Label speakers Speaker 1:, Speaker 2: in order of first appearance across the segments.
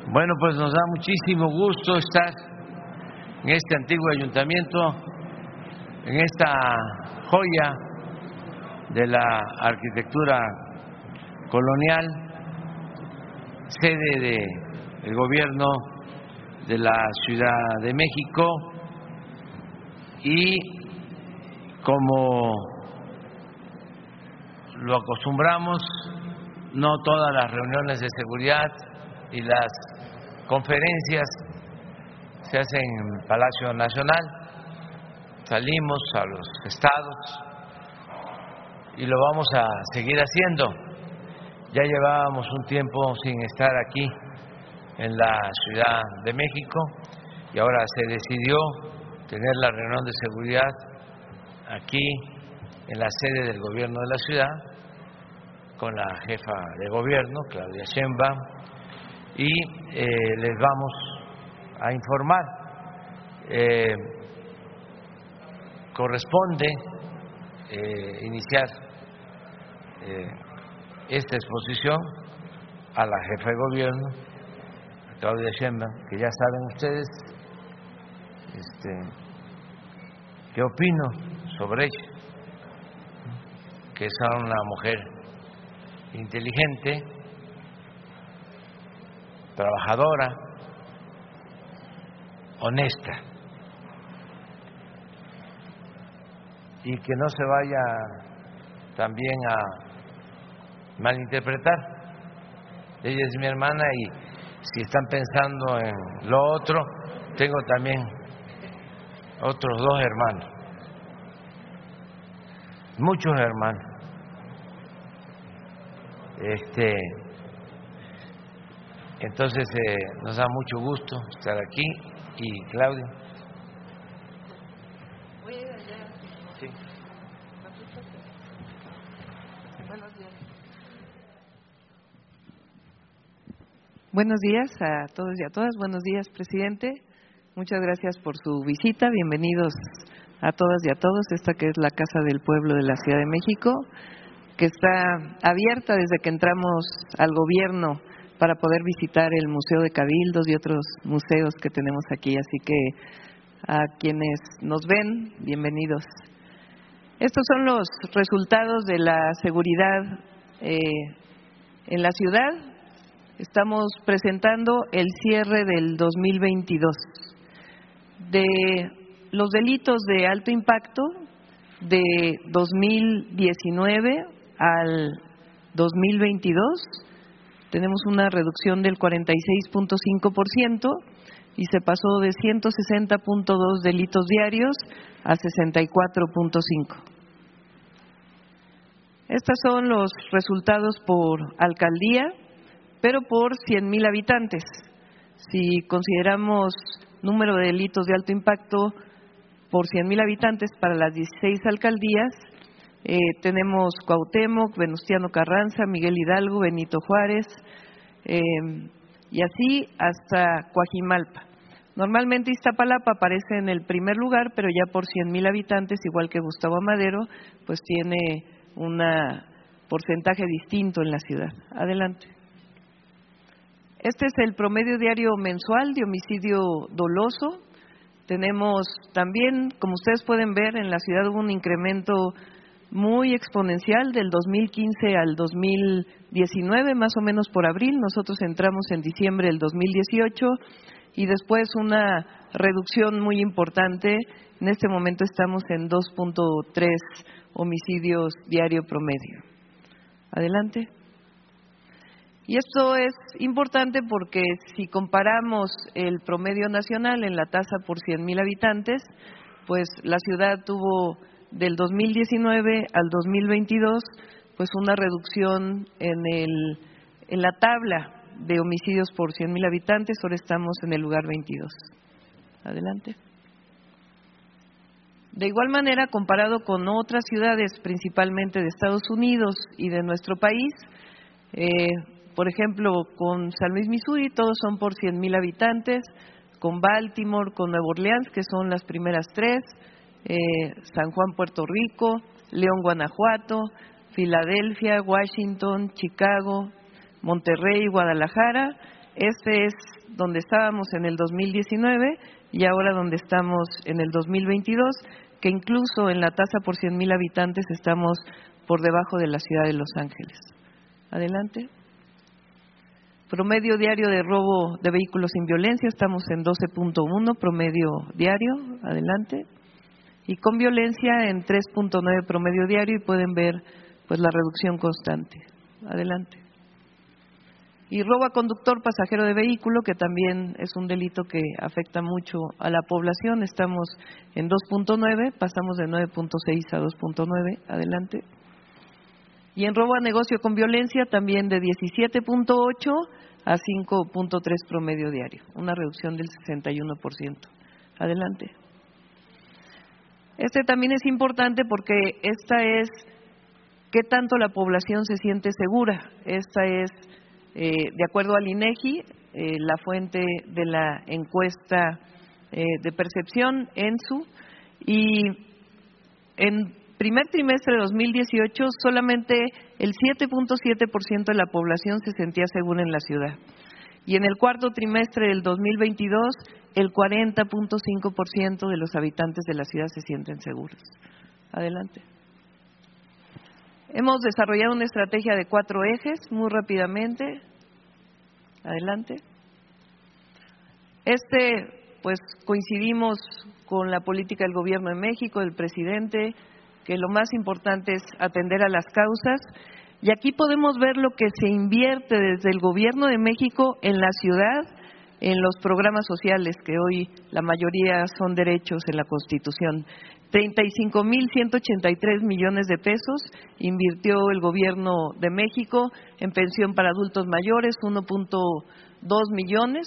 Speaker 1: Bueno, pues nos da muchísimo gusto estar en este antiguo ayuntamiento, en esta joya de la arquitectura colonial, sede del gobierno de la Ciudad de México, y como lo acostumbramos, no todas las reuniones de seguridad y las conferencias se hacen en Palacio Nacional. Salimos a los estados y lo vamos a seguir haciendo. Ya llevábamos un tiempo sin estar aquí en la Ciudad de México y ahora se decidió tener la reunión de seguridad aquí en la sede del gobierno de la ciudad con la jefa de gobierno, Claudia Sheinbaum, y les vamos a informar. Corresponde iniciar esta exposición a la jefa de gobierno, Claudia Sheinbaum, que ya saben ustedes qué opino sobre ella, que es una mujer inteligente, trabajadora, honesta, y que no se vaya también a malinterpretar. Ella es mi hermana y si están pensando en lo otro, tengo también otros dos hermanos, muchos hermanos. Entonces nos da mucho gusto estar aquí. Y Claudia. Sí.
Speaker 2: Buenos días a todos y a todas. Buenos días, presidente. Muchas gracias por su visita. Bienvenidos a todas y a todos. Esta que es la Casa del Pueblo de la Ciudad de México, que está abierta desde que entramos al gobierno para poder visitar el Museo de Cabildos y otros museos que tenemos aquí. Así que a quienes nos ven, bienvenidos. Estos son los resultados de la seguridad en la ciudad. Estamos presentando el cierre del 2022. De los delitos de alto impacto, de 2019 al 2022, tenemos una reducción del 46.5% y se pasó de 160.2 delitos diarios a 64.5. Estos son los resultados por alcaldía, pero por 100,000 habitantes. Si consideramos número de delitos de alto impacto por 100,000 habitantes para las 16 alcaldías, tenemos Cuauhtémoc, Venustiano Carranza, Miguel Hidalgo, Benito Juárez, y así hasta Coajimalpa. Normalmente Iztapalapa aparece en el primer lugar, pero ya por 100,000 habitantes, igual que Gustavo Amadero, pues tiene un porcentaje distinto en la ciudad. Adelante. Este es el promedio diario mensual de homicidio doloso. Tenemos también, como ustedes pueden ver, en la ciudad hubo un incremento muy exponencial del 2015 al 2019, más o menos por abril. Nosotros entramos en diciembre del 2018 y después una reducción muy importante. En este momento estamos en 2.3 homicidios diario promedio. Adelante. Y esto es importante porque si comparamos el promedio nacional en la tasa por 100,000 habitantes, pues la ciudad tuvo del 2019 al 2022 pues una reducción en la tabla de homicidios por 100,000 habitantes. Ahora estamos en el lugar 22. Adelante. De igual manera, comparado con otras ciudades, principalmente de Estados Unidos y de nuestro país, por ejemplo, con San Luis, Missouri, todos son por 100,000 habitantes, con Baltimore, con Nueva Orleans, que son las primeras tres, San Juan, Puerto Rico, León, Guanajuato, Filadelfia, Washington, Chicago, Monterrey, Guadalajara. Este es donde estábamos en el 2019 y ahora donde estamos en el 2022, que incluso en la tasa por 100,000 habitantes estamos por debajo de la ciudad de Los Ángeles. Adelante. Promedio diario de robo de vehículos sin violencia, estamos en 12.1 promedio diario. Adelante. Y con violencia en 3.9 promedio diario, y pueden ver pues la reducción constante. Adelante. Y robo a conductor pasajero de vehículo, que también es un delito que afecta mucho a la población, estamos en 2.9, pasamos de 9.6 a 2.9. Adelante. Y en robo a negocio con violencia también de 17.8 a 5.3 promedio diario, una reducción del 61%. Adelante. Este también es importante porque esta es qué tanto la población se siente segura. Esta es, de acuerdo al INEGI, la fuente de la encuesta de percepción ENSU, y en primer trimestre de 2018 solamente el 7.7% de la población se sentía segura en la ciudad, y en el cuarto trimestre del 2022 el 40.5% de los habitantes de la ciudad se sienten seguros. Adelante. Hemos desarrollado una estrategia de 4 ejes, muy rápidamente. Adelante. Pues coincidimos con la política del Gobierno de México, del presidente, que lo más importante es atender a las causas, y aquí podemos ver lo que se invierte desde el Gobierno de México en la ciudad, en los programas sociales, que hoy la mayoría son derechos en la Constitución. 35,183 millones de pesos invirtió el Gobierno de México en pensión para adultos mayores, 1.2 millones,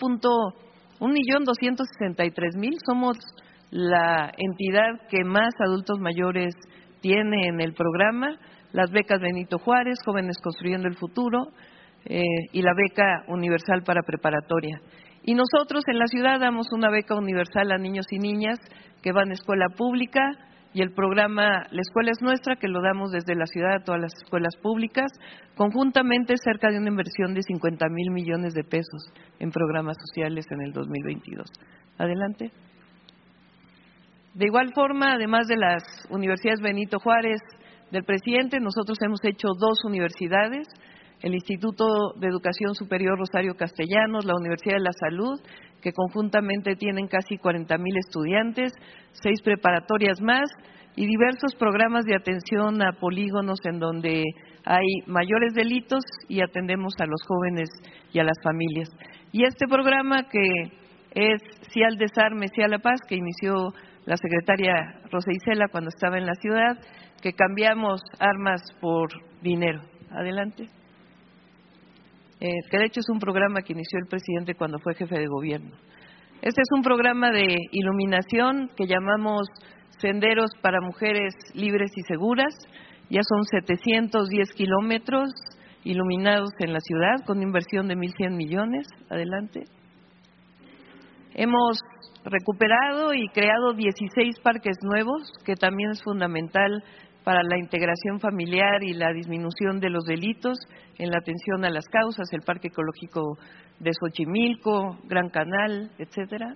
Speaker 2: 1.263.000, somos la entidad que más adultos mayores tiene en el programa, las becas Benito Juárez, Jóvenes Construyendo el Futuro, y la beca universal para preparatoria. Y nosotros en la ciudad damos una beca universal a niños y niñas que van a escuela pública, y el programa La Escuela es Nuestra, que lo damos desde la ciudad a todas las escuelas públicas, conjuntamente cerca de una inversión de 50,000 millones de pesos en programas sociales en el 2022. Adelante. De igual forma, además de las universidades Benito Juárez del presidente, nosotros hemos hecho 2 universidades, el Instituto de Educación Superior Rosario Castellanos, la Universidad de la Salud, que conjuntamente tienen casi 40,000 estudiantes, 6 preparatorias más y diversos programas de atención a polígonos en donde hay mayores delitos y atendemos a los jóvenes y a las familias. Y este programa, que es Sí al Desarme, Sí a la Paz, que inició la secretaria Rosa Isela cuando estaba en la ciudad, que cambiamos armas por dinero. Adelante. Que de hecho es un programa que inició el presidente cuando fue jefe de gobierno. Este es un programa de iluminación que llamamos Senderos para Mujeres Libres y Seguras. Ya son 710 kilómetros iluminados en la ciudad con una inversión de 1,100 millones. Adelante. Hemos recuperado y creado 16 parques nuevos, que también es fundamental para la integración familiar y la disminución de los delitos en la atención a las causas, el Parque Ecológico de Xochimilco, Gran Canal, etcétera.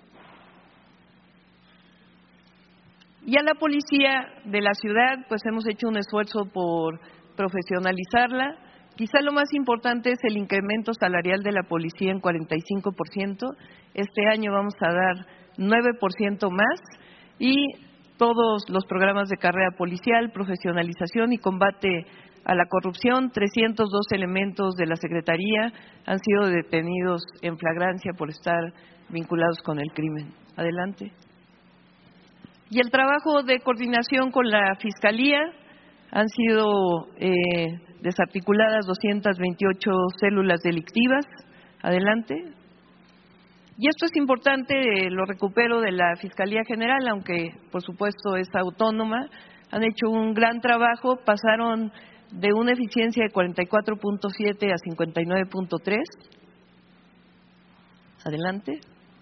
Speaker 2: Y a la policía de la ciudad, pues hemos hecho un esfuerzo por profesionalizarla. Quizá lo más importante es el incremento salarial de la policía en 45%. Este año vamos a dar 9% más, y todos los programas de carrera policial, profesionalización y combate a la corrupción. 302 elementos de la Secretaría han sido detenidos en flagrancia por estar vinculados con el crimen. Adelante. Y el trabajo de coordinación con la Fiscalía, han sido desarticuladas 228 células delictivas. Adelante. Y esto es importante, lo recupero de la Fiscalía General, aunque por supuesto es autónoma. Han hecho un gran trabajo, pasaron de una eficiencia de 44.7 a 59.3. Adelante.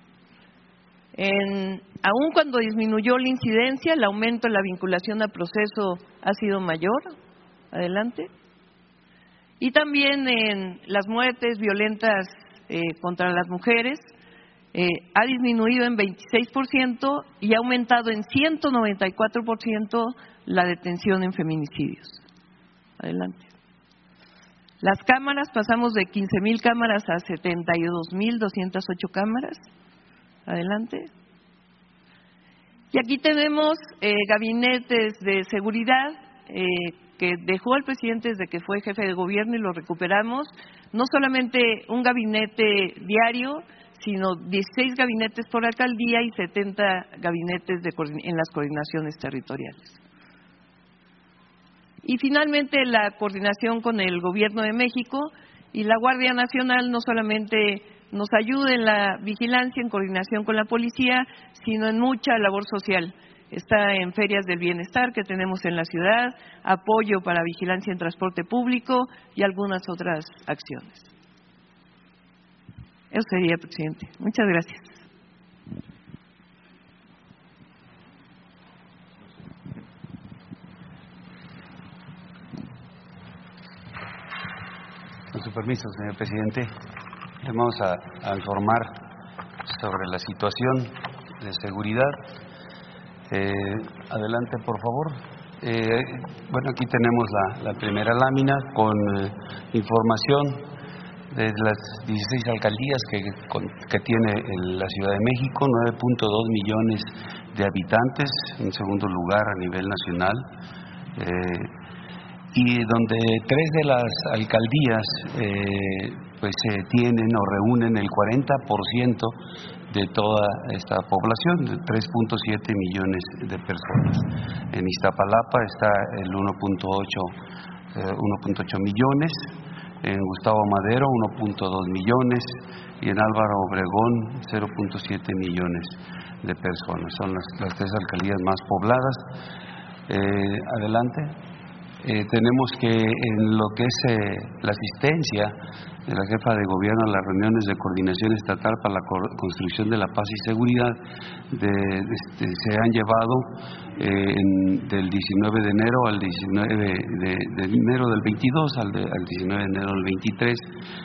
Speaker 2: Aun cuando disminuyó la incidencia, el aumento en la vinculación a proceso ha sido mayor. Adelante. Y también en las muertes violentas contra las mujeres ha disminuido en 26% y ha aumentado en 194% la detención en feminicidios. Adelante. Las cámaras, pasamos de 15,000 cámaras a 72,208 cámaras. Adelante. Y aquí tenemos gabinetes de seguridad que dejó el presidente desde que fue jefe de gobierno y lo recuperamos. No solamente un gabinete diario, sino 16 gabinetes por alcaldía y 70 gabinetes en las coordinaciones territoriales. Y finalmente la coordinación con el Gobierno de México y la Guardia Nacional no solamente nos ayuda en la vigilancia, en coordinación con la policía, sino en mucha labor social. Está en ferias del bienestar que tenemos en la ciudad, apoyo para vigilancia en transporte público y algunas otras acciones. Eso sería, presidente. Muchas gracias.
Speaker 3: Con su permiso, señor presidente, vamos a informar sobre la situación de seguridad. Adelante, por favor. Bueno, aquí tenemos la primera lámina con información de las 16 alcaldías que tiene la Ciudad de México, 9.2 millones de habitantes, en segundo lugar a nivel nacional, y donde 3 de las alcaldías tienen o reúnen el 40% de toda esta población, de 3.7 millones de personas. En Iztapalapa está el 1.8 millones, en Gustavo Madero 1.2 millones y en Álvaro Obregón 0.7 millones de personas. Son las 3 alcaldías más pobladas. Adelante. Tenemos que en lo que es la asistencia de la jefa de gobierno a las reuniones de coordinación estatal para la construcción de la paz y seguridad se han llevado del 19 de enero al 19 de enero del 22 al 19 de enero del 23,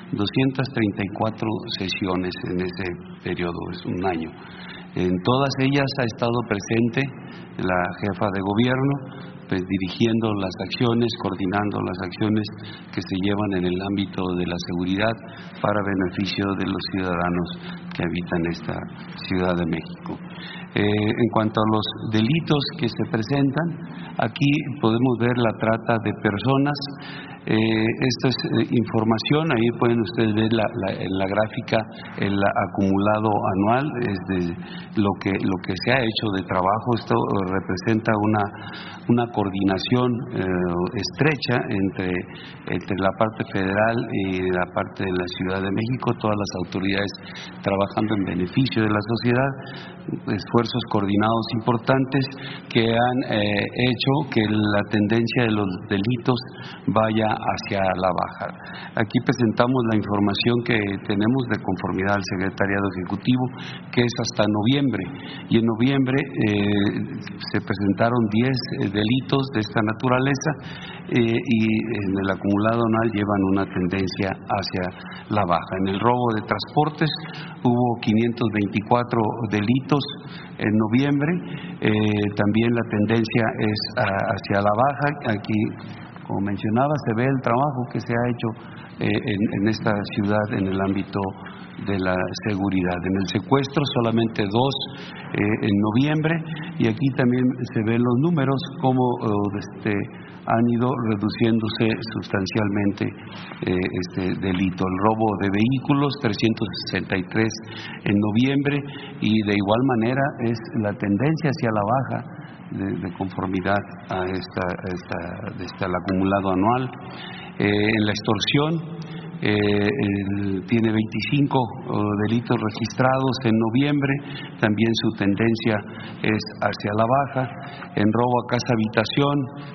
Speaker 3: 234 sesiones en ese periodo, es un año. En todas ellas ha estado presente la jefa de gobierno, dirigiendo las acciones, coordinando las acciones que se llevan en el ámbito de la seguridad para beneficio de los ciudadanos que habitan esta Ciudad de México. En cuanto a los delitos que se presentan, aquí podemos ver la trata de personas. Esta es información, ahí pueden ustedes ver en la gráfica el acumulado anual, es de lo que se ha hecho de trabajo. Esto representa una coordinación estrecha entre la parte federal y la parte de la Ciudad de México, todas las autoridades trabajando en beneficio de la sociedad, esfuerzos coordinados importantes que han hecho que la tendencia de los delitos vaya hacia la baja. Aquí presentamos la información que tenemos de conformidad al Secretariado Ejecutivo, que es hasta noviembre, y en noviembre se presentaron 10 delitos de esta naturaleza y en el acumulado anual llevan una tendencia hacia la baja. En el robo de transportes hubo 524 delitos en noviembre, también la tendencia es hacia la baja. Aquí, como mencionaba, se ve el trabajo que se ha hecho en esta ciudad en el ámbito de la seguridad. En el secuestro solamente 2 en noviembre, y aquí también se ven los números como han ido reduciéndose sustancialmente este delito. El robo de vehículos 363 en noviembre, y de igual manera es la tendencia hacia la baja de conformidad a al acumulado anual. En la extorsión tiene 25 delitos registrados en noviembre, también su tendencia es hacia la baja. En robo a casa habitación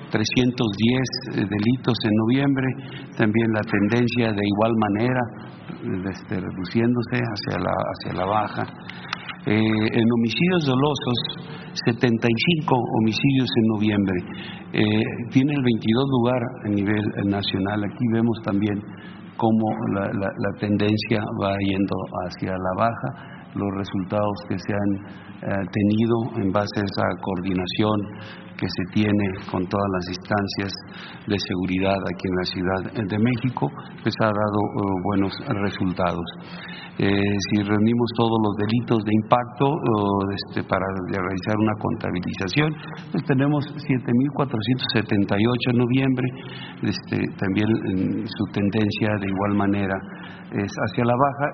Speaker 3: 310 delitos en noviembre, también la tendencia de igual manera reduciéndose hacia la baja. En homicidios dolosos 75 homicidios en noviembre, tiene el 22 lugar a nivel nacional. Aquí vemos también cómo la tendencia va yendo hacia la baja, los resultados que se han tenido en base a esa coordinación que se tiene con todas las instancias de seguridad aquí en la Ciudad de México, pues ha dado buenos resultados. Si reunimos todos los delitos de impacto para realizar una contabilización, pues tenemos 7.478 en noviembre, también su tendencia de igual manera es hacia la baja.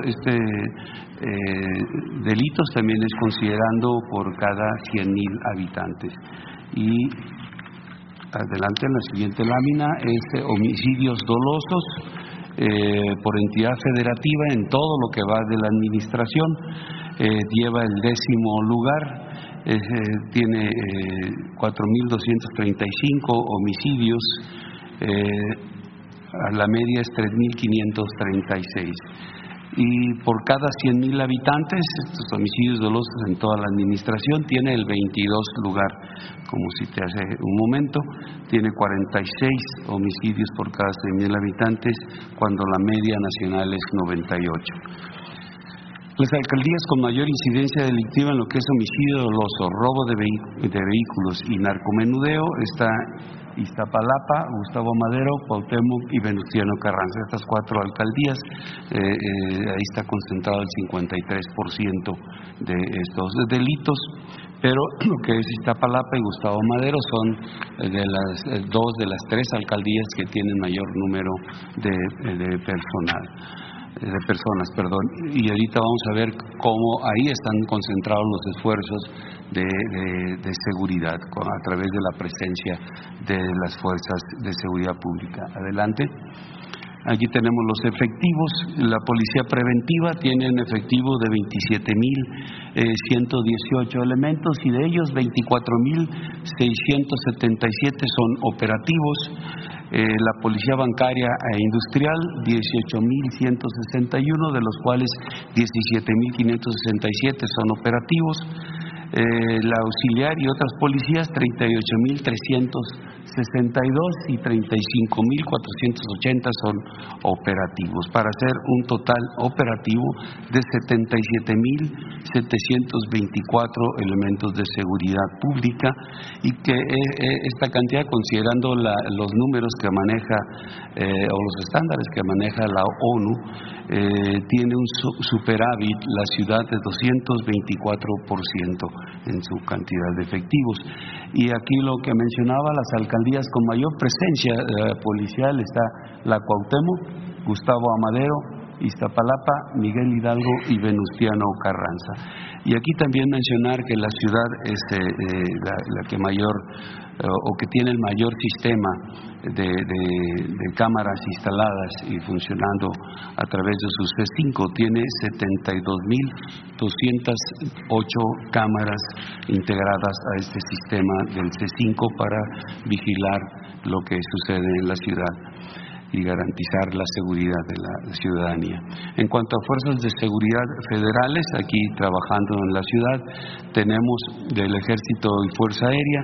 Speaker 3: Delitos también es considerando por cada 100.000 habitantes. Y adelante en la siguiente lámina es homicidios dolosos por entidad federativa en todo lo que va de la administración, lleva el 10º lugar, tiene 4.235 homicidios, la media es 3.536. Y por cada 100.000 habitantes, estos homicidios dolosos en toda la administración, tiene el 22 lugar, como cité hace un momento, tiene 46 homicidios por cada 100.000 habitantes, cuando la media nacional es 98. Las alcaldías con mayor incidencia delictiva en lo que es homicidio doloso, robo de vehículos y narcomenudeo está Iztapalapa, Gustavo Madero, Cuauhtémoc y Venustiano Carranza. Estas 4 alcaldías, ahí está concentrado el 53% de estos delitos, pero lo que es Iztapalapa y Gustavo Madero son de las 2 de las 3 alcaldías que tienen mayor número de personas, y ahorita vamos a ver cómo ahí están concentrados los esfuerzos de seguridad a través de la presencia de las fuerzas de seguridad pública. Adelante. Aquí tenemos los efectivos. La policía preventiva tiene un efectivo de 27.118 elementos y de ellos 24.677 son operativos. La policía bancaria e industrial 18.161, de los cuales 17.567 son operativos. La auxiliar y otras policías 38.362 y 35.480 son operativos, para hacer un total operativo de 77.724 elementos de seguridad pública, y que esta cantidad, considerando los números que maneja o los estándares que maneja la ONU, tiene un superávit la ciudad de 224% en su cantidad de efectivos. Y aquí lo que mencionaba, las alcaldías con mayor presencia policial está la Cuauhtémoc, Gustavo Amadero, Iztapalapa, Miguel Hidalgo y Venustiano Carranza. Y aquí también mencionar que la ciudad es la que mayor o que tiene el mayor sistema de cámaras instaladas y funcionando a través de sus C5. Tiene 72.208 cámaras integradas a este sistema del C5 para vigilar lo que sucede en la ciudad y garantizar la seguridad de la ciudadanía. En cuanto a fuerzas de seguridad federales, aquí trabajando en la ciudad, tenemos del Ejército y Fuerza Aérea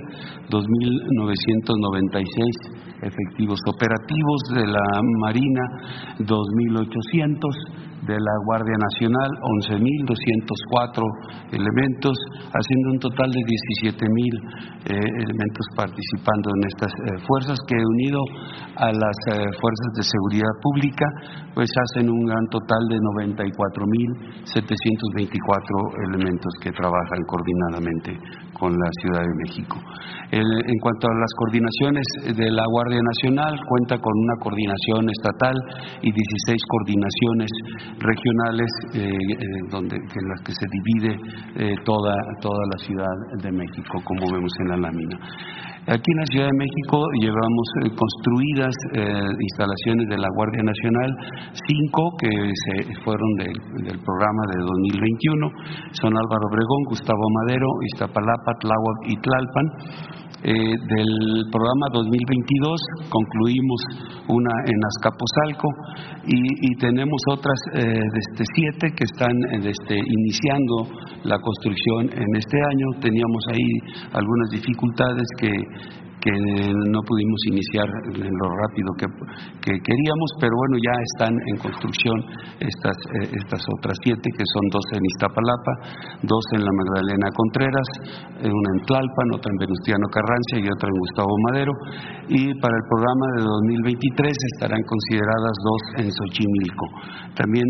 Speaker 3: 2.996 efectivos operativos, de la Marina 2.800, de la Guardia Nacional 11.204 elementos, haciendo un total de 17.000 elementos participando en estas fuerzas, que unido a las fuerzas de seguridad pública pues hacen un gran total de 94.724 elementos que trabajan coordinadamente con la Ciudad de México. En cuanto a las coordinaciones de la Guardia Nacional, cuenta con una coordinación estatal y 16 coordinaciones regionales en las que se divide toda la Ciudad de México, como vemos en la lámina. Aquí en la Ciudad de México llevamos construidas instalaciones de la Guardia Nacional, 5 que se fueron del programa de 2021, son Álvaro Obregón, Gustavo Madero, Iztapalapa, Tláhuac y Tlalpan. Del programa 2022 concluimos una en Azcapotzalco y tenemos otras 7 que están iniciando la construcción en este año. Teníamos ahí algunas dificultades que que no pudimos iniciar en lo rápido que queríamos, pero bueno, ya están en construcción estas otras 7, que son 2 en Iztapalapa, 2 en la Magdalena Contreras, una en Tlalpan, otra en Venustiano Carranza y otra en Gustavo Madero, y para el programa de 2023 estarán consideradas 2 en Xochimilco. También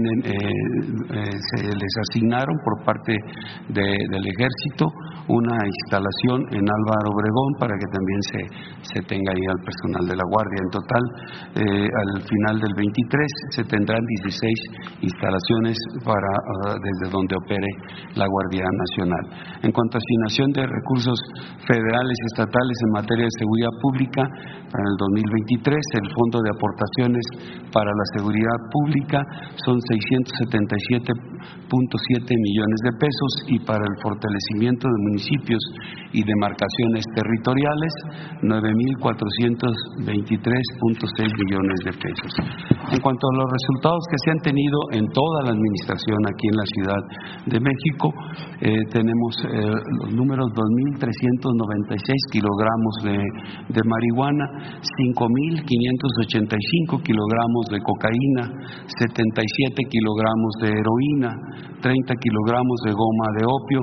Speaker 3: se les asignaron por parte del Ejército una instalación en Álvaro Obregón para que también se tenga ahí al personal de la Guardia. En total, al final del 23 se tendrán 16 instalaciones desde donde opere la Guardia Nacional. En cuanto a asignación de recursos federales y estatales en materia de seguridad pública, para el 2023 el Fondo de Aportaciones para la Seguridad Pública son 677.7 millones de pesos, y para el fortalecimiento de municipios y demarcaciones territoriales 9.423.6 millones de pesos. En cuanto a los resultados que se han tenido en toda la administración aquí en la Ciudad de México, tenemos los números: 2.396 kilogramos de marihuana, 5.585 kilogramos de cocaína, 77 kilogramos de heroína, 30 kilogramos de goma de opio,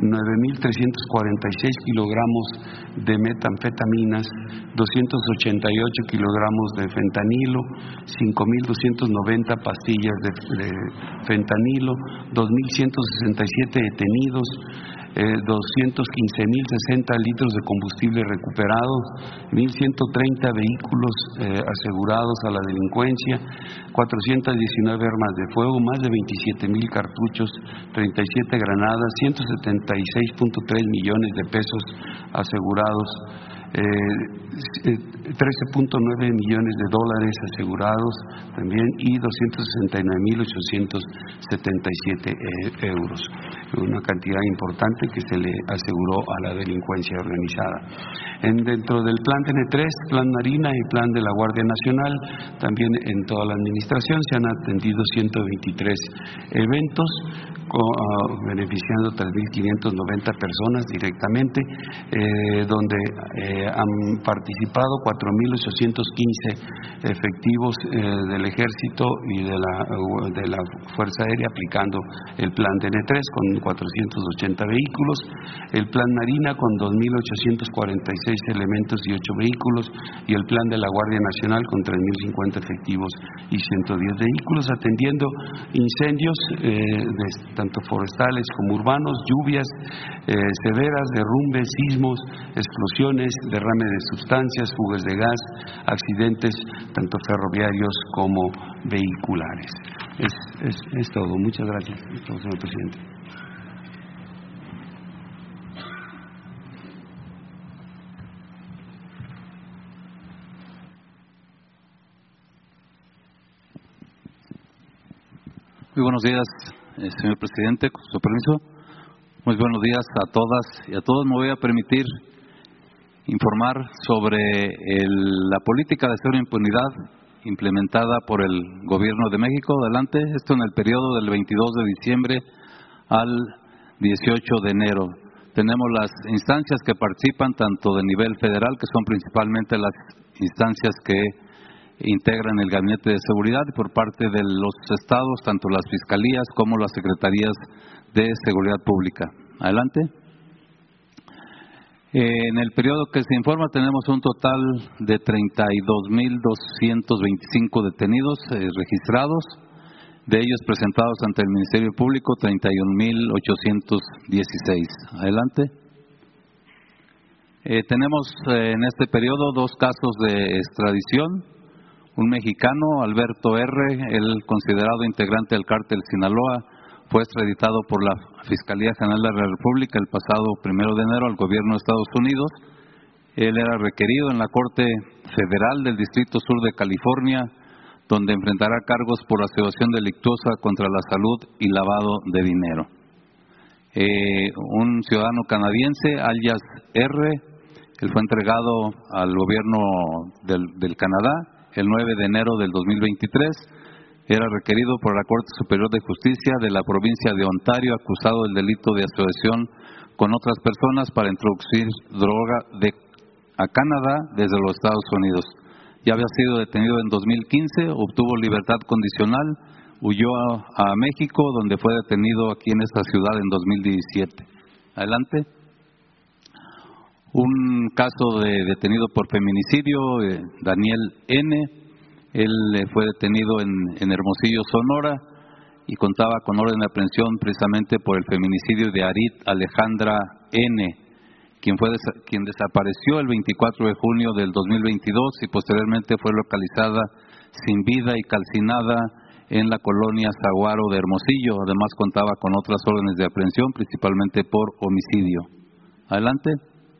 Speaker 3: 9.346 kilogramos de metanfetaminas, 288 kilogramos de fentanilo, 5.290 pastillas de fentanilo, 2.167 detenidos, 215.060 litros de combustible recuperado, 1.130 vehículos asegurados a la delincuencia, 419 armas de fuego, más de 27.000 cartuchos, 37 granadas, 176.3 millones de pesos asegurados, 13.9 millones de dólares asegurados también, y 269.877 euros, una cantidad importante que se le aseguró a la delincuencia organizada. Dentro del plan TN3, plan Marina y plan de la Guardia Nacional, también en toda la administración se han atendido 123 eventos, beneficiando 3.590 personas directamente, donde han participado 4.815 efectivos del Ejército y de la Fuerza Aérea, aplicando el plan DN3 con 480 vehículos, el plan Marina con 2.846 elementos y 8 vehículos, y el plan de la Guardia Nacional con 3.050 efectivos y 110 vehículos, atendiendo incendios tanto forestales como urbanos, lluvias severas, derrumbes, sismos, explosiones, derrame de sustancias, fugas de gas, accidentes tanto ferroviarios como vehiculares. Es todo. Muchas gracias, señor presidente.
Speaker 4: Muy buenos días, señor presidente, con su permiso. Muy buenos días a todas y a todos. Me voy a permitir informar sobre la política de cero impunidad implementada por el Gobierno de México. Adelante, esto en el periodo del 22 de diciembre al 18 de enero. Tenemos las instancias que participan tanto de nivel federal, que son principalmente las instancias que integran el Gabinete de Seguridad, y por parte de los estados, tanto las fiscalías como las secretarías de Seguridad Pública. Adelante. En el periodo que se informa tenemos un total de 32.225 detenidos registrados, de ellos presentados ante el Ministerio Público 31.816. Adelante. Tenemos en este periodo 2 casos de extradición. Un mexicano, Alberto R., el considerado integrante del cártel Sinaloa, fue extraditado por la Fiscalía General de la República el pasado 1 de enero al gobierno de Estados Unidos. Él era requerido en la Corte Federal del Distrito Sur de California, donde enfrentará cargos por asociación delictuosa contra la salud y lavado de dinero. Un ciudadano canadiense, alias R., él fue entregado al gobierno del Canadá el 9 de enero del 2023, era requerido por la Corte Superior de Justicia de la provincia de Ontario, acusado del delito de asociación con otras personas para introducir droga de a Canadá desde los Estados Unidos. Ya había sido detenido en 2015, obtuvo libertad condicional, huyó a México, donde fue detenido aquí en esta ciudad en 2017. Adelante. Un caso de detenido por feminicidio, Daniel N. Él fue detenido en Hermosillo, Sonora, y contaba con orden de aprehensión precisamente por el feminicidio de Arit Alejandra N., quien desapareció el 24 de junio del 2022 y posteriormente fue localizada sin vida y calcinada en la colonia Saguaro de Hermosillo. Además contaba con otras órdenes de aprehensión, principalmente por homicidio. Adelante.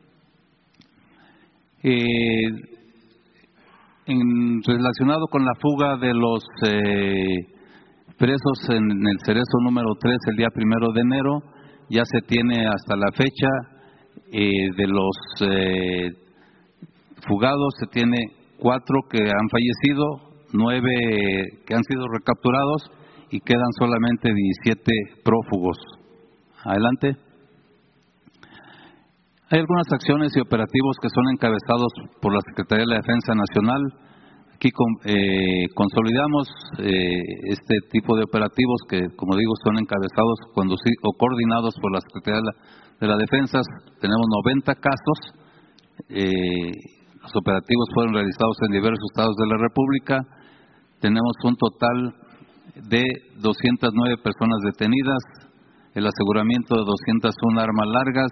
Speaker 4: Relacionado con la fuga de los presos en el Cerezo número 3 el día 1 de enero, ya se tiene hasta la fecha de los fugados, se tiene 4 que han fallecido, 9 que han sido recapturados y quedan solamente 17 prófugos. Adelante. Hay algunas acciones y operativos que son encabezados por la Secretaría de la Defensa Nacional. Aquí consolidamos este tipo de operativos que, como digo, son encabezados o coordinados por la Secretaría de la Defensa. Tenemos 90 casos. Los operativos fueron realizados en diversos estados de la República. Tenemos un total de 209 personas detenidas, el aseguramiento de 201 armas largas,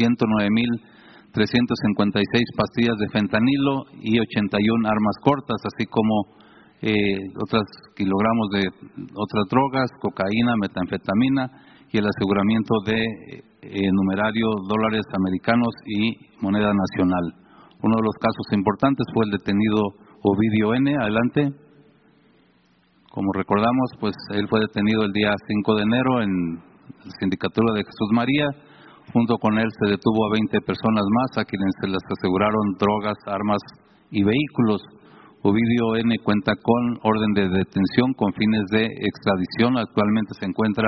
Speaker 4: 109.356 pastillas de fentanilo y 81 armas cortas, así como otros kilogramos de otras drogas, cocaína, metanfetamina y el aseguramiento de numerario dólares americanos y moneda nacional. Uno de los casos importantes fue el detenido Ovidio N. Adelante. Como recordamos, pues él fue detenido el día 5 de enero en la Sindicatura de Jesús María. Junto con él se detuvo a 20 personas más a quienes se les aseguraron drogas, armas y vehículos. Ovidio N. cuenta con orden de detención con fines de extradición. Actualmente se encuentra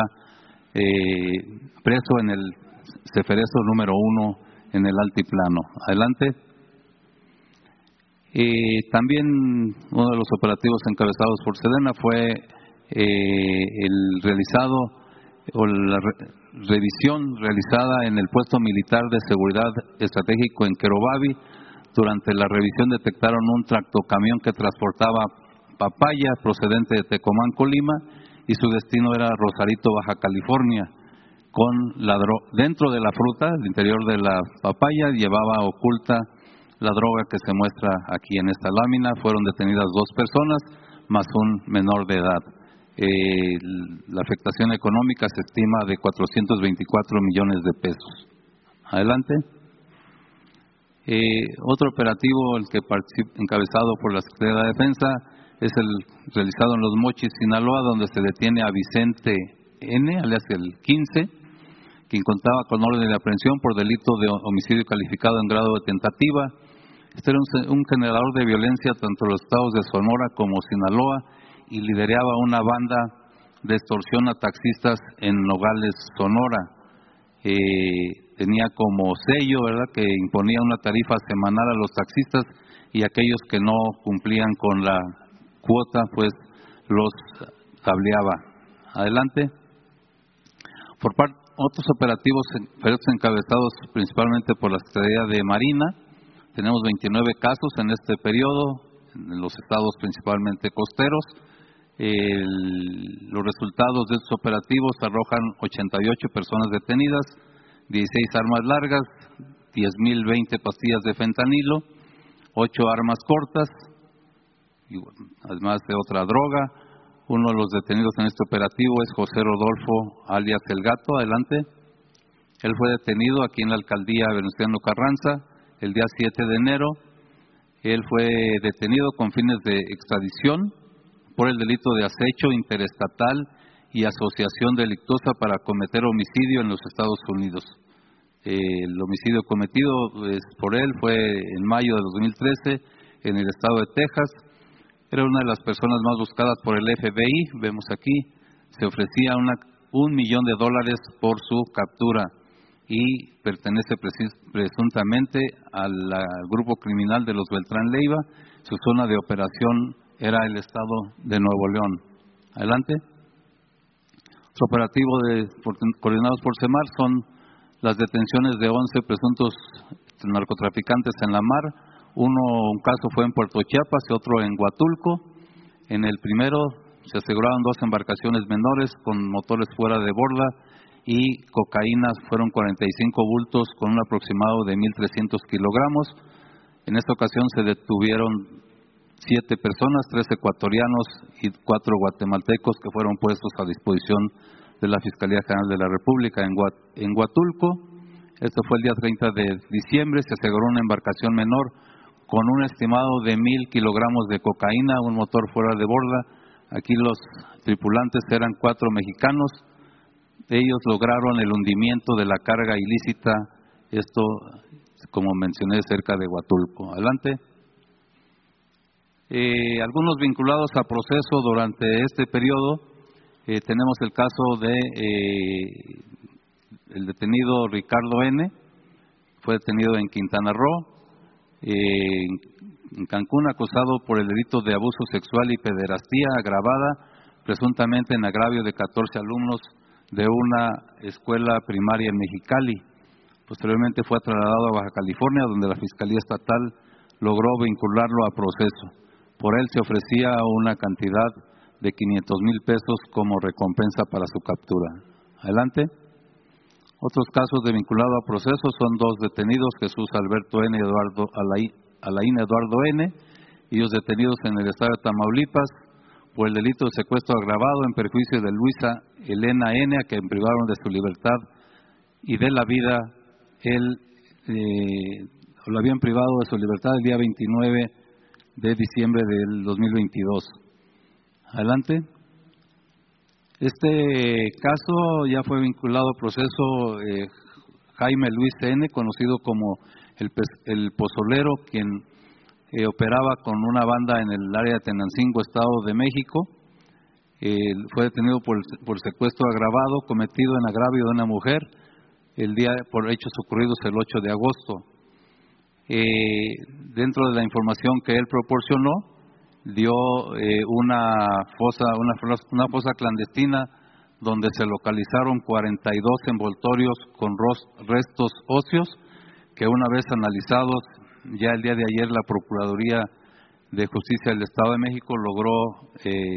Speaker 4: preso en el Ceferezo número 1 en el Altiplano. Adelante. También uno de los operativos encabezados por Sedena fue el realizado o la revisión realizada en el puesto militar de seguridad estratégico en Querobavi. Durante la revisión detectaron un tractocamión que transportaba papaya procedente de Tecomán, Colima, y su destino era Rosarito, Baja California. Dentro de la fruta, el interior de la papaya, llevaba oculta la droga que se muestra aquí en esta lámina. Fueron detenidas 2 personas más un menor de edad. La afectación económica se estima de 424 millones de pesos. Adelante. Otro operativo, el que encabezado por la Secretaría de la Defensa, es el realizado en Los Mochis, Sinaloa, donde se detiene a Vicente N., alias el 15, quien contaba con orden de aprehensión por delito de homicidio calificado en grado de tentativa. Este era un generador de violencia tanto en los estados de Sonora como Sinaloa y lideraba una banda de extorsión a taxistas en Nogales, Sonora. Tenía como sello, ¿verdad?, que imponía una tarifa semanal a los taxistas y aquellos que no cumplían con la cuota, pues los tableaba. Adelante. Otros operativos encabezados principalmente por la Secretaría de Marina. Tenemos 29 casos en este periodo, en los estados principalmente costeros. Los resultados de estos operativos arrojan 88 personas detenidas, 16 armas largas, 10.020 pastillas de fentanilo, 8 armas cortas, además de otra droga. Uno de los detenidos en este operativo es José Rodolfo, alias El Gato. Adelante. Él fue detenido aquí en la alcaldía Venustiano Carranza el día 7 de enero. Él fue detenido con fines de extradición por el delito de acecho interestatal y asociación delictuosa para cometer homicidio en los Estados Unidos. El homicidio cometido por él fue en mayo de 2013 en el estado de Texas. Era una de las personas más buscadas por el FBI. Vemos aquí, se ofrecía $1 millón por su captura. y pertenece presuntamente al grupo criminal de los Beltrán Leiva. Su zona de operación era el estado de Nuevo León. Adelante. Otro operativo coordinados por CEMAR son las detenciones de 11 presuntos narcotraficantes en la mar. Un caso fue en Puerto Chiapas y otro en Huatulco. En el primero se aseguraron 2 embarcaciones menores con motores fuera de borda y cocaína, fueron 45 bultos con un aproximado de 1.300 kilogramos. En esta ocasión se detuvieron 7 personas, 3 ecuatorianos y 4 guatemaltecos que fueron puestos a disposición de la Fiscalía General de la República en Huatulco. Esto fue el día 30 de diciembre, se aseguró una embarcación menor con un estimado de 1.000 kilogramos de cocaína, un motor fuera de borda. Aquí los tripulantes eran 4 mexicanos. Ellos lograron el hundimiento de la carga ilícita, esto, como mencioné, cerca de Huatulco. Adelante. Algunos vinculados a proceso durante este periodo, tenemos el caso de el detenido Ricardo N., fue detenido en Quintana Roo, en Cancún, acusado por el delito de abuso sexual y pederastía agravada, presuntamente en agravio de 14 alumnos de una escuela primaria en Mexicali. Posteriormente fue trasladado a Baja California, donde la Fiscalía Estatal logró vincularlo a proceso. Por él se ofrecía una cantidad de 500,000 pesos como recompensa para su captura. Adelante. Otros casos de vinculado a proceso son 2 detenidos, Jesús Alberto N. y Alain Eduardo N., ellos detenidos en el estado de Tamaulipas por el delito de secuestro agravado en perjuicio de Luisa Elena N., a quien privaron de su libertad y de la vida. Lo habían privado de su libertad el día 29 de diciembre del 2022. Adelante. Este caso ya fue vinculado al proceso Jaime Luis N., conocido como el Pozolero, quien operaba con una banda en el área de Tenancingo, Estado de México. Fue detenido por secuestro agravado cometido en agravio de una mujer por hechos ocurridos el 8 de agosto. Dentro de la información que él proporcionó, dio una fosa clandestina donde se localizaron 42 envoltorios con restos óseos que, una vez analizados, ya el día de ayer la Procuraduría de Justicia del Estado de México logró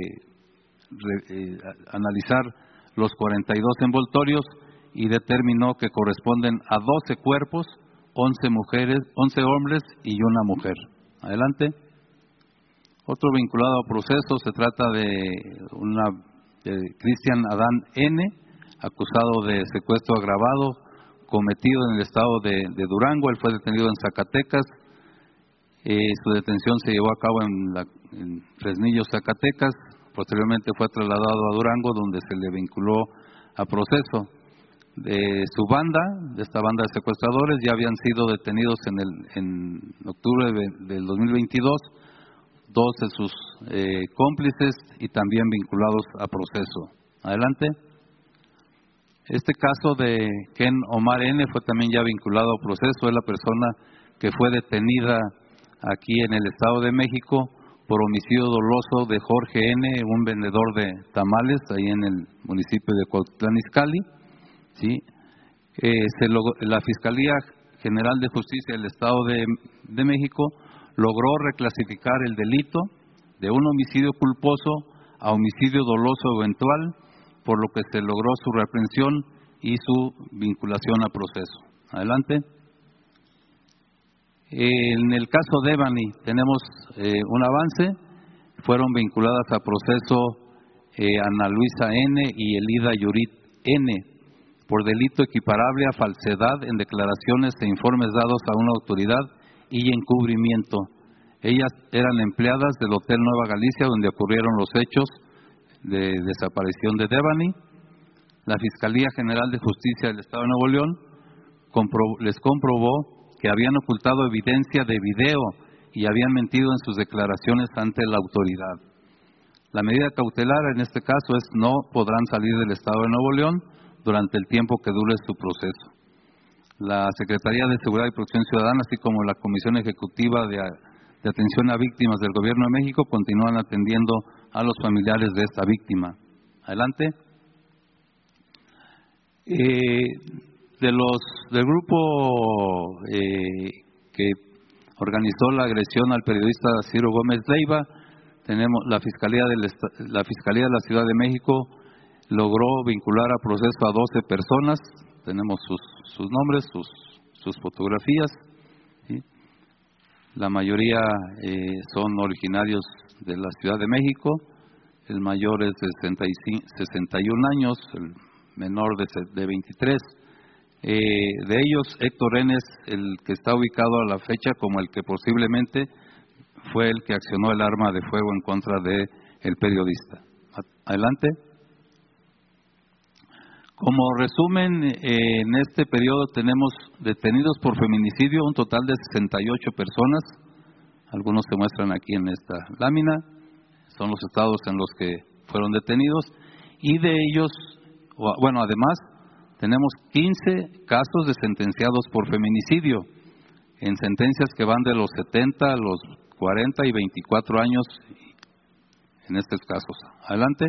Speaker 4: analizar los 42 envoltorios y determinó que corresponden a 12 cuerpos, 11 mujeres, 11 hombres y una mujer. Adelante. Otro vinculado a proceso se trata de Cristian Adán N., acusado de secuestro agravado cometido en el estado de Durango. Él fue detenido en Zacatecas. Su detención se llevó a cabo en Fresnillo, Zacatecas. Posteriormente fue trasladado a Durango, donde se le vinculó a proceso. De esta banda de secuestradores, ya habían sido detenidos en octubre del 2022 2 de sus cómplices y también vinculados a proceso. Adelante. Este caso de Ken Omar N. fue también ya vinculado a proceso. Es la persona que fue detenida aquí en el Estado de México por homicidio doloso de Jorge N., un vendedor de tamales ahí en el municipio de Cuautitlán Izcalli. ¿Sí? La Fiscalía General de Justicia del Estado de México logró reclasificar el delito de un homicidio culposo a homicidio doloso eventual, por lo que se logró su reaprensión y su vinculación a proceso. Adelante. En el caso de Devani tenemos un avance. Fueron vinculadas a proceso Ana Luisa N. y Elida Yurit N. por delito equiparable a falsedad en declaraciones e informes dados a una autoridad y encubrimiento. Ellas eran empleadas del Hotel Nueva Galicia, donde ocurrieron los hechos de desaparición de Devani. La Fiscalía General de Justicia del Estado de Nuevo León les comprobó que habían ocultado evidencia de video y habían mentido en sus declaraciones ante la autoridad. La medida cautelar en este caso es no podrán salir del Estado de Nuevo León durante el tiempo que dure su proceso. La Secretaría de Seguridad y Protección Ciudadana, así como la Comisión Ejecutiva de Atención a Víctimas del Gobierno de México, continúan atendiendo a los familiares de esta víctima. Adelante. Del grupo que organizó la agresión al periodista Ciro Gómez Leiva, tenemos la Fiscalía de la Ciudad de México logró vincular a proceso a 12 personas. Tenemos sus nombres, sus fotografías, ¿sí? La mayoría son originarios de la Ciudad de México. El mayor es de 61 años, el menor de 23. De ellos, Héctor N. es el que está ubicado a la fecha como el que posiblemente fue el que accionó el arma de fuego en contra del periodista. Adelante. Como resumen, en este periodo tenemos detenidos por feminicidio un total de 68 personas. Algunos se muestran aquí en esta lámina. Son los estados en los que fueron detenidos. Y de ellos, bueno, además, tenemos 15 casos de sentenciados por feminicidio, en sentencias que van de los 70 a los 40 y 24 años en estos casos. Adelante.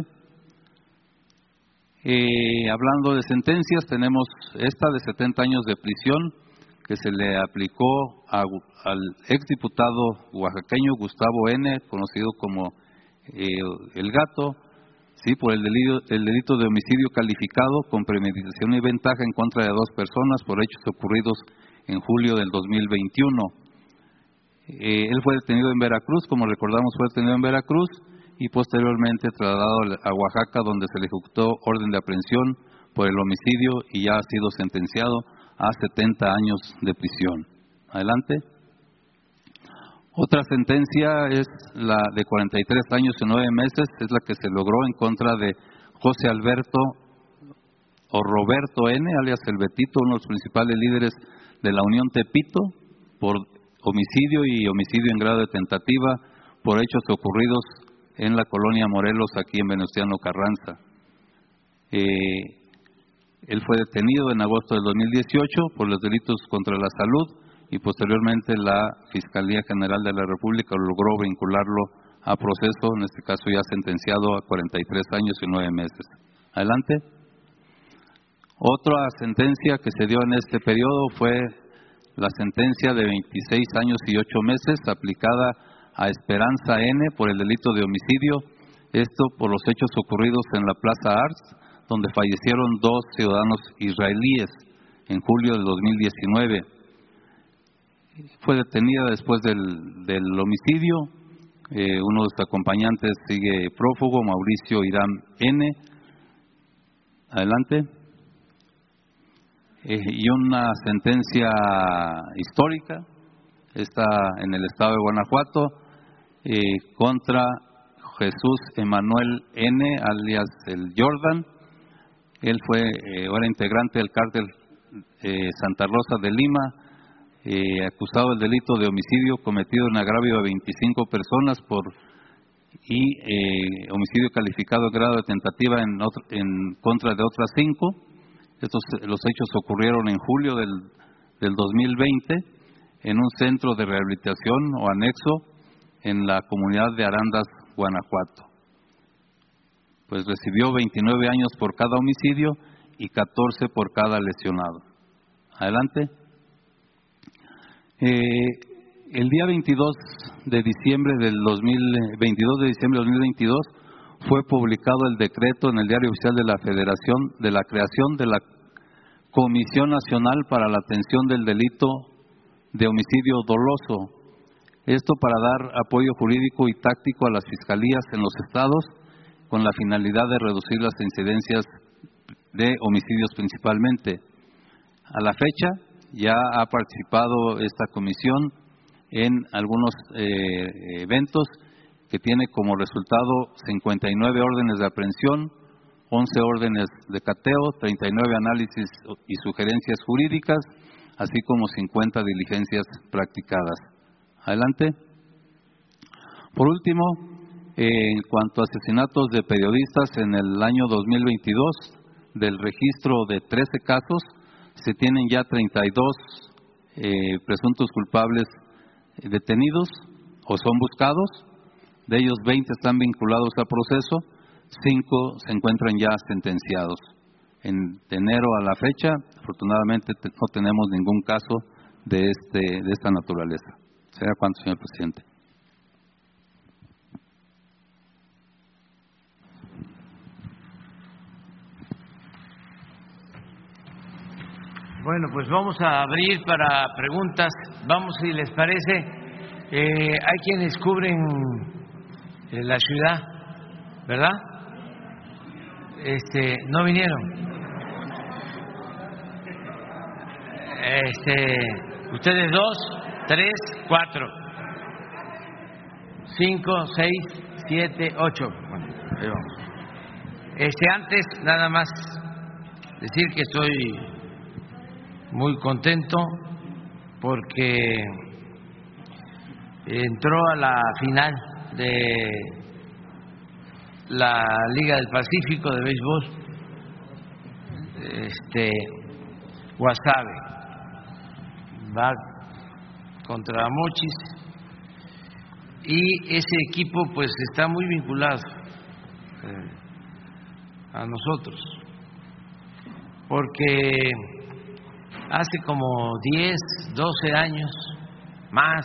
Speaker 4: Hablando de sentencias, tenemos esta de 70 años de prisión que se le aplicó al exdiputado oaxaqueño Gustavo N., conocido como El Gato, sí, por el delito de homicidio calificado con premeditación y ventaja en contra de 2 personas por hechos ocurridos en julio del 2021. Él fue detenido en Veracruz, como recordamos, fue detenido en Veracruz y posteriormente trasladado a Oaxaca, donde se le ejecutó orden de aprehensión por el homicidio y ya ha sido sentenciado a 70 años de prisión. Adelante. Otra sentencia es la de 43 años y 9 meses, es la que se logró en contra de José Alberto o Roberto N., alias El Betito, uno de los principales líderes de la Unión Tepito, por homicidio y homicidio en grado de tentativa por hechos ocurridos en la colonia Morelos, aquí en Venustiano Carranza. Él fue detenido en agosto del 2018 por los delitos contra la salud y posteriormente la Fiscalía General de la República logró vincularlo a proceso, en este caso ya sentenciado a 43 años y 9 meses. Adelante. Otra sentencia que se dio en este periodo fue la sentencia de 26 años y 8 meses aplicada a Esperanza N. por el delito de homicidio, esto por los hechos ocurridos en la Plaza Arts, donde fallecieron 2 ciudadanos israelíes en julio del 2019. Fue detenida después del homicidio. Uno de sus acompañantes sigue prófugo, Mauricio Irán N. Adelante. Y una sentencia histórica, está en el estado de Guanajuato, contra Jesús Emanuel N., alias el Jordan. Él era integrante del cártel Santa Rosa de Lima, acusado del delito de homicidio cometido en agravio de 25 personas y homicidio calificado de grado de tentativa en contra de otras 5. Los hechos ocurrieron en julio del 2020 en un centro de rehabilitación o anexo en la comunidad de Arandas, Guanajuato. Pues recibió 29 años por cada homicidio y 14 por cada lesionado. Adelante. El día 22 de diciembre del 2022 fue publicado el decreto en el Diario Oficial de la Federación de la creación de la Comisión Nacional para la Atención del Delito de Homicidio Doloso. Esto para dar apoyo jurídico y táctico a las fiscalías en los estados con la finalidad de reducir las incidencias de homicidios principalmente. A la fecha ya ha participado esta comisión en algunos eventos que tiene como resultado 59 órdenes de aprehensión, 11 órdenes de cateo, 39 análisis y sugerencias jurídicas, así como 50 diligencias practicadas. Adelante. Por último, en cuanto a asesinatos de periodistas, en el año 2022, del registro de 13 casos, se tienen ya 32 presuntos culpables detenidos o son buscados. De ellos 20 están vinculados al proceso, 5 se encuentran ya sentenciados. De enero a la fecha, afortunadamente no tenemos ningún caso de esta naturaleza. ¿Será cuánto, señor presidente?
Speaker 1: Bueno, pues vamos a abrir para preguntas. Vamos, si les parece. Hay quienes cubren la ciudad, ¿verdad? No vinieron. Ustedes 2, 3, 4, 5, 6, 7, 8. Bueno, ahí vamos. Antes, nada más decir que estoy muy contento porque entró a la final de la Liga del Pacífico de béisbol Guasave, va contra Mochis, y ese equipo pues está muy vinculado a nosotros porque hace como 10, 12 años más,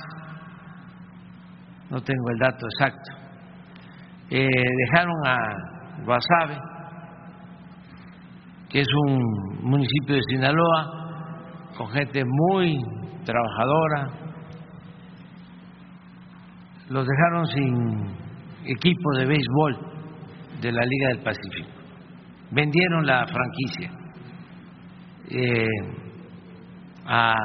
Speaker 1: no tengo el dato exacto, dejaron a Guasave, que es un municipio de Sinaloa con gente muy trabajadora, los dejaron sin equipo de béisbol de la Liga del Pacífico, vendieron la franquicia a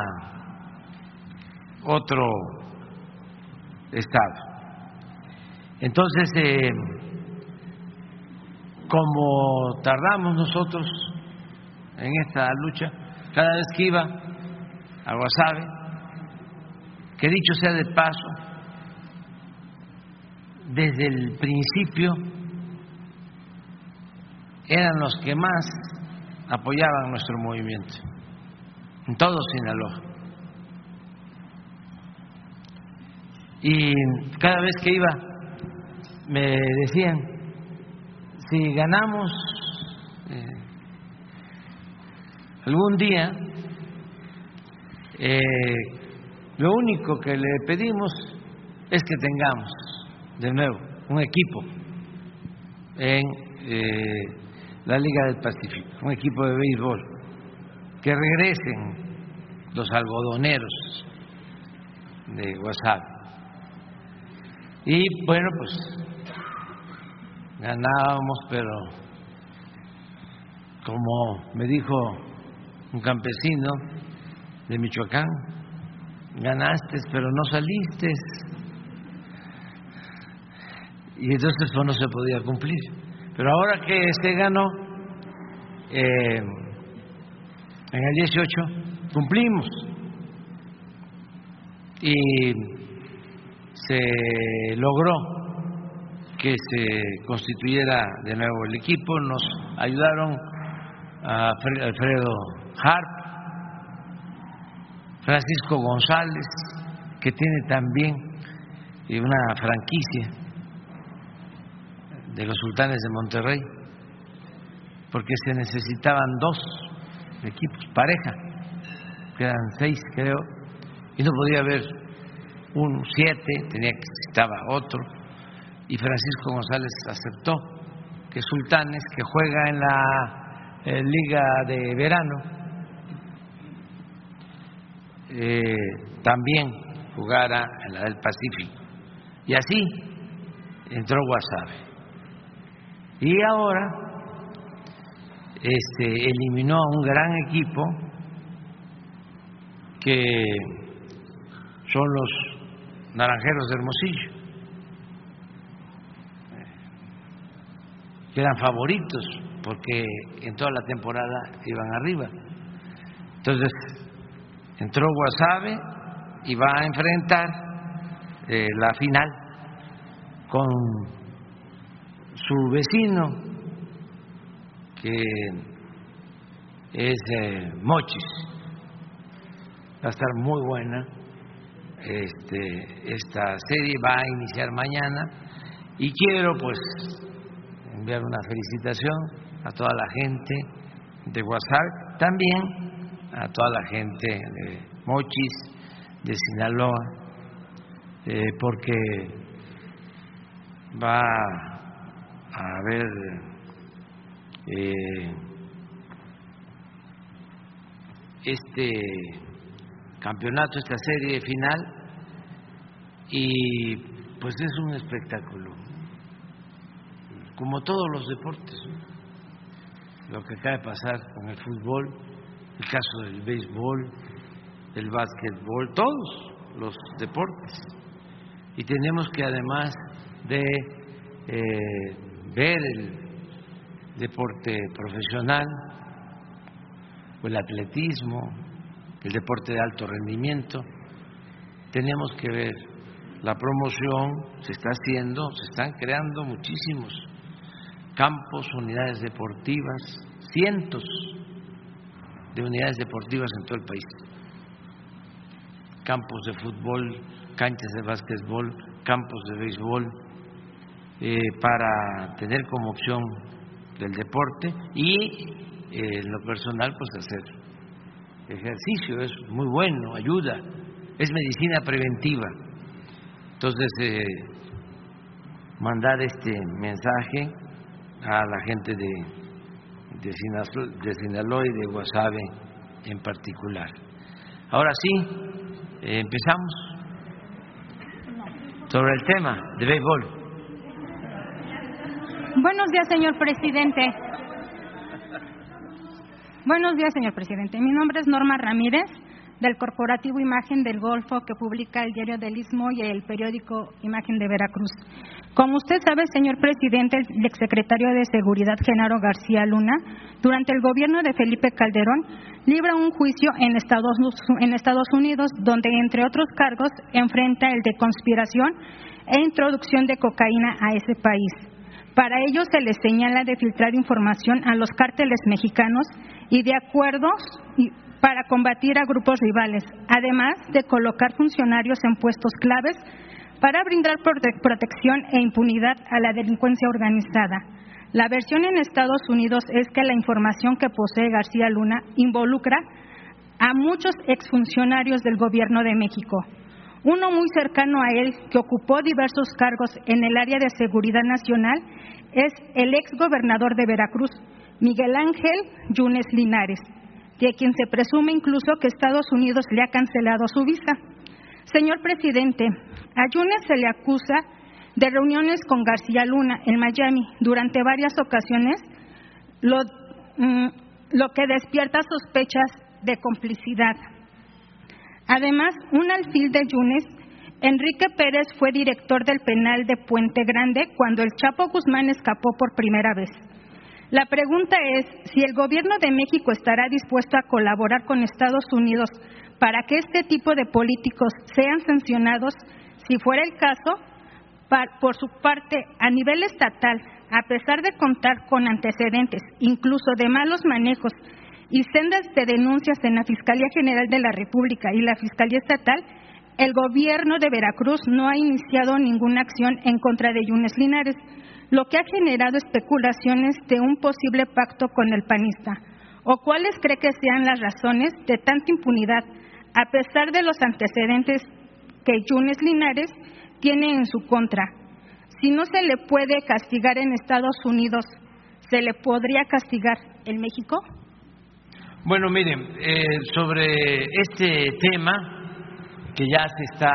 Speaker 1: otro estado. Entonces, como tardamos nosotros en esta lucha, cada vez que iba a Guasave, que dicho sea de paso, desde el principio eran los que más apoyaban nuestro movimiento en todo Sinaloa. Y cada vez que iba me decían, si ganamos algún día, lo único que le pedimos es que tengamos de nuevo un equipo en la Liga del Pacífico, un equipo de béisbol, que regresen los algodoneros de Guasave. Y bueno, pues ganábamos, pero como me dijo un campesino de Michoacán, ganaste pero no saliste, y entonces pues no se podía cumplir. Pero ahora que se ganó en el 18 cumplimos y se logró que se constituyera de nuevo el equipo. Nos ayudaron a Alfredo Harp, Francisco González, que tiene también una franquicia de los Sultanes de Monterrey, porque se necesitaban 2 equipos, pareja, que eran 6 creo, y no podía haber 7, necesitaba otro, y Francisco González aceptó que Sultanes, que juega en la Liga de Verano, también jugara en la del Pacífico, y así entró Guasave. Y ahora eliminó a un gran equipo que son los Naranjeros de Hermosillo, que eran favoritos porque en toda la temporada iban arriba. Entonces entró Guasave y va a enfrentar la final con su vecino, que es Mochis. Va a estar muy buena. Esta serie va a iniciar mañana y quiero pues enviar una felicitación a toda la gente de Guasave, también a toda la gente de Mochis, de Sinaloa, porque va a haber este campeonato, esta serie final, y pues es un espectáculo, como todos los deportes, ¿no? Lo que acaba de pasar con el fútbol, el caso del béisbol, del básquetbol, todos los deportes, y tenemos que además de ver el deporte profesional o el atletismo, el deporte de alto rendimiento, tenemos que ver la promoción. Se está haciendo, se están creando muchísimos campos, unidades deportivas, cientos de unidades deportivas en todo el país, campos de fútbol, canchas de básquetbol, campos de béisbol, para tener como opción del deporte y en lo personal pues hacer ejercicio. Es muy bueno, ayuda, es medicina preventiva. Entonces mandar este mensaje a la gente de Sinaloa y de Guasave en particular. Ahora sí, empezamos sobre el tema de béisbol.
Speaker 5: Buenos días, señor presidente. Buenos días, señor presidente. Mi nombre es Norma Ramírez, del Corporativo Imagen del Golfo, que publica el Diario del Istmo y el periódico Imagen de Veracruz. Como usted sabe, señor presidente, el exsecretario de Seguridad, Genaro García Luna, durante el gobierno de Felipe Calderón, libra un juicio en Estados Unidos, donde, entre otros cargos, enfrenta el de conspiración e introducción de cocaína a ese país. Para ello se les señala de filtrar información a los cárteles mexicanos y de acuerdos para combatir a grupos rivales, además de colocar funcionarios en puestos claves para brindar protección e impunidad a la delincuencia organizada. La versión en Estados Unidos es que la información que posee García Luna involucra a muchos exfuncionarios del Gobierno de México. Uno muy cercano a él, que ocupó diversos cargos en el área de seguridad nacional, es el exgobernador de Veracruz, Miguel Ángel Yunes Linares, de quien se presume incluso que Estados Unidos le ha cancelado su visa. Señor presidente, a Yunes se le acusa de reuniones con García Luna en Miami durante varias ocasiones, lo que despierta sospechas de complicidad. Además, un alfil de Yunes, Enrique Pérez, fue director del penal de Puente Grande cuando el Chapo Guzmán escapó por primera vez. La pregunta es si el Gobierno de México estará dispuesto a colaborar con Estados Unidos para que este tipo de políticos sean sancionados. Si fuera el caso, por su parte, a nivel estatal, a pesar de contar con antecedentes, incluso de malos manejos y sendas de denuncias en la Fiscalía General de la República y la Fiscalía Estatal, el Gobierno de Veracruz no ha iniciado ninguna acción en contra de Yunes Linares, lo que ha generado especulaciones de un posible pacto con el panista. ¿O cuáles cree que sean las razones de tanta impunidad, a pesar de los antecedentes que Yunes Linares tiene en su contra? Si no se le puede castigar en Estados Unidos, ¿se le podría castigar en México?
Speaker 1: Bueno, miren, sobre este tema que ya se está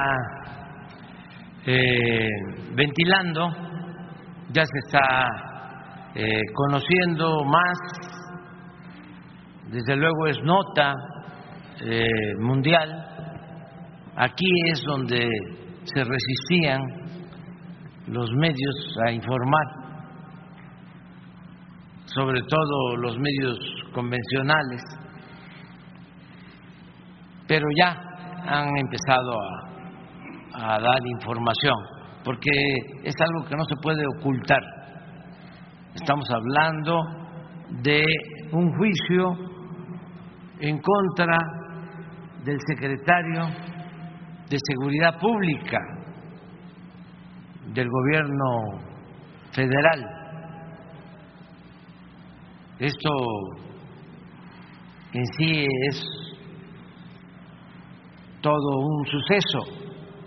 Speaker 1: ventilando, ya se está conociendo más, desde luego es nota mundial. Aquí es donde se resistían los medios a informar, sobre todo los medios convencionales, pero ya han empezado a dar información, porque es algo que no se puede ocultar. Estamos hablando de un juicio en contra del secretario de Seguridad Pública del gobierno federal. Esto en sí es todo un suceso.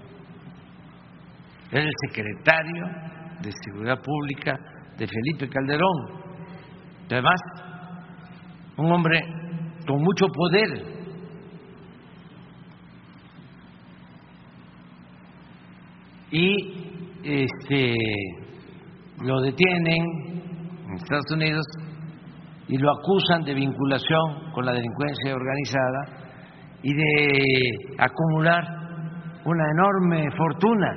Speaker 1: Era el secretario de Seguridad Pública de Felipe Calderón. Además, un hombre con mucho poder. Y lo detienen en Estados Unidos y lo acusan de vinculación con la delincuencia organizada y de acumular una enorme fortuna.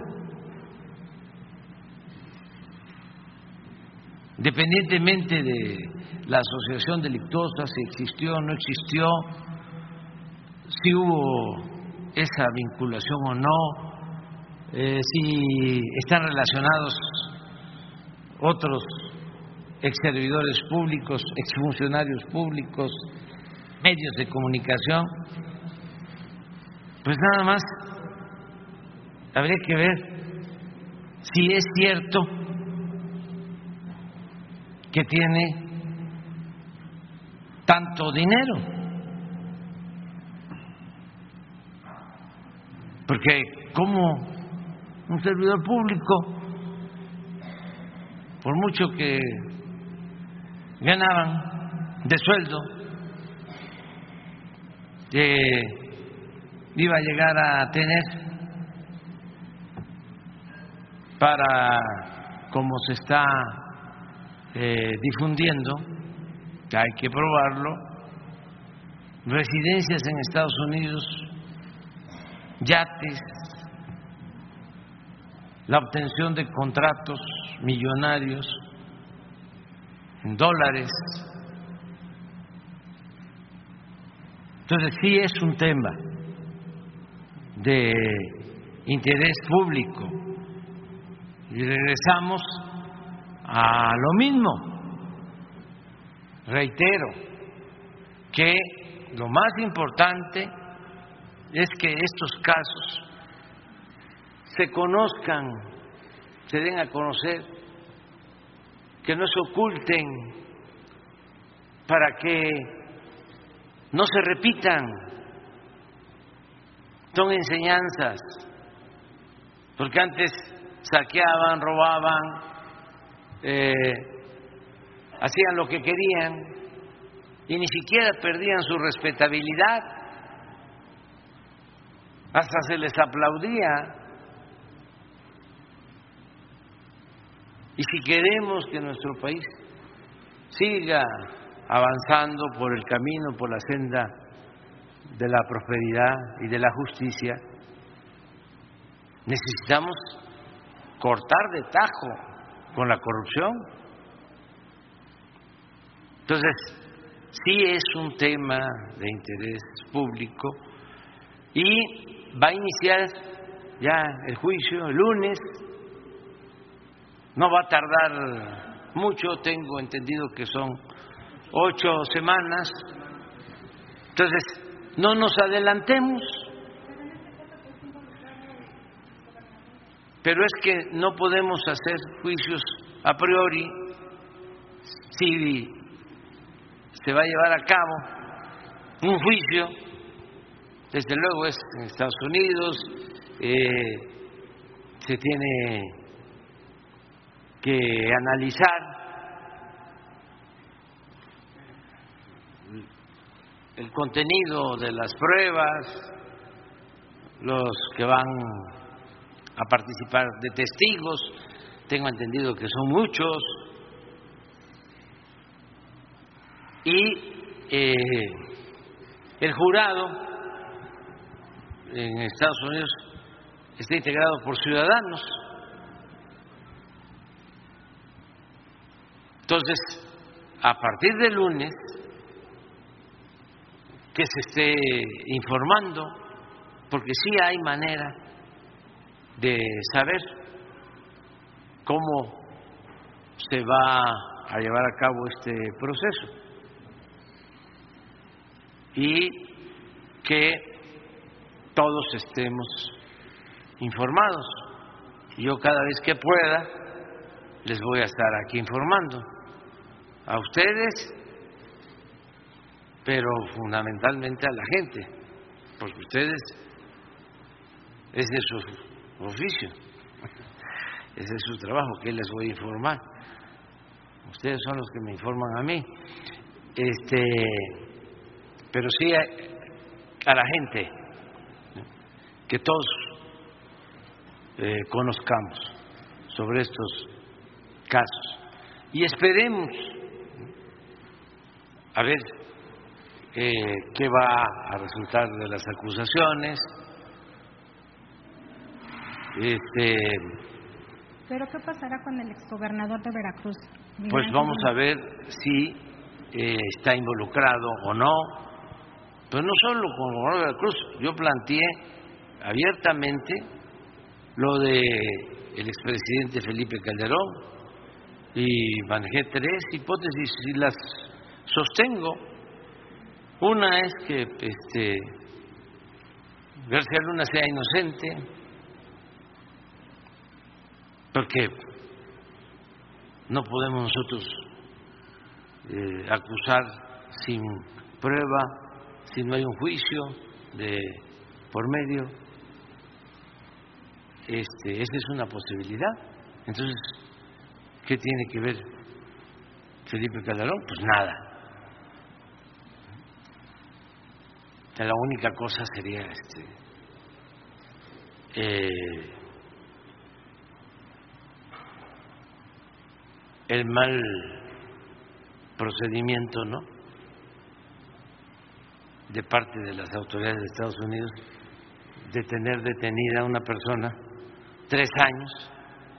Speaker 1: Independientemente de la asociación delictuosa, si existió o no existió, si hubo esa vinculación o no, si están relacionados otros exservidores públicos, exfuncionarios públicos, medios de comunicación, pues nada más habría que ver si es cierto que tiene tanto dinero, porque como un servidor público, por mucho que ganaban de sueldo, iba a llegar a tener para, como se está difundiendo, que hay que probarlo, residencias en Estados Unidos, yates, la obtención de contratos millonarios en dólares. Entonces sí es un tema de interés público y regresamos a lo mismo. Reitero que lo más importante es que estos casos se conozcan, se den a conocer, que no se oculten, para que no se repitan. Son enseñanzas, porque antes saqueaban, robaban, hacían lo que querían y ni siquiera perdían su respetabilidad, hasta se les aplaudía. Y si queremos que nuestro país siga avanzando por el camino, por la senda de la prosperidad y de la justicia, necesitamos cortar de tajo con la corrupción. Entonces, sí es un tema de interés público y va a iniciar ya el juicio el lunes. No va a tardar mucho, tengo entendido que son 8 semanas. Entonces, no nos adelantemos. Pero es que no podemos hacer juicios a priori. Si se va a llevar a cabo un juicio, desde luego es en Estados Unidos, se tiene que analizar el contenido de las pruebas, los que van a participar de testigos, tengo entendido que son muchos, y el jurado en Estados Unidos está integrado por ciudadanos. Entonces, a partir del lunes, que se esté informando, porque sí hay manera de saber cómo se va a llevar a cabo este proceso. y que todos estemos informados. Yo cada vez que pueda les voy a estar aquí informando a ustedes, pero fundamentalmente a la gente, porque ustedes, ese es su oficio, ese es su trabajo, que les voy a informar. Ustedes son los que me informan a mí. Pero sí a la gente, que todos conozcamos sobre estos casos y esperemos a ver qué va a resultar de las acusaciones.
Speaker 5: ¿Pero qué pasará con el exgobernador de Veracruz?
Speaker 1: Pues vamos a ver si está involucrado o no, pero no solo con el gobernador de Veracruz. Yo planteé abiertamente lo de el expresidente Felipe Calderón y manejé 3 hipótesis y las sostengo. Una es que García Luna sea inocente, porque no podemos nosotros acusar sin prueba, si no hay un juicio por medio. Esa es una posibilidad. Entonces, ¿qué tiene que ver Felipe Calderón? Pues nada. La única cosa sería el mal procedimiento, ¿no?, de parte de las autoridades de Estados Unidos de tener detenida a una persona 3 años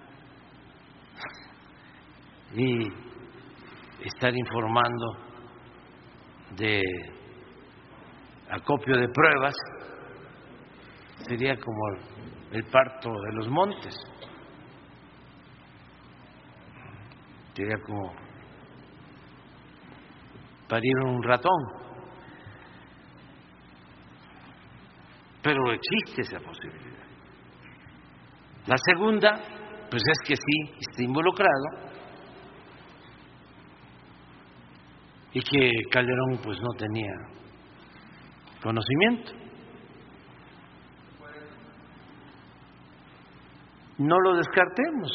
Speaker 1: y estar informando de acopio de pruebas. Sería como el parto de los montes, sería como parir un ratón, pero existe esa posibilidad. La segunda, pues es que sí está involucrado y que Calderón pues no tenía conocimiento. No lo descartemos.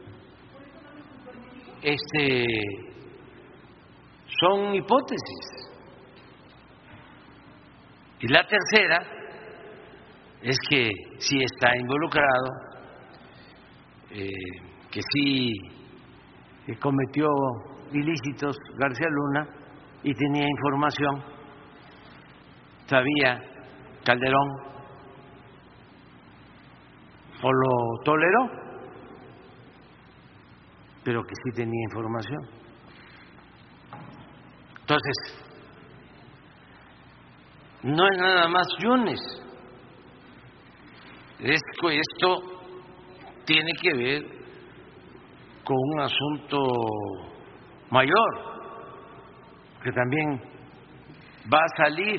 Speaker 1: Son hipótesis. Y la tercera es que sí está involucrado, que sí cometió ilícitos García Luna y tenía información, sabía Calderón o lo toleró, pero que sí tenía información. Entonces, no es nada más Yunes. Esto tiene que ver con un asunto mayor, que también va a salir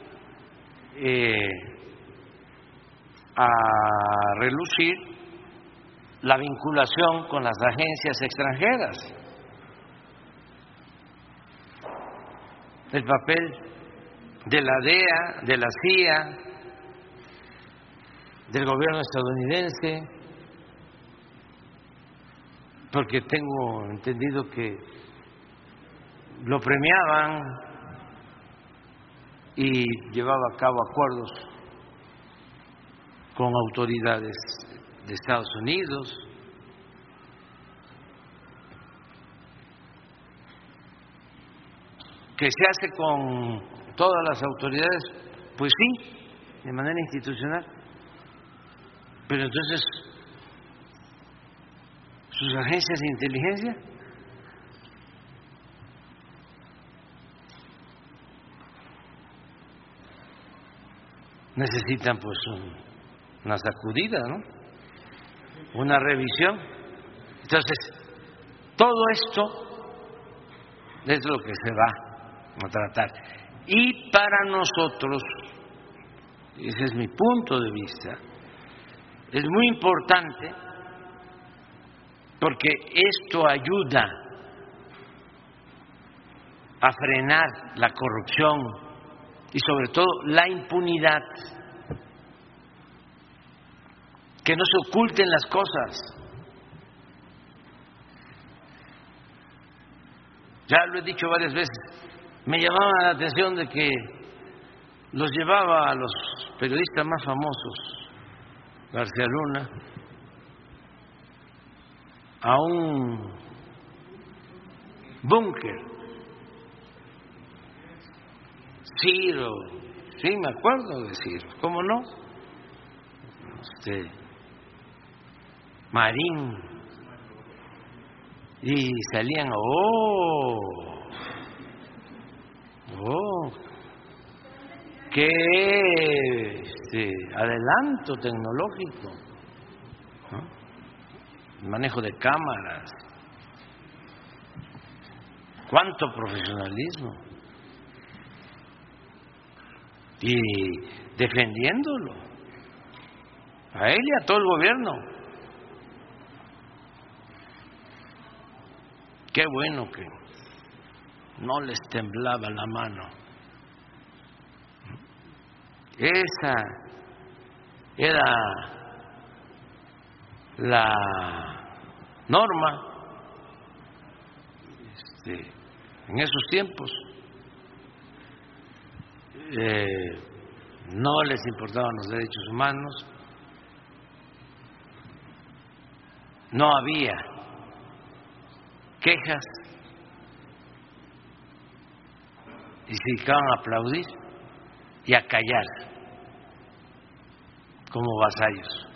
Speaker 1: a relucir la vinculación con las agencias extranjeras, el papel de la DEA, de la CIA, del gobierno estadounidense, porque tengo entendido que lo premiaban y llevaba a cabo acuerdos con autoridades de Estados Unidos. ¿Que se hace con todas las autoridades? Pues sí, de manera institucional. Pero entonces, ¿sus agencias de inteligencia? Necesitan pues una sacudida, ¿no?, una revisión. Entonces, todo esto es lo que se va a tratar. Y para nosotros, ese es mi punto de vista, es muy importante porque esto ayuda a frenar la corrupción y sobre todo la impunidad, que no se oculten las cosas. Ya lo he dicho varias veces, me llamaba la atención de que los llevaba a los periodistas más famosos, García Luna, a un búnker. Ciro, sí, me acuerdo de Ciro, ¿cómo no? Marín, y salían, qué adelanto tecnológico, ¿no? El manejo de cámaras, cuánto profesionalismo, y defendiéndolo a él y a todo el gobierno. Qué bueno que no les temblaba la mano. Esa era la norma en esos tiempos. No les importaban los derechos humanos, no había quejas y se dedicaban a aplaudir y a callar como vasallos.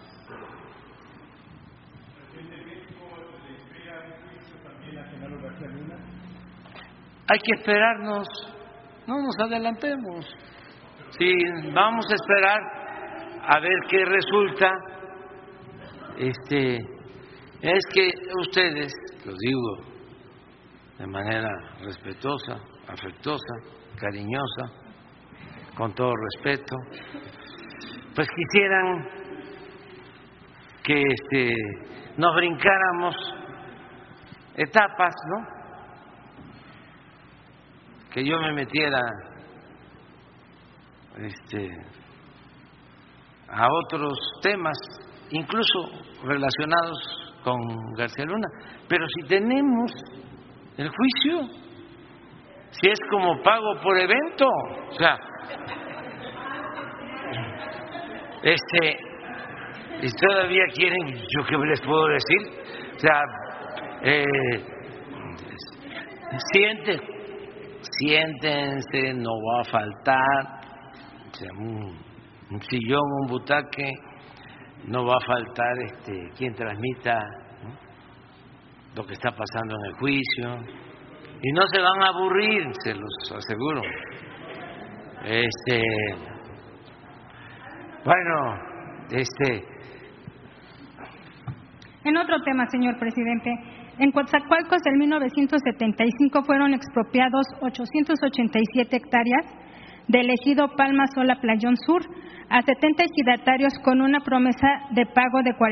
Speaker 1: Hay que esperarnos, no nos adelantemos. Sí, vamos a esperar a ver qué resulta. Es que ustedes, los digo de manera respetuosa, afectuosa, cariñosa, con todo respeto, pues quisieran que nos brincáramos etapas, ¿no? Que yo me metiera a otros temas, incluso relacionados con García Luna. Pero si tenemos el juicio, si es como pago por evento, o sea, y todavía quieren, ¿yo qué les puedo decir? O sea, siéntense, no va a faltar, o sea, un sillón, un butaque, no va a faltar quien transmita, ¿no?, lo que está pasando en el juicio, y no se van a aburrir, se los aseguro.
Speaker 5: En otro tema, señor presidente, en Coatzacoalcos del 1975 fueron expropiados 887 hectáreas del ejido Palma Sola Playón Sur a 70 ejidatarios con una promesa de pago de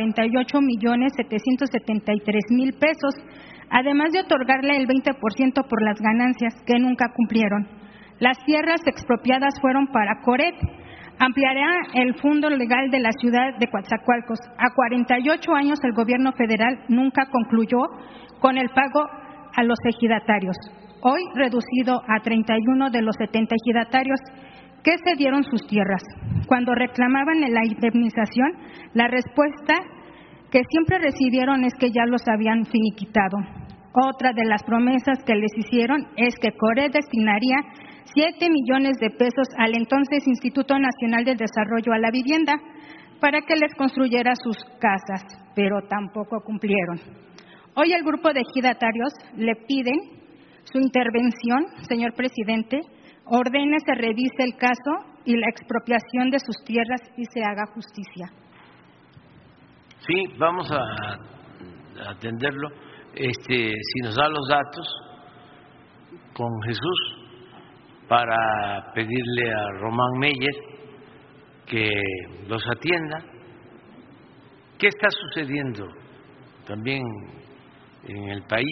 Speaker 5: 48.773.000 pesos, además de otorgarle el 20% por las ganancias, que nunca cumplieron. Las tierras expropiadas fueron para Coret. Ampliará el fondo legal de la ciudad de Coatzacoalcos. A 48 años el gobierno federal nunca concluyó con el pago a los ejidatarios, hoy reducido a 31 de los 70 ejidatarios que cedieron sus tierras. Cuando reclamaban la indemnización, la respuesta que siempre recibieron es que ya los habían finiquitado. Otra de las promesas que les hicieron es que Coret destinaría 7 millones de pesos al entonces Instituto Nacional de Desarrollo a la Vivienda para que les construyera sus casas, pero tampoco cumplieron. Hoy el grupo de ejidatarios le piden su intervención, señor presidente, ordene se revise el caso y la expropiación de sus tierras y se haga justicia.
Speaker 1: Sí, vamos a atenderlo. Si nos da los datos con Jesús, para pedirle a Román Meyer que los atienda. ¿Qué está sucediendo también en el país?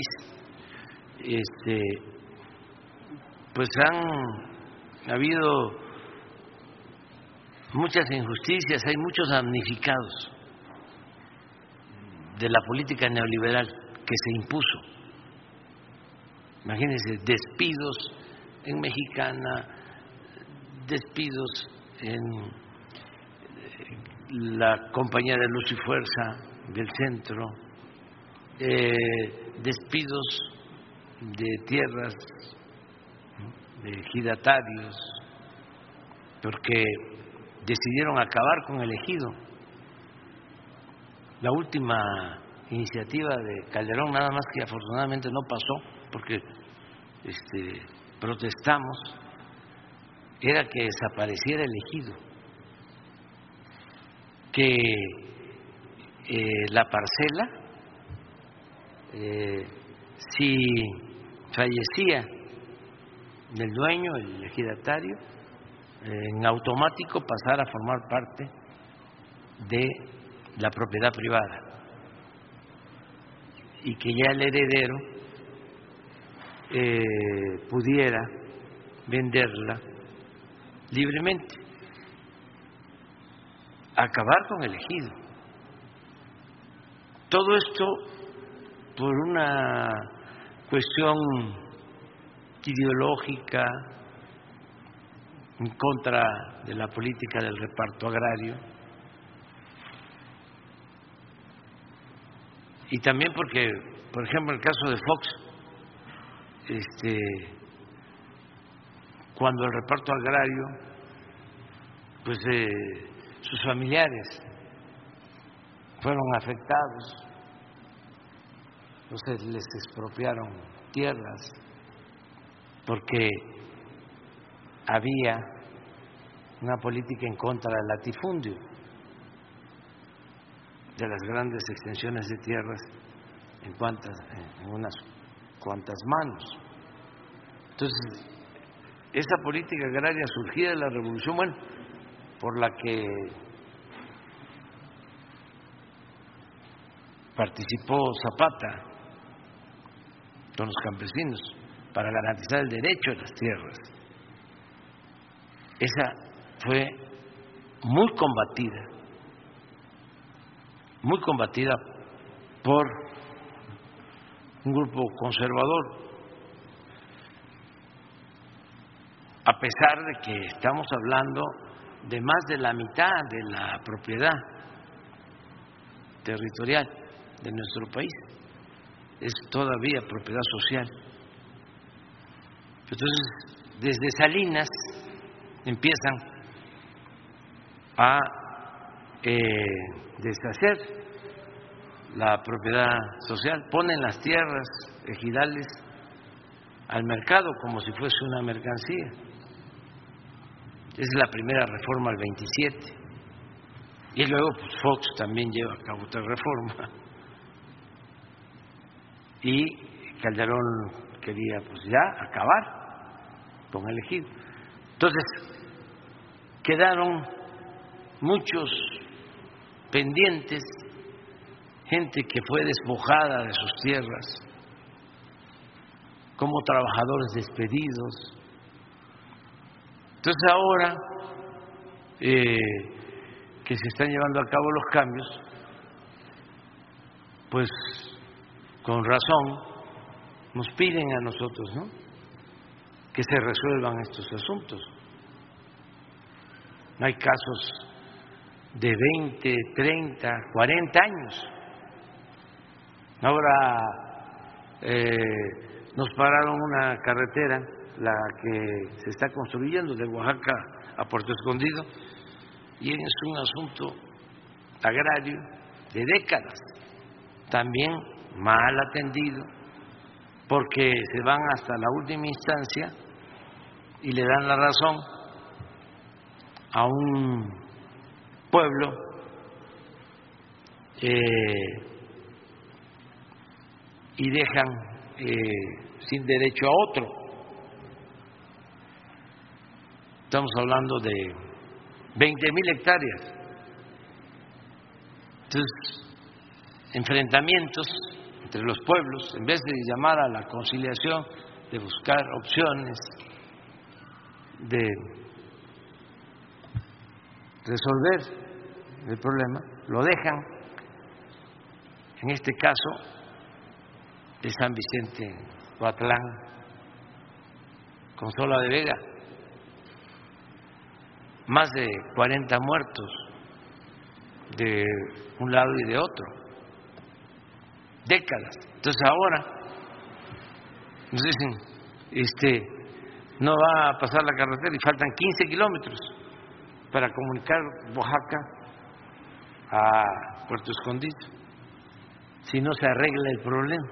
Speaker 1: Pues ha habido muchas injusticias, hay muchos damnificados de la política neoliberal que se impuso. Imagínense, despidos en Mexicana, despidos en la Compañía de Luz y Fuerza del Centro, despidos de tierras, de ejidatarios, porque decidieron acabar con el ejido. La última iniciativa de Calderón, nada más que afortunadamente no pasó, porque protestamos, era que desapareciera el ejido, que la parcela, si fallecía el dueño, el ejidatario, en automático pasara a formar parte de la propiedad privada y que ya el heredero pudiera venderla libremente, acabar con el ejido. Todo esto por una cuestión ideológica en contra de la política del reparto agrario, y también porque, por ejemplo, en el caso de Fox, cuando el reparto agrario, pues sus familiares fueron afectados, entonces les expropiaron tierras porque había una política en contra del latifundio, de las grandes extensiones de tierras en unas cuantas manos. Entonces, esa política agraria surgida de la revolución, bueno, por la que participó Zapata con los campesinos para garantizar el derecho a las tierras, esa fue muy combatida por un grupo conservador, a pesar de que estamos hablando de más de la mitad de la propiedad territorial de nuestro país, es todavía propiedad social. Entonces, desde Salinas empiezan a deshacer la propiedad social, ponen las tierras ejidales al mercado como si fuese una mercancía. Es la primera reforma al 27. Y luego pues, Fox también lleva a cabo otra reforma. Y Calderón quería pues ya acabar con el ejido. Entonces, quedaron muchos pendientes, gente que fue despojada de sus tierras, como trabajadores despedidos. Entonces ahora que se están llevando a cabo los cambios, pues con razón nos piden a nosotros, ¿no?, que se resuelvan estos asuntos. Hay casos de 20, 30, 40 años. Ahora nos pararon una carretera, la que se está construyendo de Oaxaca a Puerto Escondido, y es un asunto agrario de décadas, también mal atendido, porque se van hasta la última instancia y le dan la razón a un pueblo y dejan sin derecho a otro. Estamos hablando de 20,000 hectáreas. Entonces, enfrentamientos entre los pueblos, en vez de llamar a la conciliación, de buscar opciones, de resolver el problema, lo dejan, en este caso, de San Vicente Coatlán, Consola de Vega, más de 40 muertos de un lado y de otro, décadas. Entonces ahora nos dicen, no va a pasar la carretera y faltan 15 kilómetros para comunicar Oaxaca a Puerto Escondido, si no se arregla el problema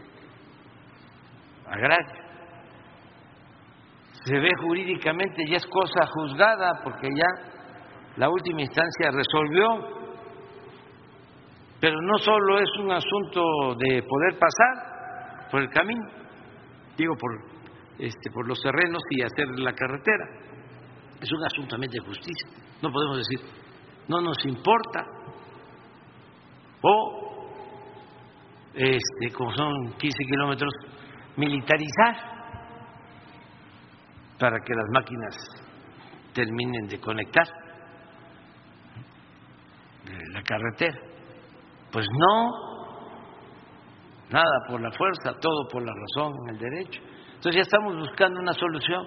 Speaker 1: agrario. Se ve jurídicamente, ya es cosa juzgada, porque ya la última instancia resolvió, pero no solo es un asunto de poder pasar por el camino, digo por los terrenos y hacer la carretera, es un asunto también de justicia. No podemos decir no nos importa, o como son 15 kilómetros, militarizar para que las máquinas terminen de conectar la carretera. Pues no, nada por la fuerza, todo por la razón, el derecho. Entonces ya estamos buscando una solución,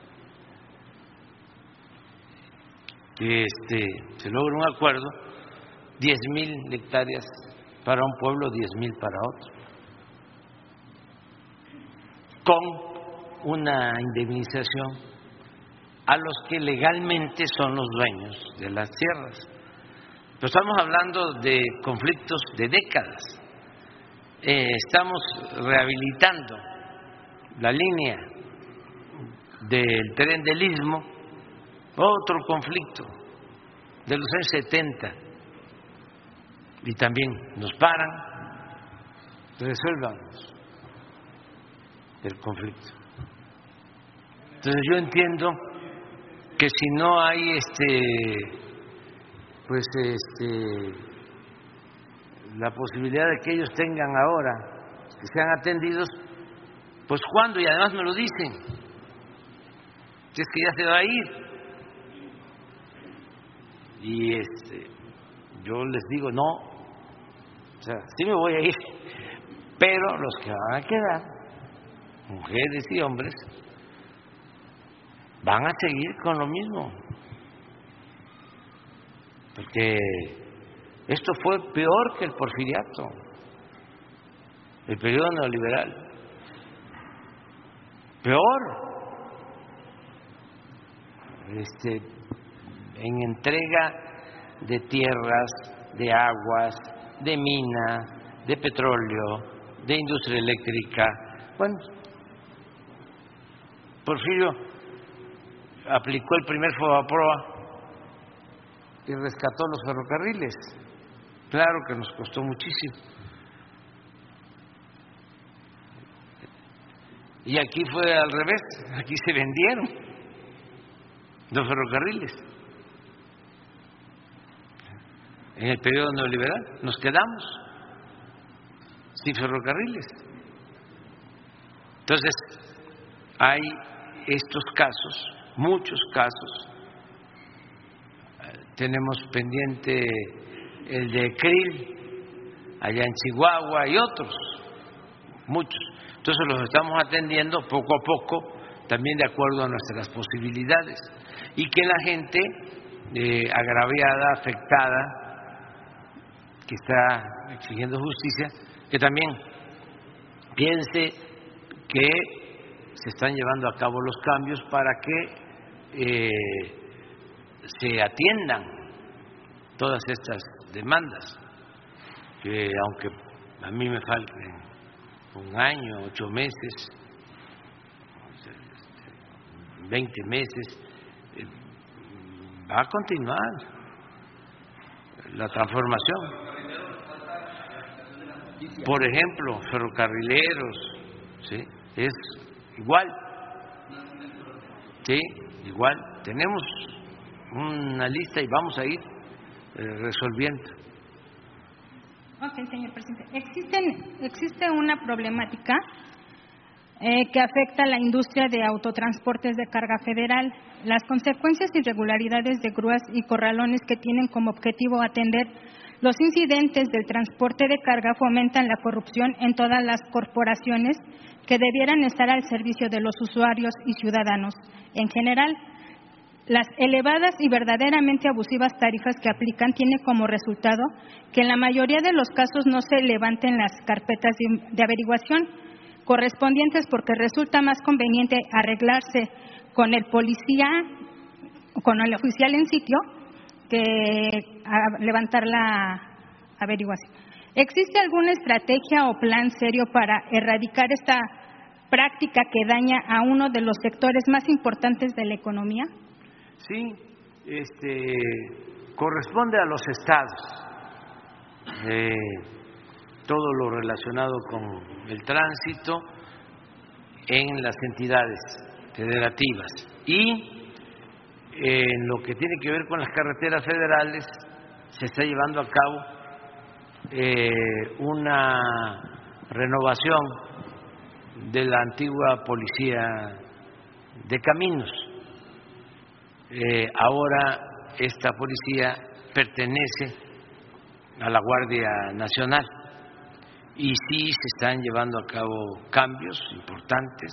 Speaker 1: que se logra un acuerdo, 10,000 hectáreas para un pueblo, 10,000 para otro, con una indemnización a los que legalmente son los dueños de las tierras. Pero estamos hablando de conflictos de décadas. Estamos rehabilitando la línea del Tren del Istmo, otro conflicto de los años 70, y también nos paran, resuélvanos el conflicto. Entonces yo entiendo que si no hay la posibilidad de que ellos tengan ahora, que sean atendidos, pues ¿cuándo? Y además me lo dicen, si es que ya se va a ir. Y yo les digo, no, o sea, sí me voy a ir, pero los que van a quedar, mujeres y hombres, van a seguir con lo mismo, porque esto fue peor que el porfiriato, el periodo neoliberal, peor, en entrega de tierras, de aguas, de mina, de petróleo, de industria eléctrica. Bueno, Porfirio aplicó el primer Fobaproa y rescató los ferrocarriles. Claro que nos costó muchísimo. Y aquí fue al revés, aquí se vendieron los ferrocarriles. En el periodo neoliberal nos quedamos sin ferrocarriles. Entonces, hay estos casos, muchos casos. Tenemos pendiente el de Krill, allá en Chihuahua, y otros, muchos. Entonces los estamos atendiendo poco a poco, también de acuerdo a nuestras posibilidades. Y que la gente agraviada, afectada, que está exigiendo justicia, que también piense que se están llevando a cabo los cambios para que se atiendan todas estas demandas, que aunque a mí me falten 1 año, 8 meses, 20 meses, va a continuar la transformación. Por ejemplo, ferrocarrileros, ¿sí? Es igual, ¿sí? Igual. tenemos una lista y vamos a ir resolviendo.
Speaker 5: Ok, señor presidente. Existe una problemática que afecta a la industria de autotransportes de carga federal. Las consecuencias e irregularidades de grúas y corralones que tienen como objetivo atender los incidentes del transporte de carga fomentan la corrupción en todas las corporaciones que debieran estar al servicio de los usuarios y ciudadanos. En general, las elevadas y verdaderamente abusivas tarifas que aplican tienen como resultado que en la mayoría de los casos no se levanten las carpetas de averiguación correspondientes porque resulta más conveniente arreglarse con el policía o con el oficial en sitio que levantar la averiguación. ¿Existe alguna estrategia o plan serio para erradicar esta práctica que daña a uno de los sectores más importantes de la economía?
Speaker 1: Sí, corresponde a los estados todo lo relacionado con el tránsito en las entidades federativas y en lo que tiene que ver con las carreteras federales se está llevando a cabo una renovación de la antigua policía de caminos. Ahora esta policía pertenece a la Guardia Nacional y sí se están llevando a cabo cambios importantes.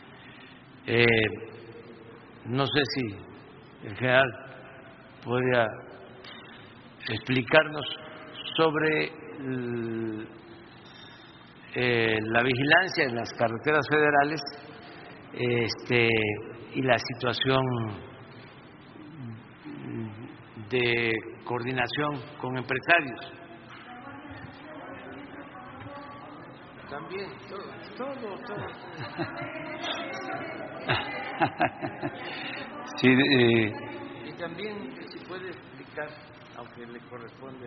Speaker 1: No sé si el general podría explicarnos sobre la vigilancia en las carreteras federales y la situación de coordinación con empresarios. También, todo.
Speaker 3: Sí,
Speaker 1: y también, si puede explicar, aunque le corresponde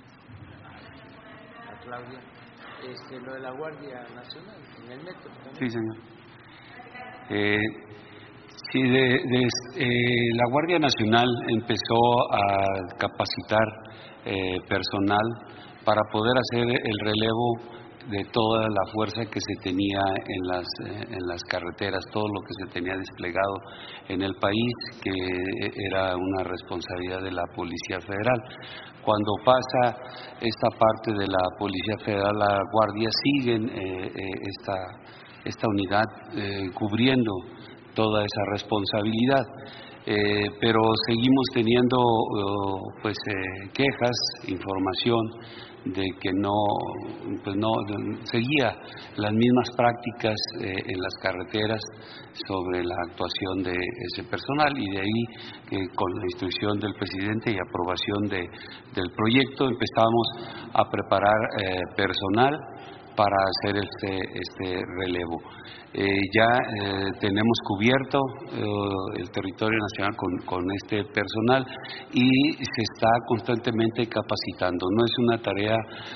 Speaker 1: a Claudia, lo de la Guardia Nacional en el metro también.
Speaker 3: Sí, señor. Sí, la Guardia Nacional empezó a capacitar personal para poder hacer el relevo de toda la fuerza que se tenía en las carreteras, todo lo que se tenía desplegado en el país, que era una responsabilidad de la Policía Federal. Cuando pasa esta parte de la Policía Federal, la Guardia siguen esta unidad cubriendo toda esa responsabilidad. Pero seguimos teniendo quejas, información de que no seguía las mismas prácticas en las carreteras sobre la actuación de ese personal, y de ahí que con la instrucción del presidente y aprobación del proyecto empezamos a preparar personal para hacer este relevo. Tenemos cubierto el territorio nacional con este personal y se está constantemente capacitando. No es una tarea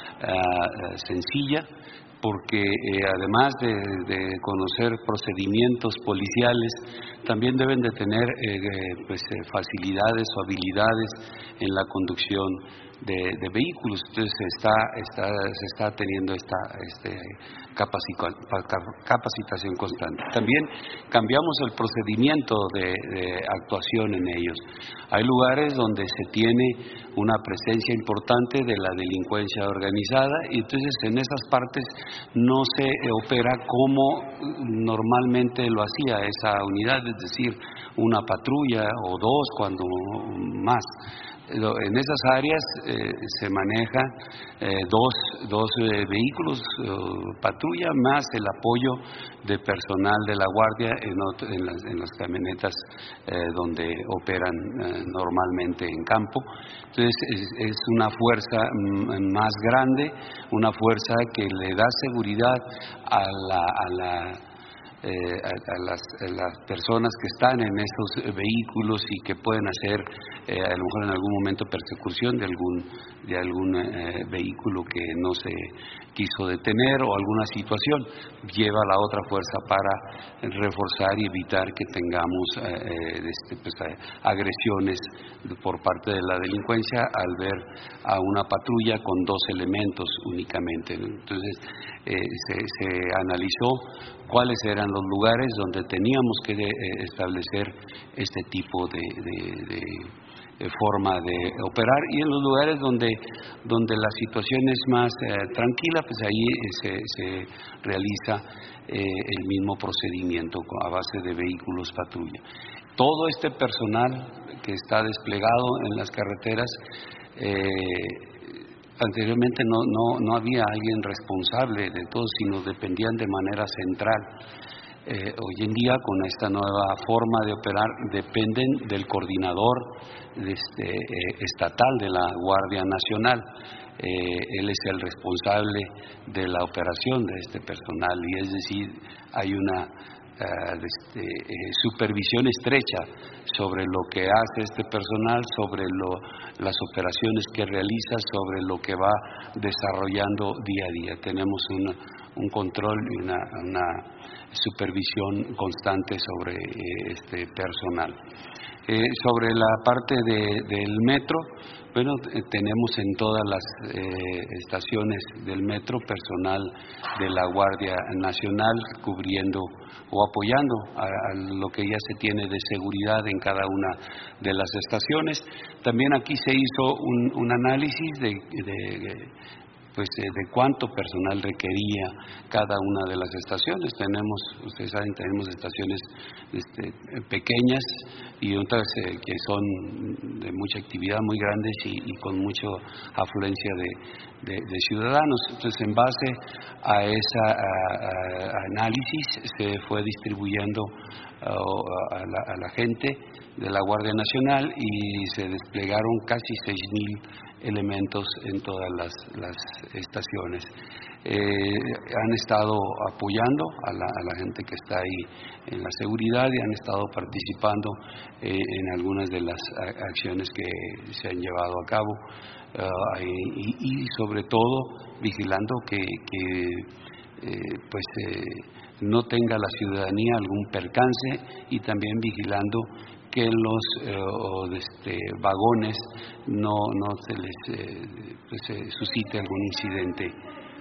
Speaker 3: sencilla, porque además de conocer procedimientos policiales, también deben de tener facilidades o habilidades en la conducción de vehículos. Entonces se está teniendo esta capacitación constante. También cambiamos el procedimiento de actuación en ellos. Hay lugares donde se tiene una presencia importante de la delincuencia organizada y entonces en esas partes no se opera como normalmente lo hacía esa unidad, es decir, una patrulla o dos cuando más. En esas áreas se manejan dos vehículos patrulla más el apoyo de personal de la Guardia en las camionetas donde operan normalmente en campo. Entonces es una fuerza más grande, una fuerza que le da seguridad a las personas que están en esos vehículos y que pueden hacer a lo mejor en algún momento persecución de algún vehículo que no se quiso detener o alguna situación, lleva a la otra fuerza para reforzar y evitar que tengamos agresiones por parte de la delincuencia al ver a una patrulla con 2 elementos únicamente. Entonces se analizó cuáles eran los lugares donde teníamos que establecer este tipo de forma de operar, y en los lugares donde la situación es más tranquila, pues ahí se realiza el mismo procedimiento a base de vehículos patrulla. Todo este personal que está desplegado en las carreteras, anteriormente no había alguien responsable de todo, sino dependían de manera central. Hoy en día, con esta nueva forma de operar, dependen del coordinador estatal de la Guardia Nacional. Él es el responsable de la operación de este personal, y es decir, hay una supervisión estrecha sobre lo que hace este personal, sobre las operaciones que realiza, sobre lo que va desarrollando día a día. Tenemos un control y una supervisión constante sobre este personal. Sobre la parte del metro, bueno, tenemos en todas las estaciones del metro personal de la Guardia Nacional cubriendo o apoyando a lo que ya se tiene de seguridad en cada una de las estaciones. También aquí se hizo un análisis de cuánto personal requería cada una de las estaciones. Ustedes saben, tenemos estaciones pequeñas y otras que son de mucha actividad, muy grandes y con mucha afluencia de ciudadanos. Entonces, en base a ese análisis se fue distribuyendo a la gente de la Guardia Nacional y se desplegaron casi 6,000 elementos en todas las estaciones. Han estado apoyando a la gente que está ahí en la seguridad y han estado participando en algunas de las acciones que se han llevado a cabo y sobre todo vigilando que no tenga la ciudadanía algún percance, y también vigilando que en los vagones no se les suscite algún incidente.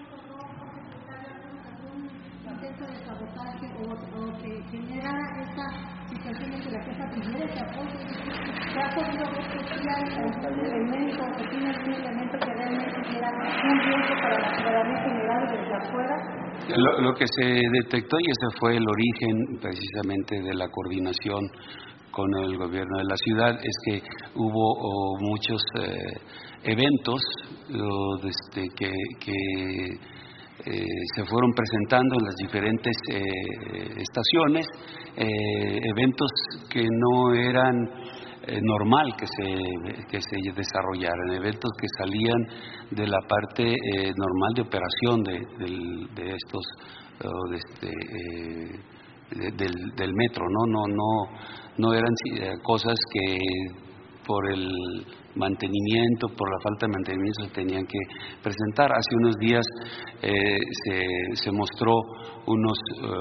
Speaker 3: Lo que se detectó, y ese fue el origen precisamente de la coordinación con el gobierno de la ciudad, es que hubo muchos eventos que se fueron presentando en las diferentes estaciones, eventos que no eran normal que se desarrollaran, eventos que salían de la parte normal de operación de estos del metro, no eran cosas que por el mantenimiento, por la falta de mantenimiento se tenían que presentar. Hace unos días se mostró unos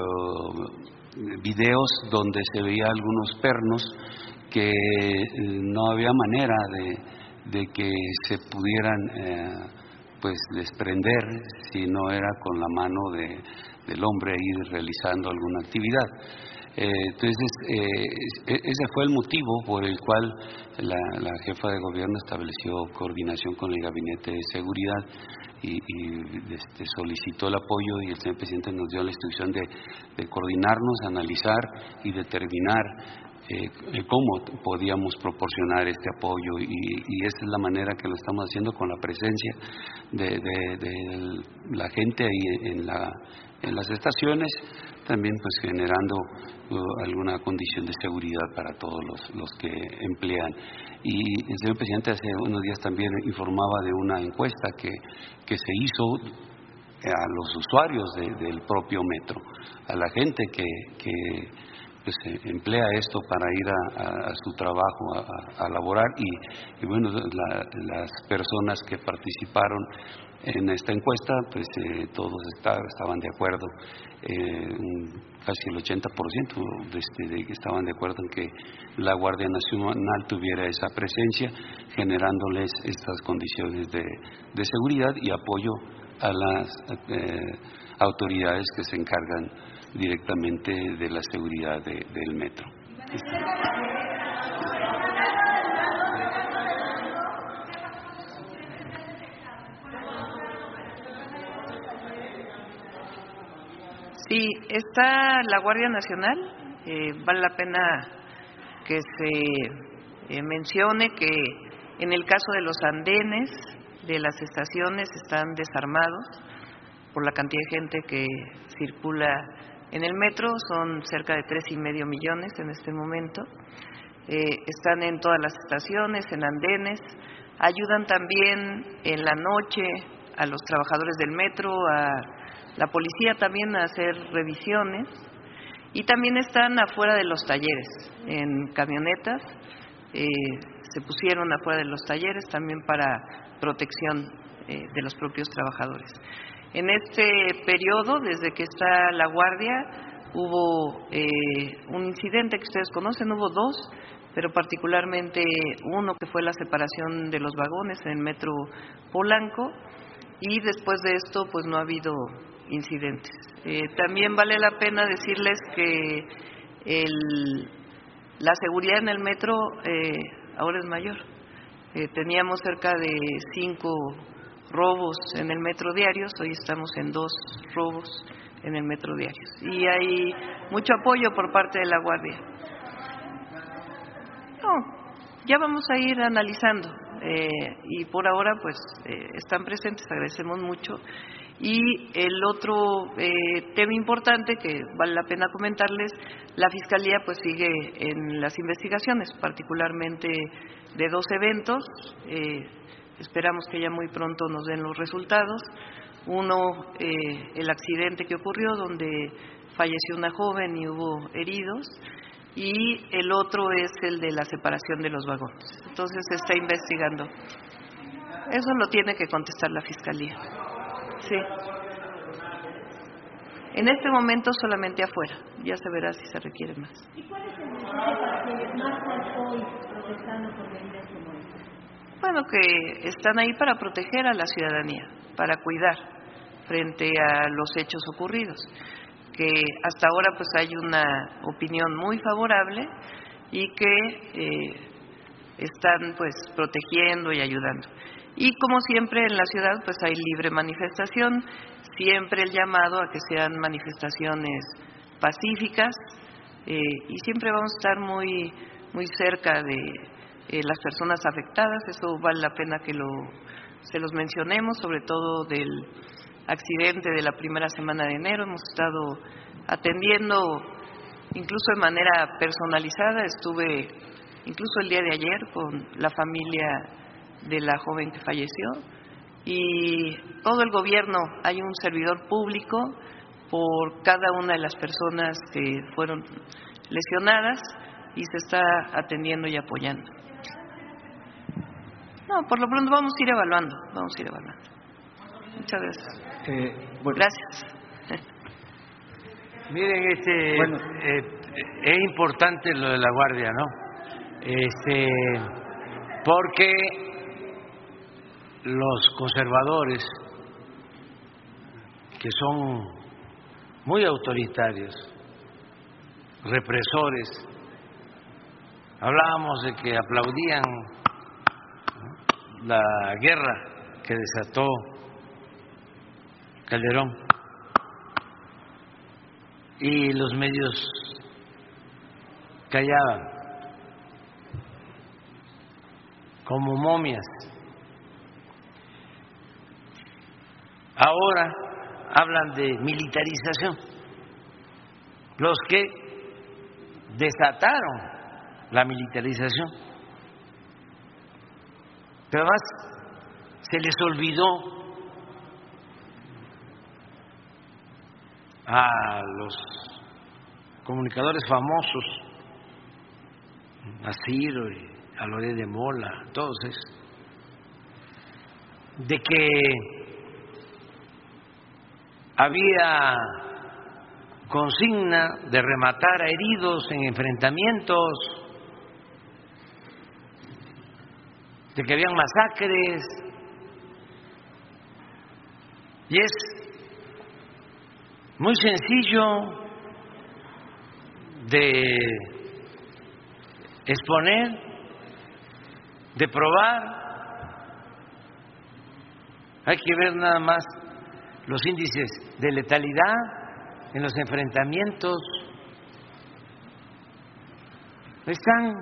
Speaker 3: videos donde se veía algunos pernos que no había manera de que se pudieran desprender si no era con la mano del hombre ahí realizando alguna actividad. Entonces, ese fue el motivo por el cual la jefa de gobierno estableció coordinación con el Gabinete de Seguridad y solicitó el apoyo, y el señor presidente nos dio la instrucción de coordinarnos, analizar y determinar cómo podíamos proporcionar este apoyo, y esa es la manera que lo estamos haciendo, con la presencia de la gente ahí en las estaciones, también generando alguna condición de seguridad para todos los que emplean. Y el señor presidente hace unos días también informaba de una encuesta que se hizo a los usuarios del propio metro, a la gente que pues emplea esto para ir a su trabajo, a laborar, y bueno, las personas que participaron en esta encuesta, pues todos estaban de acuerdo, casi el 80% estaban de acuerdo en que la Guardia Nacional tuviera esa presencia, generándoles estas condiciones de seguridad y apoyo a las autoridades que se encargan directamente de la seguridad del metro.
Speaker 2: Sí, está la Guardia Nacional. Vale la pena que se mencione que en el caso de los andenes de las estaciones están desarmados por la cantidad de gente que circula en el metro. Son cerca de 3,5 millones en este momento. Están en todas las estaciones, en andenes. Ayudan también en la noche a los trabajadores del metro, a la policía también a hacer revisiones, y también están afuera de los talleres, en camionetas, se pusieron afuera de los talleres también para protección de los propios trabajadores. En este periodo, desde que está la Guardia, hubo un incidente que ustedes conocen, hubo dos, pero particularmente uno que fue la separación de los vagones en el metro Polanco, y después de esto pues no ha habido incidentes. También vale la pena decirles que la seguridad en el metro ahora es mayor. Teníamos cerca de 5 robos en el metro diarios, hoy estamos en 2 robos en el metro diarios, y hay mucho apoyo por parte de la Guardia. No, ya vamos a ir analizando, y por ahora pues están presentes, agradecemos mucho. Y el otro tema importante que vale la pena comentarles, la Fiscalía pues sigue en las investigaciones, particularmente de 2 eventos. Esperamos que ya muy pronto nos den los resultados. Uno, el accidente que ocurrió donde falleció una joven y hubo heridos, y el otro es el de la separación de los vagones. Entonces se está investigando. Eso lo tiene que contestar la Fiscalía. Sí. En este momento solamente afuera. Ya se verá si se requiere más.
Speaker 6: ¿Y cuál es el mensaje para quienes marchan hoy protestando por medidas como esta?
Speaker 2: Bueno, que están ahí para proteger a la ciudadanía, para cuidar frente a los hechos ocurridos. Que hasta ahora pues hay una opinión muy favorable y que están pues protegiendo y ayudando. Y como siempre en la ciudad pues hay libre manifestación, siempre el llamado a que sean manifestaciones pacíficas, y siempre vamos a estar muy cerca de las personas afectadas. Eso vale la pena que se los mencionemos, sobre todo del accidente de la primera semana de enero. Hemos estado atendiendo incluso de manera personalizada, estuve incluso el día de ayer con la familia de la joven que falleció, y todo el gobierno, hay un servidor público por cada una de las personas que fueron lesionadas, y se está atendiendo y apoyando. No, por lo pronto vamos a ir evaluando. Muchas gracias.
Speaker 7: Bueno.
Speaker 2: Gracias.
Speaker 1: Miren,
Speaker 7: Bueno.
Speaker 1: Es importante lo de la Guardia, ¿no? Porque los conservadores, que son muy autoritarios, represores, hablábamos de que aplaudían la guerra que desató Calderón, y los medios callaban como momias. Ahora hablan de militarización, los que desataron la militarización. Pero además se les olvidó a los comunicadores famosos, a Ciro y a Loret de Mola, todos esos, de que había consigna de rematar a heridos en enfrentamientos, de que habían masacres, y es muy sencillo de exponer, de probar. Hay que ver nada más los índices de letalidad en los enfrentamientos. Están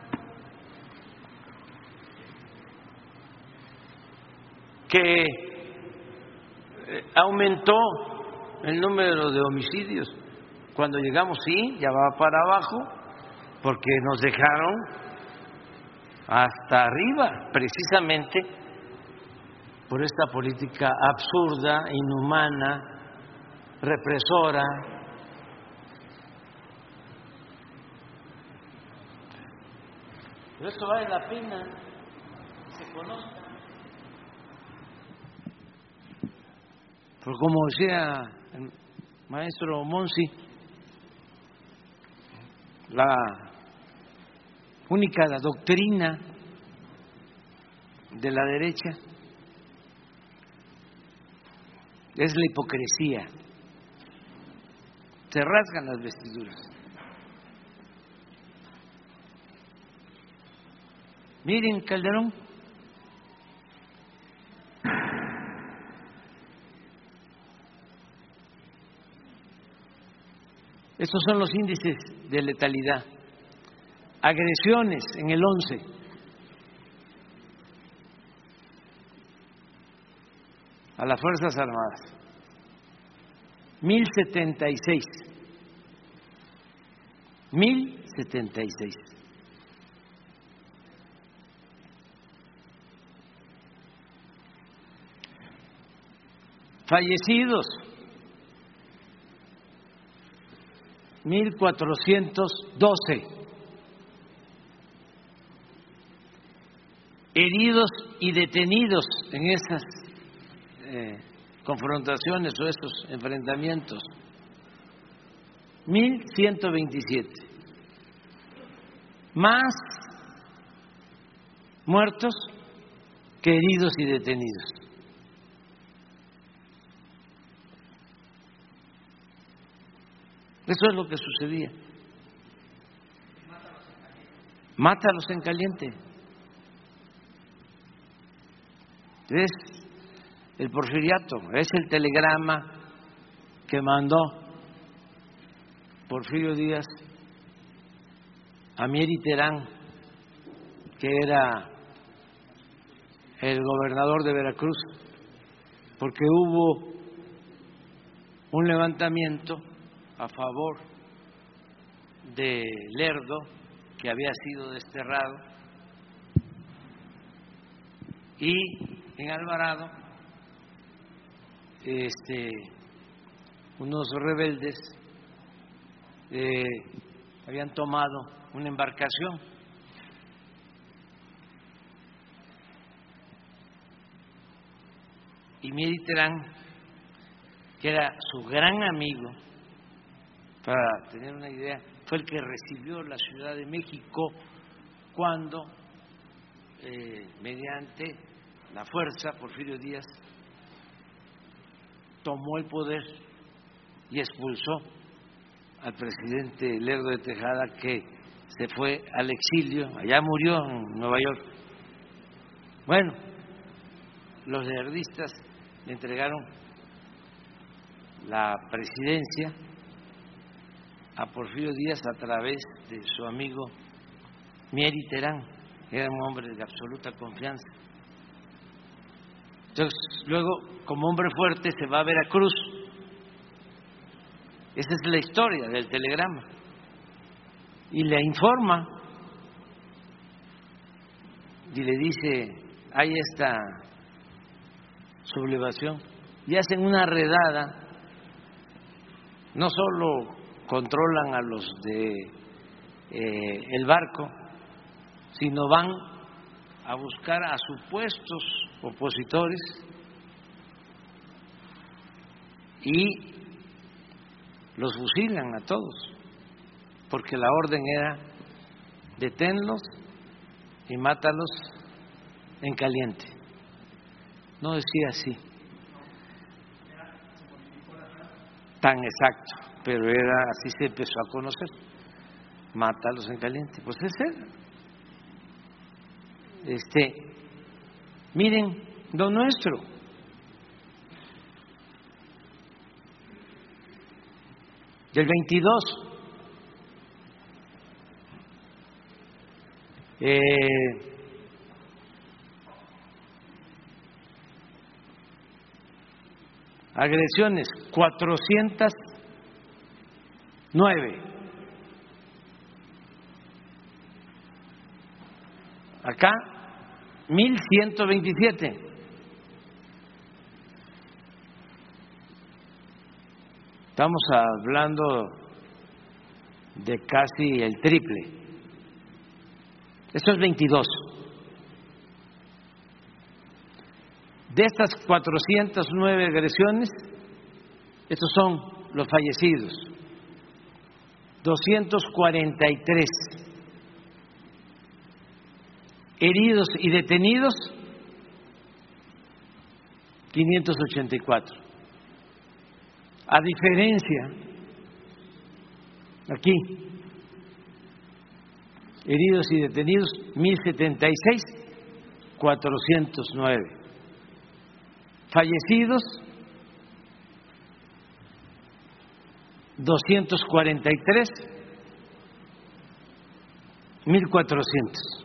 Speaker 1: que aumentó el número de homicidios. Cuando llegamos, sí, ya va para abajo, porque nos dejaron hasta arriba, precisamente por esta política absurda, inhumana, represora. Pero esto vale la pena que se conozca. Porque como decía el maestro Monsi, la única doctrina de la derecha es la hipocresía. Se rasgan las vestiduras. Miren, Calderón, estos son los índices de letalidad. Agresiones en el 11, a las Fuerzas Armadas, 1076. Fallecidos, 1412. Heridos y detenidos en esas confrontaciones o esos enfrentamientos, 1127. Más muertos que heridos y detenidos. Eso es lo que sucedía. Mátalos en caliente. Es el porfiriato, es el telegrama que mandó Porfirio Díaz a Mier y Terán, que era el gobernador de Veracruz, porque hubo un levantamiento a favor de Lerdo, que había sido desterrado, y en Alvarado unos rebeldes habían tomado una embarcación y Mier y Terán, que era su gran amigo, para tener una idea, fue el que recibió la Ciudad de México cuando mediante la fuerza Porfirio Díaz tomó el poder y expulsó al presidente Lerdo de Tejada, que se fue al exilio, allá murió en Nueva York. Bueno, los lerdistas le entregaron la presidencia a Porfirio Díaz a través de su amigo Mier y Terán, que era un hombre de absoluta confianza. Entonces, luego, como hombre fuerte, se va a Veracruz. Esa es la historia del telegrama. Y le informa y le dice, hay esta sublevación, y hacen una redada no solo controlan a los de el barco, sino van a buscar a supuestos opositores y los fusilan a todos, porque la orden era deténlos y mátalos en caliente. No decía así tan exacto, pero era así, se empezó a conocer: mátalos en caliente. Pues ese era. Miren lo nuestro. Del 22 agresiones 409. Acá 1127. Estamos hablando de casi el triple. Eso es 22. De estas 409 agresiones, estos son los fallecidos: 243. Heridos y detenidos, 584. A diferencia, aquí, heridos y detenidos, 1076, 409. Fallecidos, 243, 1400.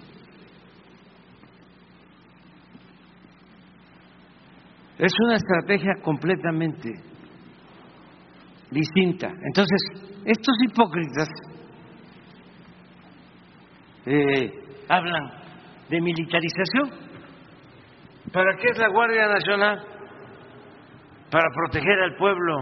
Speaker 1: Es una estrategia completamente distinta. Entonces, estos hipócritas hablan de militarización. ¿Para qué es la Guardia Nacional? Para proteger al pueblo.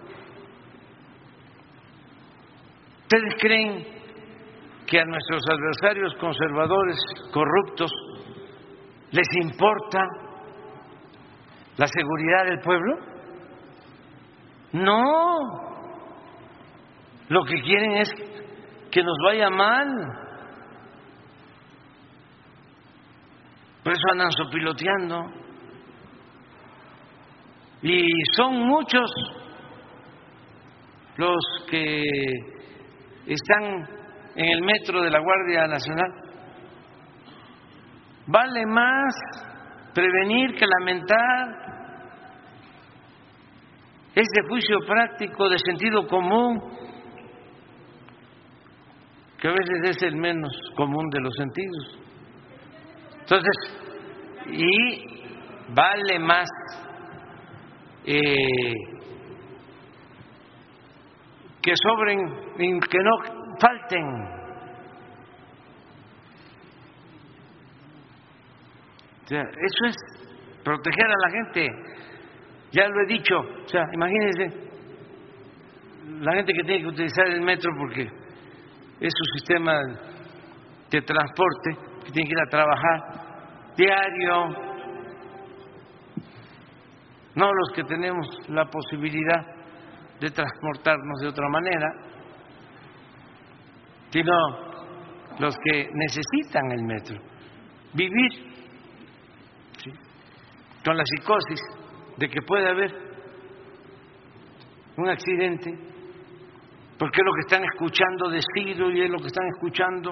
Speaker 1: ¿Ustedes creen que a nuestros adversarios conservadores, corruptos, les importa la seguridad del pueblo? No. Lo que quieren es que nos vaya mal. Por eso andan sopiloteando. Y son muchos los que están en el metro de la Guardia Nacional. Vale más prevenir que lamentar. Es de juicio práctico, de sentido común, que a veces es el menos común de los sentidos. Entonces, y vale más que sobren, que no falten. O sea, eso es proteger a la gente. Ya lo he dicho. O sea, imagínense la gente que tiene que utilizar el metro porque es su sistema de transporte, que tiene que ir a trabajar diario. No los que tenemos la posibilidad de transportarnos de otra manera, sino los que necesitan el metro. Vivir, ¿sí?, con la psicosis de que puede haber un accidente, porque es lo que están escuchando de Ciro y es lo que están escuchando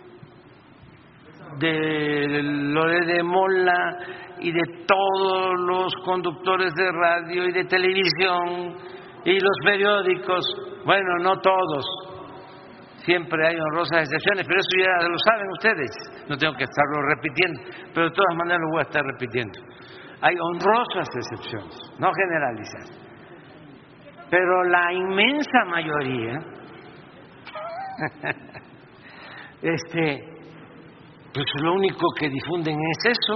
Speaker 1: de Loret Mola y de todos los conductores de radio y de televisión y los periódicos. Bueno, no todos, siempre hay honrosas excepciones, pero eso ya lo saben ustedes, no tengo que estarlo repitiendo, pero de todas maneras lo voy a estar repitiendo. Hay honrosas excepciones, no generalizar, pero la inmensa mayoría pues lo único que difunden es eso.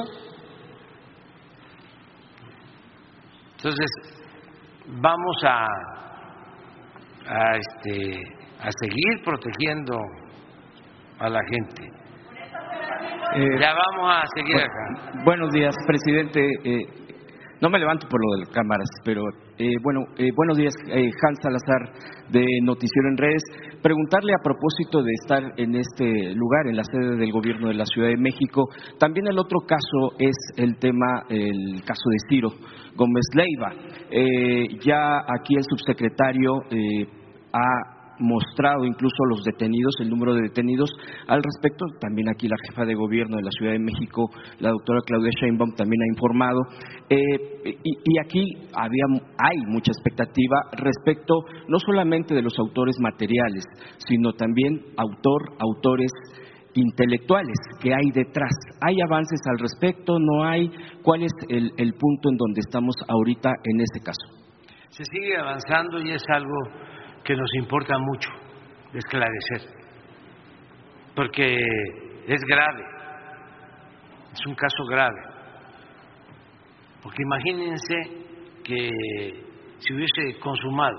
Speaker 1: Entonces vamos a seguir protegiendo a la gente. Ya vamos a seguir acá.
Speaker 7: Buenos días, presidente. No me levanto por lo de las cámaras, pero buenos días, Hans Salazar de Noticiero en Redes. Preguntarle a propósito de estar en este lugar, en la sede del Gobierno de la Ciudad de México. También el otro caso es el caso de Ciro Gómez Leiva. Ya aquí el subsecretario ha mostrado incluso los detenidos, el número de detenidos al respecto. También aquí la jefa de gobierno de la Ciudad de México, la doctora Claudia Sheinbaum, también ha informado. Y aquí hay mucha expectativa respecto no solamente de los autores materiales, sino también autores intelectuales que hay detrás. ¿Hay avances al respecto? ¿No hay? ¿Cuál es el punto en donde estamos ahorita en ese caso?
Speaker 1: Se sigue avanzando y es algo que nos importa mucho esclarecer, porque es grave, es un caso grave, porque imagínense que si hubiese consumado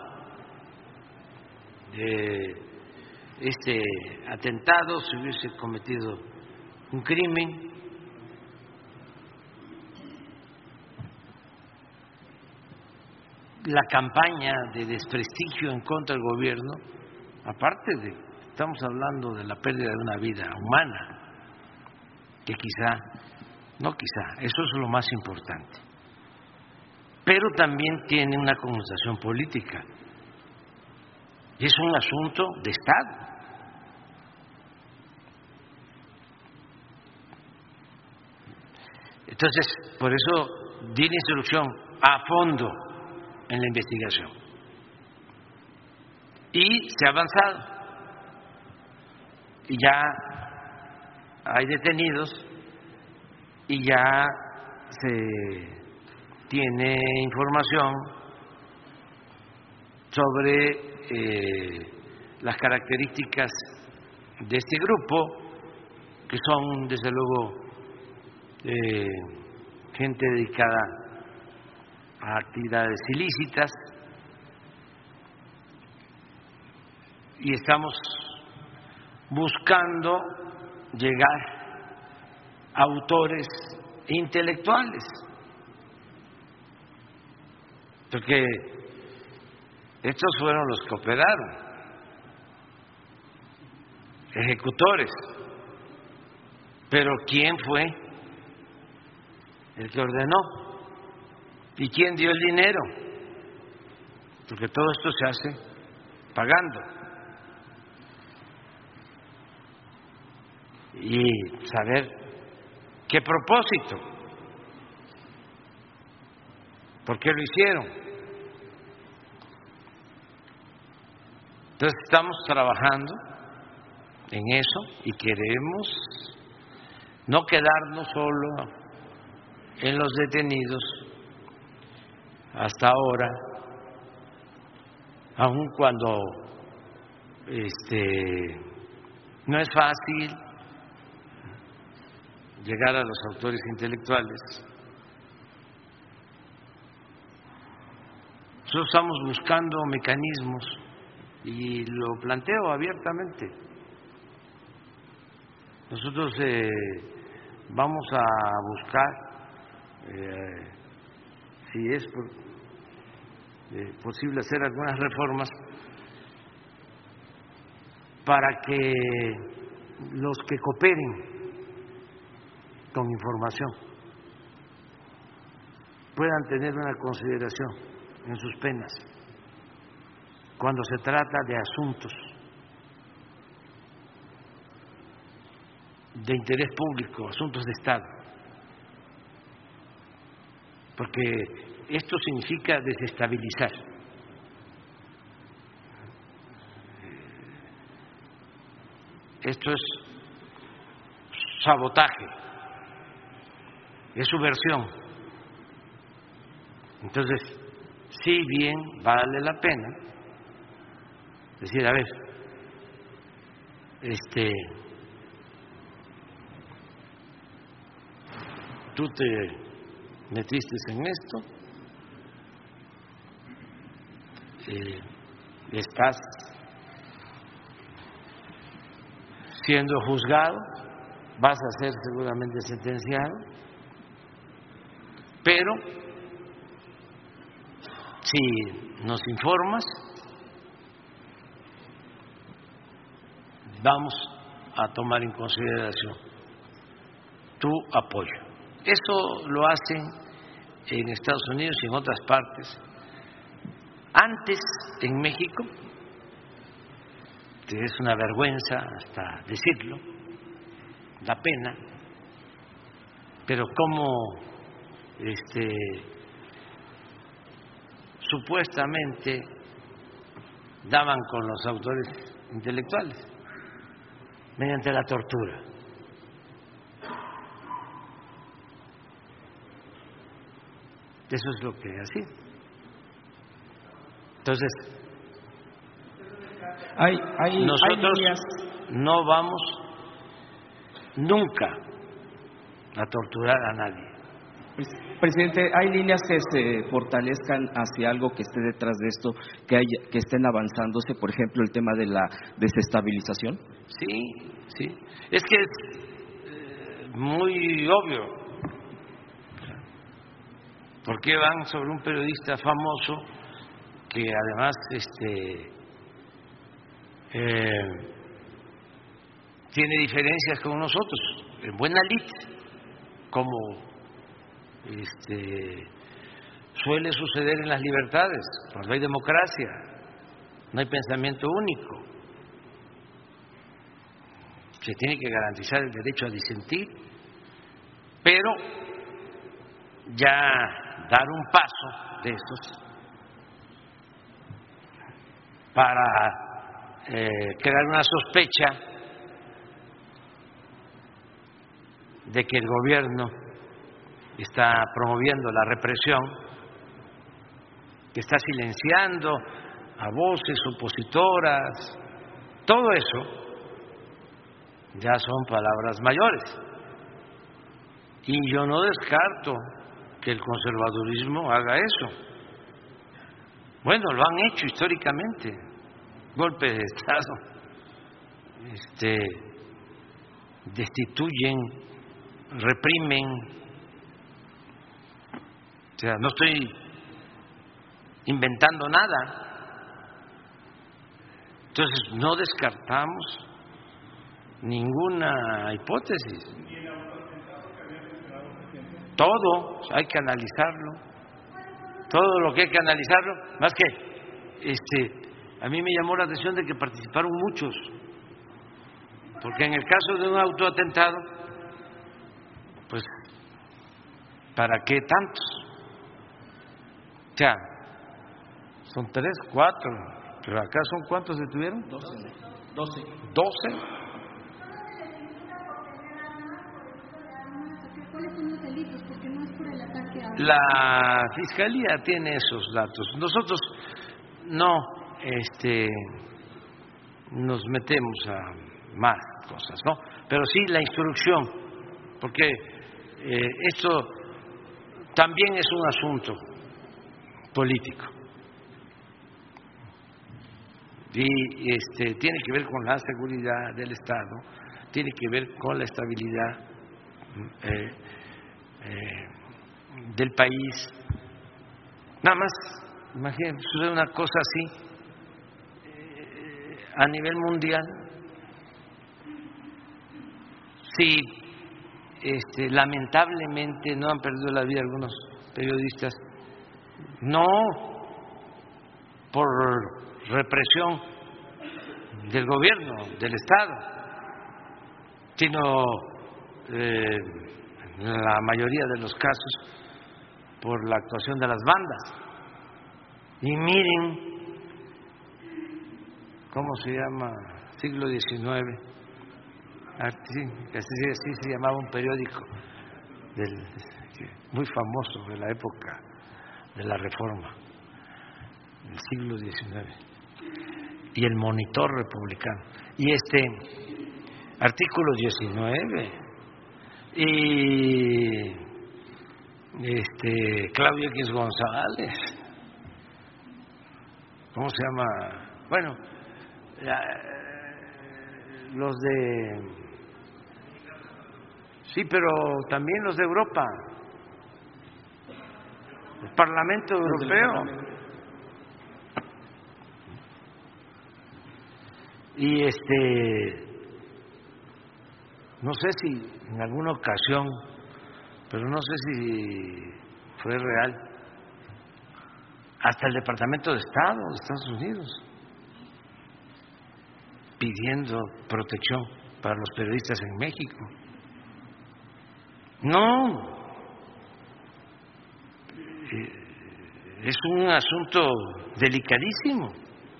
Speaker 1: este atentado, se hubiese cometido un crimen, la campaña de desprestigio en contra del gobierno, aparte de, estamos hablando de la pérdida de una vida humana, que eso es lo más importante, pero también tiene una connotación política y es un asunto de Estado. Entonces, por eso di la instrucción a fondo en la investigación y se ha avanzado y ya hay detenidos y ya se tiene información sobre las características de este grupo, que son desde luego gente dedicada a actividades ilícitas, y estamos buscando llegar a autores intelectuales, porque estos fueron los que operaron, ejecutores, pero ¿quién fue el que ordenó? ¿Y quién dio el dinero? Porque todo esto se hace pagando. Y saber qué propósito, por qué lo hicieron. Entonces estamos trabajando en eso y queremos no quedarnos solo en los detenidos hasta ahora, aun cuando no es fácil llegar a los autores intelectuales. Nosotros estamos buscando mecanismos y lo planteo abiertamente. Nosotros vamos a buscar, si es posible, hacer algunas reformas para que los que cooperen con información puedan tener una consideración en sus penas cuando se trata de asuntos de interés público, asuntos de Estado, porque esto significa desestabilizar. Esto es sabotaje, es subversión. Entonces, si bien vale la pena decir, a ver, tú te metiste en esto, estás siendo juzgado, vas a ser seguramente sentenciado, pero si nos informas, vamos a tomar en consideración tu apoyo. Eso lo hacen en Estados Unidos y en otras partes. Antes, en México, que es una vergüenza hasta decirlo, da pena, pero cómo supuestamente daban con los autores intelectuales mediante la tortura. Eso es lo que hacía. Entonces, nosotros no vamos nunca a torturar a nadie.
Speaker 7: Presidente, ¿hay líneas que se fortalezcan hacia algo que esté detrás de esto, que estén avanzándose, por ejemplo, el tema de la desestabilización?
Speaker 1: Sí. Es que es muy obvio. ¿Por qué van sobre un periodista famoso que además tiene diferencias con nosotros, en buena lid, como suele suceder en las libertades, cuando hay democracia, no hay pensamiento único, se tiene que garantizar el derecho a disentir, pero ya dar un paso de estos para crear una sospecha de que el gobierno está promoviendo la represión, que está silenciando a voces opositoras, todo eso ya son palabras mayores. Y yo no descarto que el conservadurismo haga eso. Bueno, lo han hecho históricamente, golpe de Estado, destituyen, reprimen. O sea, no estoy inventando nada. Entonces, no descartamos ninguna hipótesis. Todo hay que analizarlo. Todo lo que hay que analizarlo, más que a mí me llamó la atención de que participaron muchos, porque en el caso de un autoatentado, pues ¿para qué tantos? O sea, son 3, 4, pero acá son ¿cuántos detuvieron? 12.
Speaker 6: ¿Cuáles son los delitos? Porque no es por el ataque a...
Speaker 1: La Fiscalía tiene esos datos. Nosotros no nos metemos a más cosas, ¿no? Pero sí la instrucción, porque esto también es un asunto político y tiene que ver con la seguridad del Estado, tiene que ver con la estabilidad del país. Nada más, imagínense, sucede una cosa así a nivel mundial. Si lamentablemente no han perdido la vida algunos periodistas, no por represión del gobierno, del Estado, sino en la mayoría de los casos por la actuación de las bandas. Y miren cómo se llama, siglo XIX, así se llamaba un periódico muy famoso de la época de la Reforma, del siglo XIX, y el Monitor Republicano, y artículo 19, y Claudio X González, ¿cómo se llama? Bueno, los de... Sí, pero también los de Europa. El Parlamento Europeo. Y no sé si en alguna ocasión, pero no sé si fue real, hasta el Departamento de Estado de Estados Unidos pidiendo protección para los periodistas en México. No, es un asunto delicadísimo.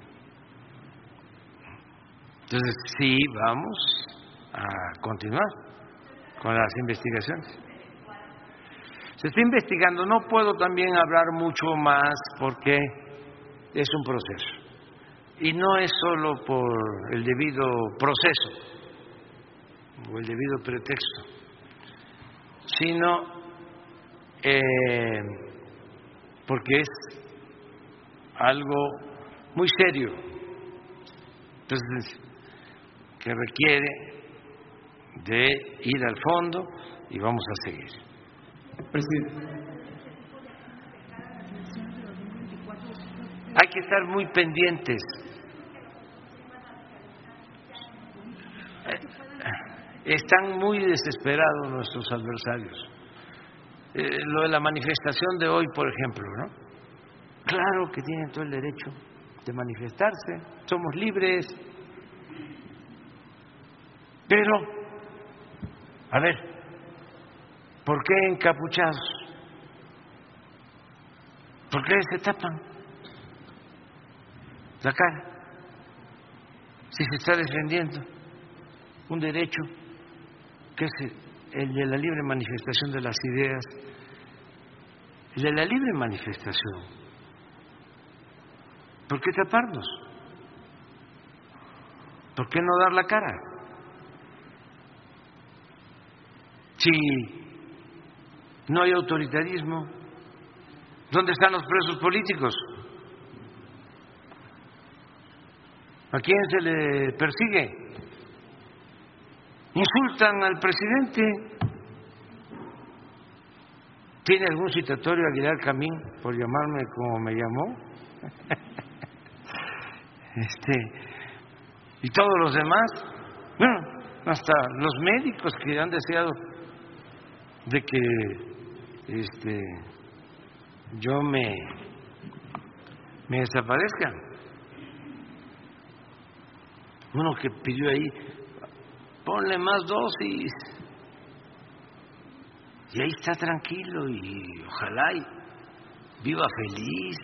Speaker 1: Entonces sí, vamos a continuar con las investigaciones. Se está investigando, no puedo también hablar mucho más porque es un proceso. Y no es solo por el debido proceso o el debido pretexto, sino porque es algo muy serio, entonces que requiere de ir al fondo y vamos a seguir.
Speaker 7: Presidente.
Speaker 1: Hay que estar muy pendientes. Están muy desesperados nuestros adversarios. Lo de la manifestación de hoy, por ejemplo, ¿no? Claro que tienen todo el derecho de manifestarse, somos libres, pero, a ver, ¿por qué encapuchados? ¿Por qué se tapan la cara? Si se está defendiendo un derecho que es el de la libre manifestación de las ideas, el de la libre manifestación. ¿Por qué taparnos? ¿Por qué no dar la cara? Si no hay autoritarismo, ¿dónde están los presos políticos? ¿A quién se le persigue? Insultan al presidente. ¿Tiene algún citatorio Aguilar Camín por llamarme como me llamó? Y todos los demás, bueno, hasta los médicos que han deseado de que yo me desaparezca. Uno que pidió ahí, ponle más dosis. Y ahí está tranquilo y ojalá y viva feliz.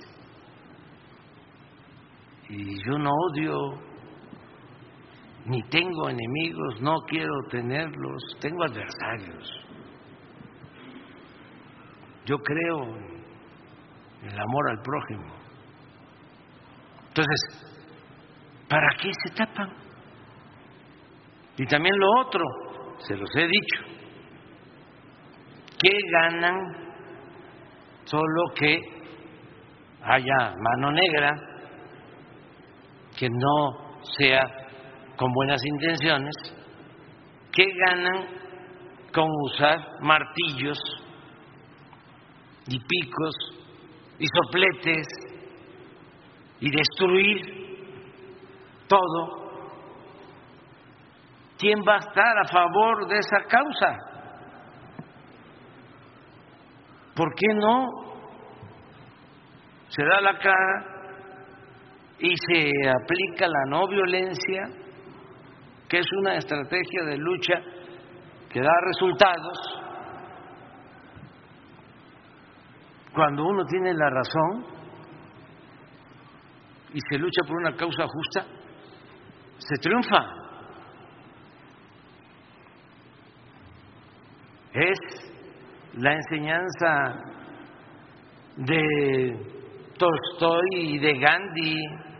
Speaker 1: Y yo no odio, ni tengo enemigos, no quiero tenerlos, tengo adversarios. Yo creo en el amor al prójimo. Entonces, ¿para qué se tapan? Y también lo otro, se los he dicho, ¿qué ganan solo que haya mano negra, que no sea con buenas intenciones? ¿Qué ganan con usar martillos y picos y sopletes y destruir todo? ¿Quién va a estar a favor de esa causa? ¿Por qué no se da la cara y se aplica la no violencia, que es una estrategia de lucha que da resultados? Cuando uno tiene la razón y se lucha por una causa justa, se triunfa. Es la enseñanza de Tolstoy y de Gandhi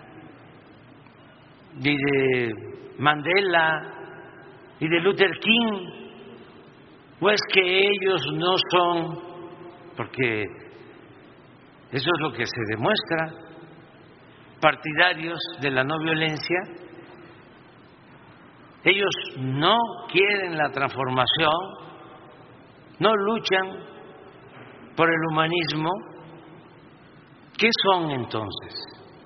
Speaker 1: y de Mandela y de Luther King. ¿O es que ellos no son? Porque eso es lo que se demuestra. partidarios de la no violencia. Ellos no quieren la transformación, no luchan por el humanismo. ¿Qué son entonces?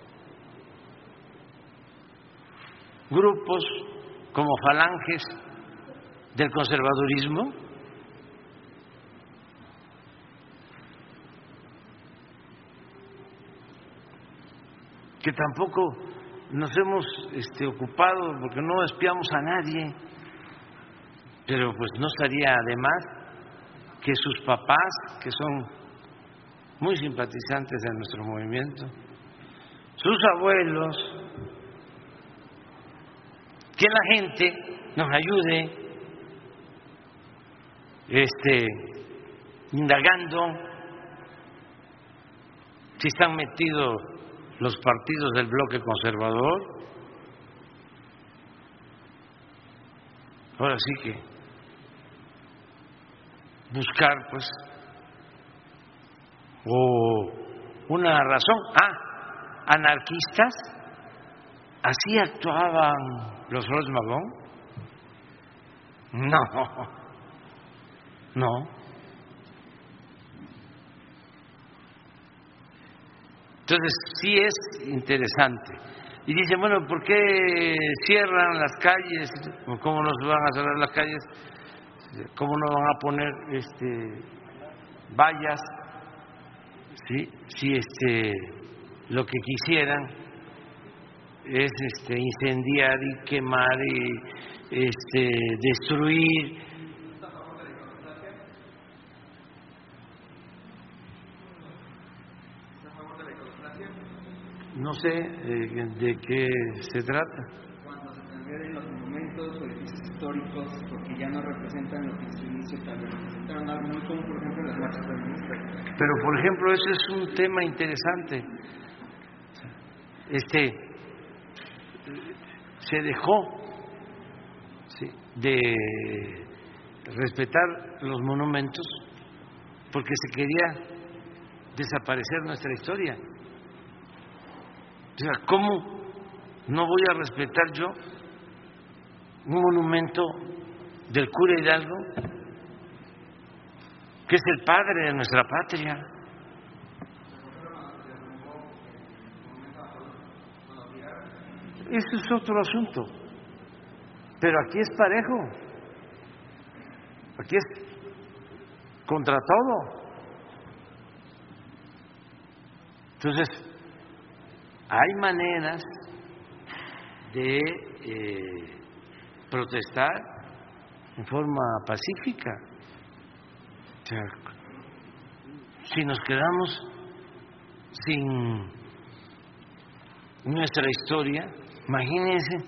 Speaker 1: Grupos como falanges del conservadurismo. Que tampoco nos hemos ocupado, porque no espiamos a nadie, pero pues no estaría de más que sus papás, que son muy simpatizantes de nuestro movimiento, sus abuelos, que la gente nos ayude indagando si están metidos los partidos del bloque conservador. Ahora sí que buscar pues o una razón. Anarquistas, así actuaban los Rols Magón. No. Entonces sí es interesante. Y dicen, bueno, ¿por qué cierran las calles? ¿Cómo nos van a cerrar las calles? ¿Cómo no van a poner vallas? ¿Sí? Si lo que quisieran es incendiar y quemar y destruir. No sé de qué se trata.
Speaker 8: Cuando se transfieren los monumentos o edificios históricos porque ya no representan lo que en su inicio tal vez representaron, algo muy común, por ejemplo, las marchas feministas.
Speaker 1: Pero, por ejemplo, ese es un tema interesante. Se dejó de respetar los monumentos porque se quería desaparecer nuestra historia. O sea, ¿cómo no voy a respetar yo un monumento del cura Hidalgo, que es el padre de nuestra patria? Eso es otro asunto. Pero aquí es parejo. Aquí es contra todo. Entonces, hay maneras de protestar en forma pacífica. O sea, si nos quedamos sin nuestra historia, imagínense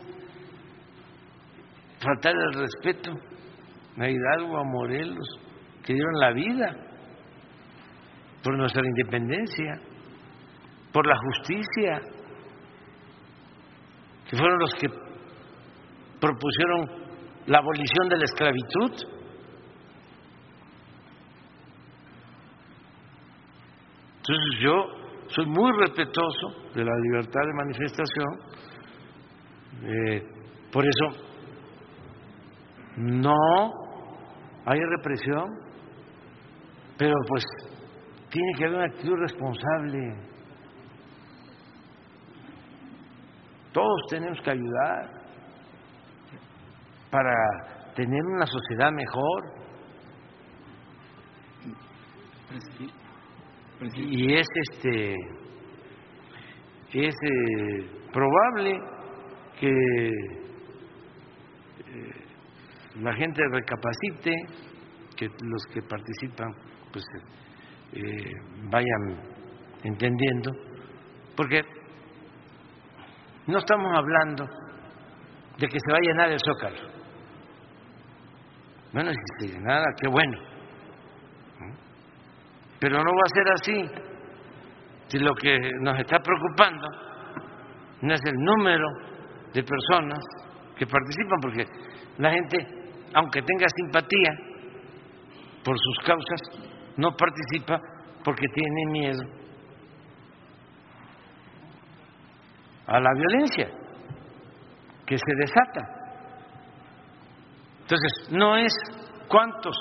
Speaker 1: faltar el respeto a Hidalgo, a Morelos, que dieron la vida por nuestra independencia, por la justicia, que fueron los que propusieron la abolición de la esclavitud. Entonces yo soy muy respetuoso de la libertad de manifestación, por eso no hay represión, pero pues tiene que haber una actitud responsable. Todos tenemos que ayudar para tener una sociedad mejor. Y es probable que la gente recapacite, que los que participan pues vayan entendiendo, porque no estamos hablando de que se va a llenar el Zócalo. Bueno, si se llenara, qué bueno. Pero no va a ser así. Si lo que nos está preocupando no es el número de personas que participan, porque la gente, aunque tenga simpatía por sus causas, no participa porque tiene miedo a la violencia que se desata. Entonces, no es cuántos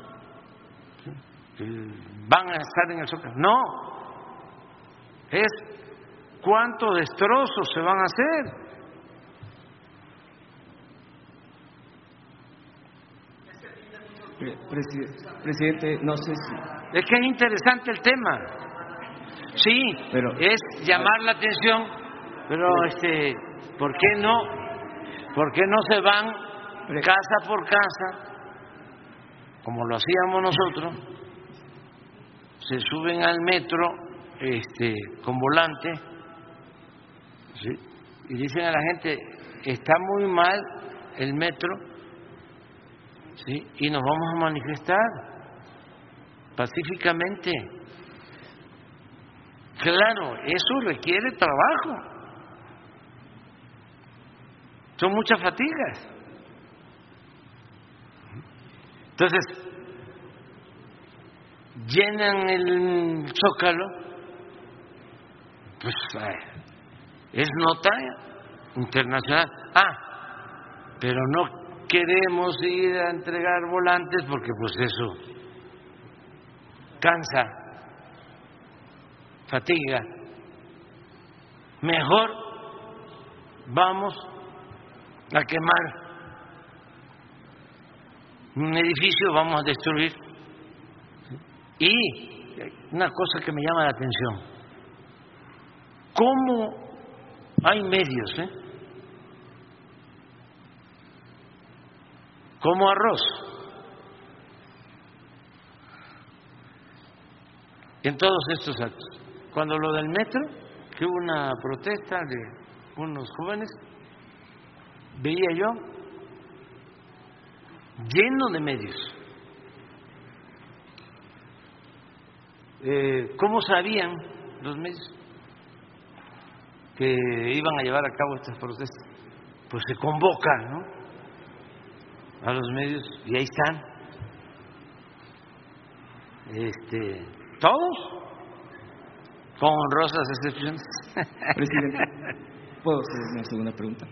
Speaker 1: van a estar en el Zócalo, no, es cuántos destrozos se van a hacer.
Speaker 7: Presidente, no sé si...
Speaker 1: Es que es interesante el tema. Sí,
Speaker 7: pero
Speaker 1: es llamar la atención, pero ¿por qué no? ¿Por qué no se van casa por casa, como lo hacíamos nosotros? Se suben al metro con volante, ¿sí? Y dicen a la gente, está muy mal el metro, ¿sí? Y nos vamos a manifestar pacíficamente. Claro, eso requiere trabajo, son muchas fatigas. Entonces, llenan el Zócalo, pues es nota internacional. Pero no queremos ir a entregar volantes porque pues eso cansa, fatiga. Mejor vamos a quemar un edificio, vamos a destruir. Y una cosa que me llama la atención, ¿cómo hay medios, como arroz, en todos estos actos? Cuando lo del metro, que hubo una protesta de unos jóvenes, veía yo lleno de medios. ¿Cómo sabían los medios que iban a llevar a cabo estas protestas? Pues se convoca, ¿no?, a los medios y ahí están, todos, con honrosas excepciones.
Speaker 7: Presidente, ¿puedo hacer una segunda pregunta?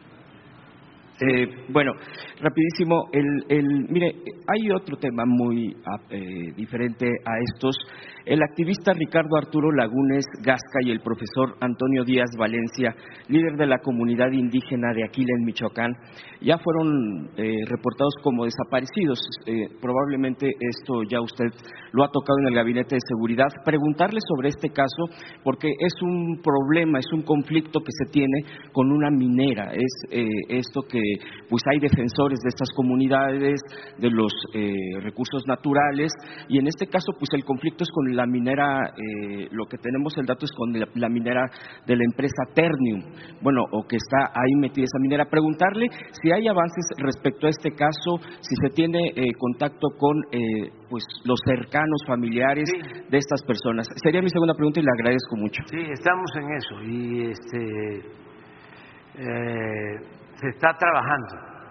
Speaker 7: Bueno, rapidísimo, mire, hay otro tema muy diferente a estos. El activista Ricardo Arturo Lagunes Gasca y el profesor Antonio Díaz Valencia, líder de la comunidad indígena de Aquila en Michoacán, ya fueron reportados como desaparecidos. Probablemente esto ya usted lo ha tocado en el Gabinete de Seguridad. Preguntarle sobre este caso, porque es un problema, es un conflicto que se tiene con una minera. Es esto que pues hay defensores de estas comunidades, de los recursos naturales, y en este caso pues el conflicto es con la minera, lo que tenemos el dato es con la minera de la empresa Ternium, bueno, o que está ahí metida esa minera. Preguntarle si hay avances respecto a este caso, si se tiene contacto con pues los cercanos familiares de estas personas. Sería mi segunda pregunta y le agradezco mucho.
Speaker 1: Sí, estamos en eso y se está trabajando.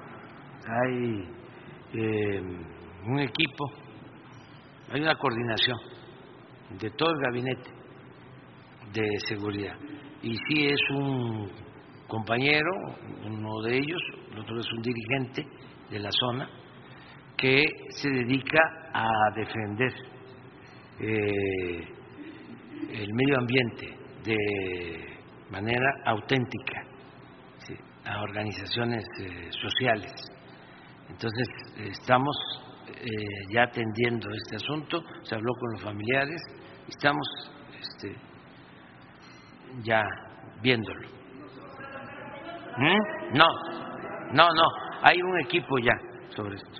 Speaker 1: Hay un equipo, hay una coordinación de todo el gabinete de seguridad. Y sí es un compañero, uno de ellos, el otro es un dirigente de la zona, que se dedica a defender el medio ambiente de manera auténtica, ¿sí?, a organizaciones sociales. Entonces estamos ya atendiendo este asunto, se habló con los familiares, estamos ya viéndolo. No, hay un equipo ya sobre esto.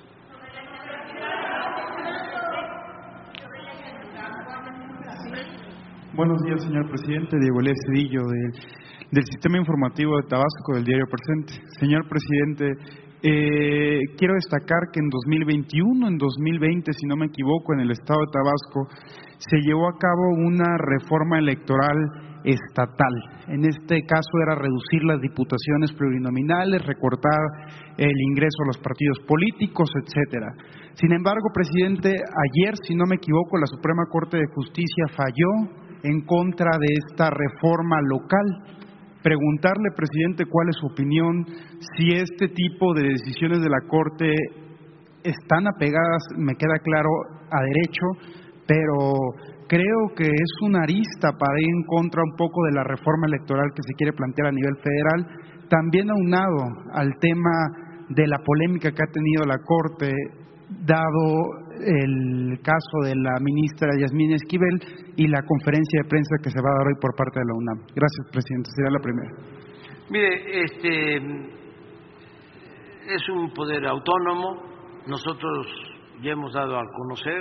Speaker 9: Buenos días, señor presidente. Diego Elías Cedillo, del Sistema Informativo de Tabasco, del diario Presente. Señor presidente, quiero destacar que en 2021, en 2020, si no me equivoco, en el estado de Tabasco, se llevó a cabo una reforma electoral estatal. En este caso era reducir las diputaciones plurinominales, recortar el ingreso a los partidos políticos, etcétera. Sin embargo, presidente, ayer, si no me equivoco, la Suprema Corte de Justicia falló en contra de esta reforma local, preguntarle, presidente, cuál es su opinión, si este tipo de decisiones de la Corte están apegadas, me queda claro, a derecho, pero creo que es una arista para ir en contra un poco de la reforma electoral que se quiere plantear a nivel federal, también aunado al tema de la polémica que ha tenido la Corte, dado el caso de la ministra Yasmín Esquivel y la conferencia de prensa que se va a dar hoy por parte de la UNAM. Gracias, presidente. Sería la primera.
Speaker 1: Mire, es un poder autónomo. Nosotros ya hemos dado a conocer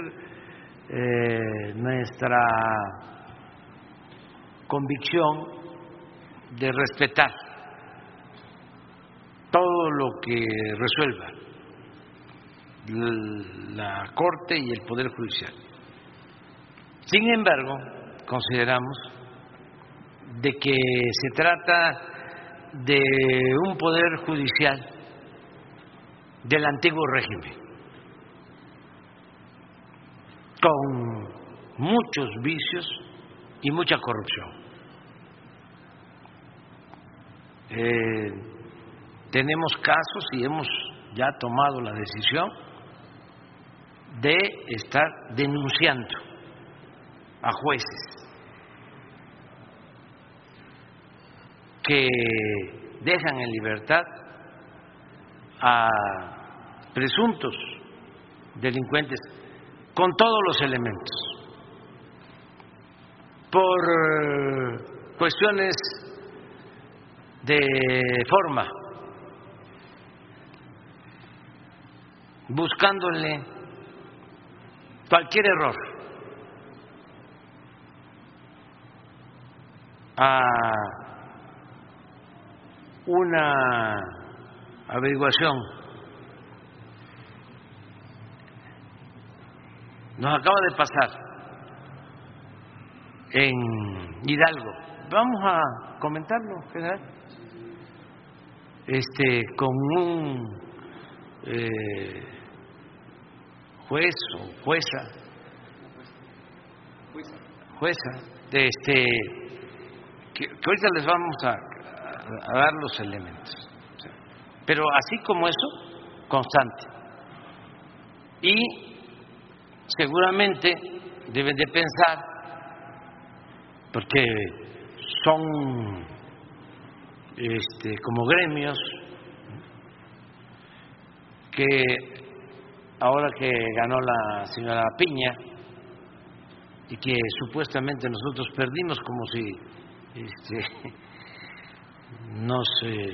Speaker 1: nuestra convicción de respetar todo lo que resuelva la Corte y el Poder Judicial. Sin embargo, consideramos de que se trata de un Poder Judicial del antiguo régimen, con muchos vicios y mucha corrupción. Tenemos casos y hemos ya tomado la decisión de estar denunciando a jueces que dejan en libertad a presuntos delincuentes con todos los elementos por cuestiones de forma, buscándole cualquier error a una averiguación. Nos acaba de pasar en Hidalgo. Vamos a comentarlo, general. Con un juez o jueza que ahorita les vamos a dar los elementos, pero así como eso, constante. Y seguramente deben de pensar, porque son como gremios, que ahora que ganó la señora Piña y que supuestamente nosotros perdimos, como si nos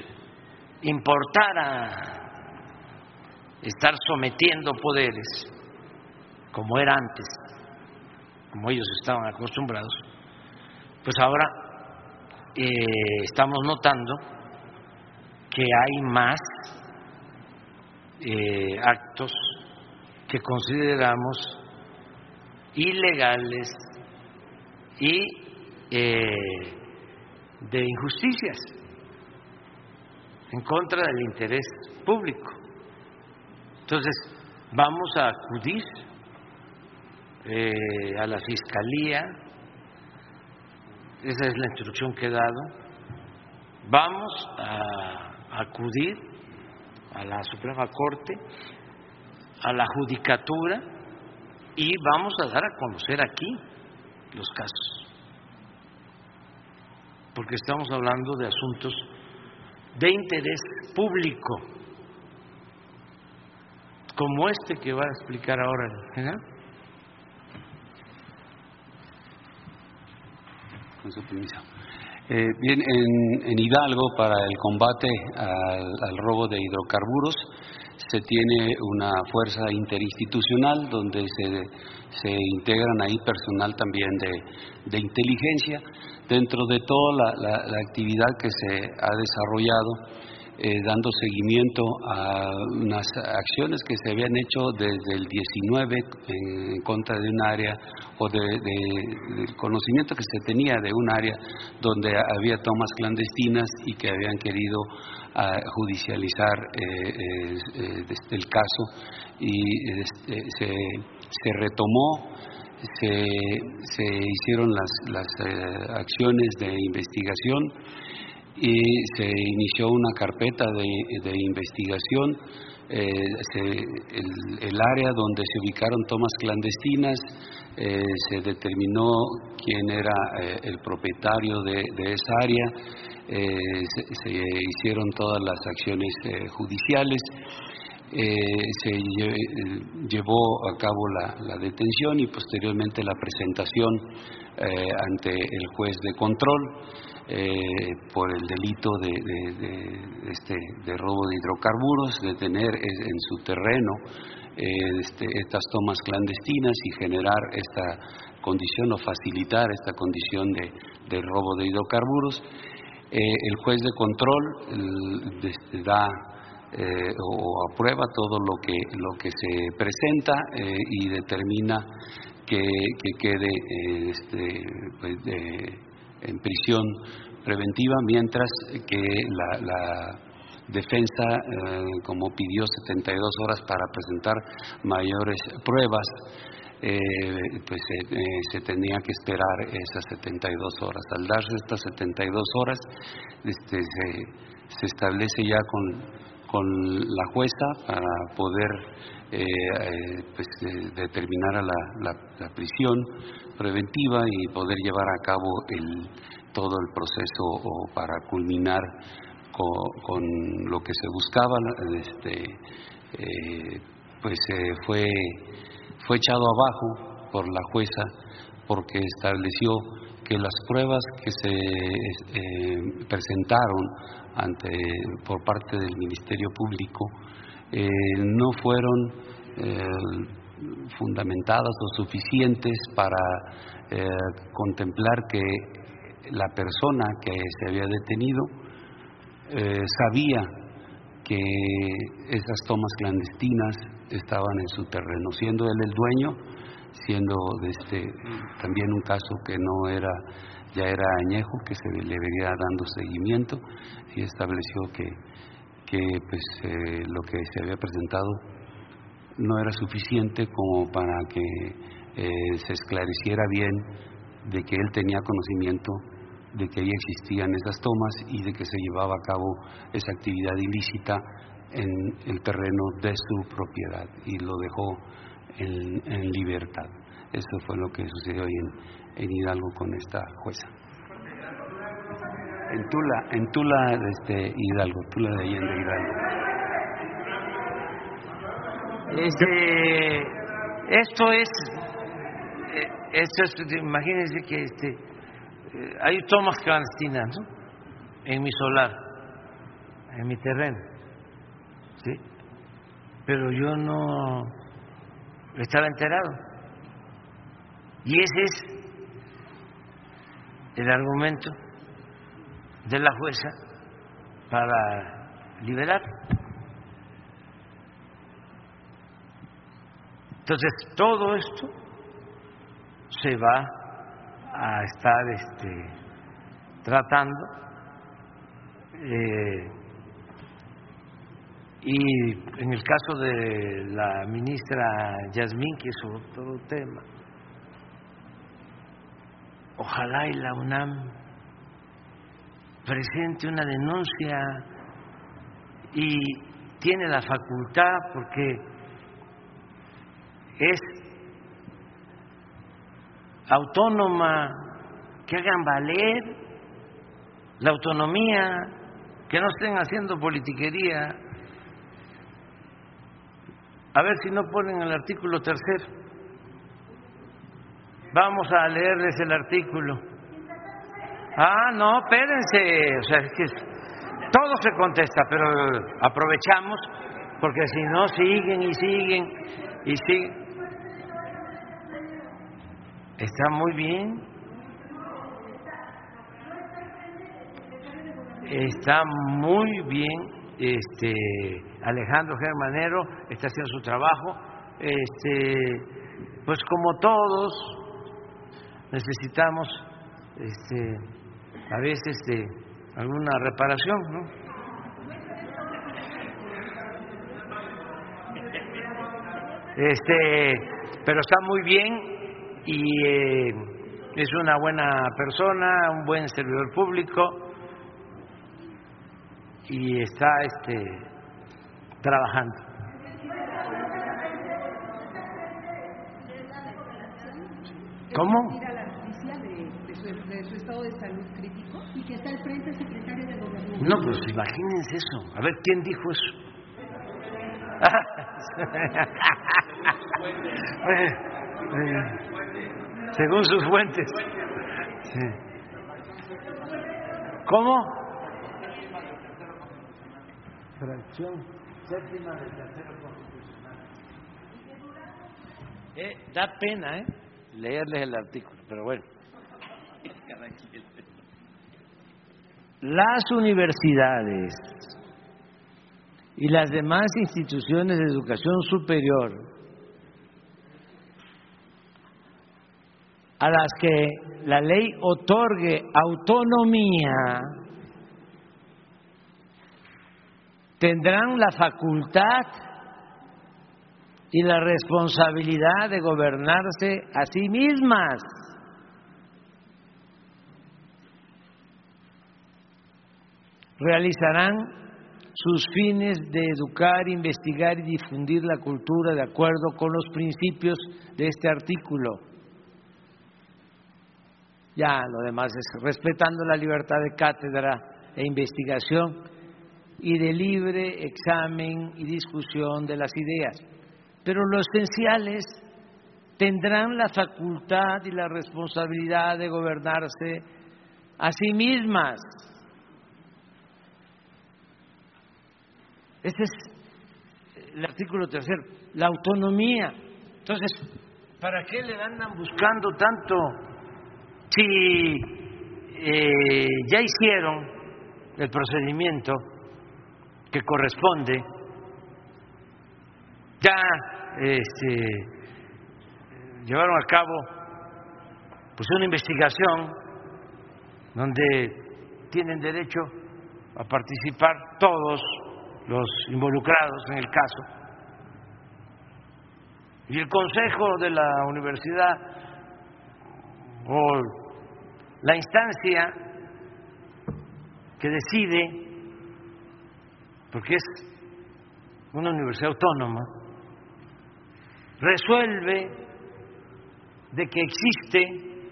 Speaker 1: importara estar sometiendo poderes como era antes, como ellos estaban acostumbrados, pues ahora estamos notando que hay más actos que consideramos ilegales y de injusticias en contra del interés público. Entonces vamos a acudir a la Fiscalía, esa es la instrucción que he dado. Vamos a acudir a la Suprema Corte, a la Judicatura, y vamos a dar a conocer aquí los casos, porque estamos hablando de asuntos de interés público, como este que va a explicar ahora el general.
Speaker 3: Con su permiso. Bien, en Hidalgo, para el combate al robo de hidrocarburos, se tiene una fuerza interinstitucional donde se integran ahí personal también de inteligencia. Dentro de toda la actividad que se ha desarrollado, dando seguimiento a unas acciones que se habían hecho desde el 19 en contra de un área, o del conocimiento que se tenía de un área donde había tomas clandestinas y que habían querido judicializar el caso, y se retomó, se hicieron las acciones de investigación, y se inició una carpeta de investigación. El área donde se ubicaron tomas clandestinas, se determinó quién era el propietario de esa área, se hicieron todas las acciones judiciales, se llevó a cabo la detención y posteriormente la presentación ante el juez de control por el delito de robo de hidrocarburos, de tener en su terreno estas tomas clandestinas y generar esta condición o facilitar esta condición de robo de hidrocarburos. El juez de control da o aprueba todo lo que se presenta y determina que quede en prisión preventiva, mientras que la defensa, como pidió 72 horas para presentar mayores pruebas, se tenía que esperar esas 72 horas. Al darse estas 72 horas, se establece ya con la jueza para poder determinar la prisión preventiva y poder llevar a cabo todo el proceso para culminar con lo que se buscaba. Fue echado abajo por la jueza porque estableció que las pruebas que se presentaron por parte del Ministerio Público no fueron fundamentadas o suficientes para contemplar que la persona que se había detenido sabía que esas tomas clandestinas estaban en su terreno, siendo él el dueño, siendo también un caso que ya era añejo, que se le vería dando seguimiento, y estableció que lo que se había presentado no era suficiente como para que se esclareciera bien de que él tenía conocimiento de que ahí existían esas tomas y de que se llevaba a cabo esa actividad ilícita en el terreno de su propiedad, y lo dejó en libertad. Eso fue lo que sucedió hoy en Hidalgo con esta jueza. En Tula, Hidalgo, Tula de Allende, Hidalgo.
Speaker 1: Esto es, imagínense que hay tomas clandestinas, ¿no?, en mi solar, en mi terreno, ¿sí? Pero yo no estaba enterado. Y ese es el argumento de la jueza para liberar. Entonces, todo esto se va a estar tratando, y en el caso de la ministra Yasmín, que es otro tema, ojalá y la UNAM presente una denuncia, y tiene la facultad porque es autónoma, que hagan valer la autonomía, que no estén haciendo politiquería. A ver si no ponen el artículo 3. Vamos a leerles el artículo. No, espérense, o sea, es que todo se contesta, pero aprovechamos, porque si no siguen y siguen y siguen. Está muy bien. Está muy bien. Alejandro Germanero está haciendo su trabajo. Pues como todos necesitamos a veces alguna reparación, ¿no? Pero está muy bien. Y es una buena persona, un buen servidor público, y está trabajando. ¿Cómo?
Speaker 6: De su estado de salud crítico y que está al frente del secretario de Gobierno.
Speaker 1: No, pues imagínense eso. A ver, ¿quién dijo eso? Según sus fuentes. Sí. ¿Cómo? Fracción séptima del tercero constitucional. Da pena, leerles el artículo, pero bueno. Las universidades y las demás instituciones de educación superior a las que la ley otorgue autonomía tendrán la facultad y la responsabilidad de gobernarse a sí mismas. Realizarán sus fines de educar, investigar y difundir la cultura de acuerdo con los principios de este artículo. Ya lo demás es respetando la libertad de cátedra e investigación y de libre examen y discusión de las ideas. Pero los esenciales tendrán la facultad y la responsabilidad de gobernarse a sí mismas. Este es el artículo 3, la autonomía. Entonces, ¿para qué le andan buscando tanto? Si ya hicieron el procedimiento que corresponde, ya llevaron a cabo pues una investigación donde tienen derecho a participar todos los involucrados en el caso, y el consejo de la universidad o la instancia que decide, porque es una universidad autónoma, resuelve de que existe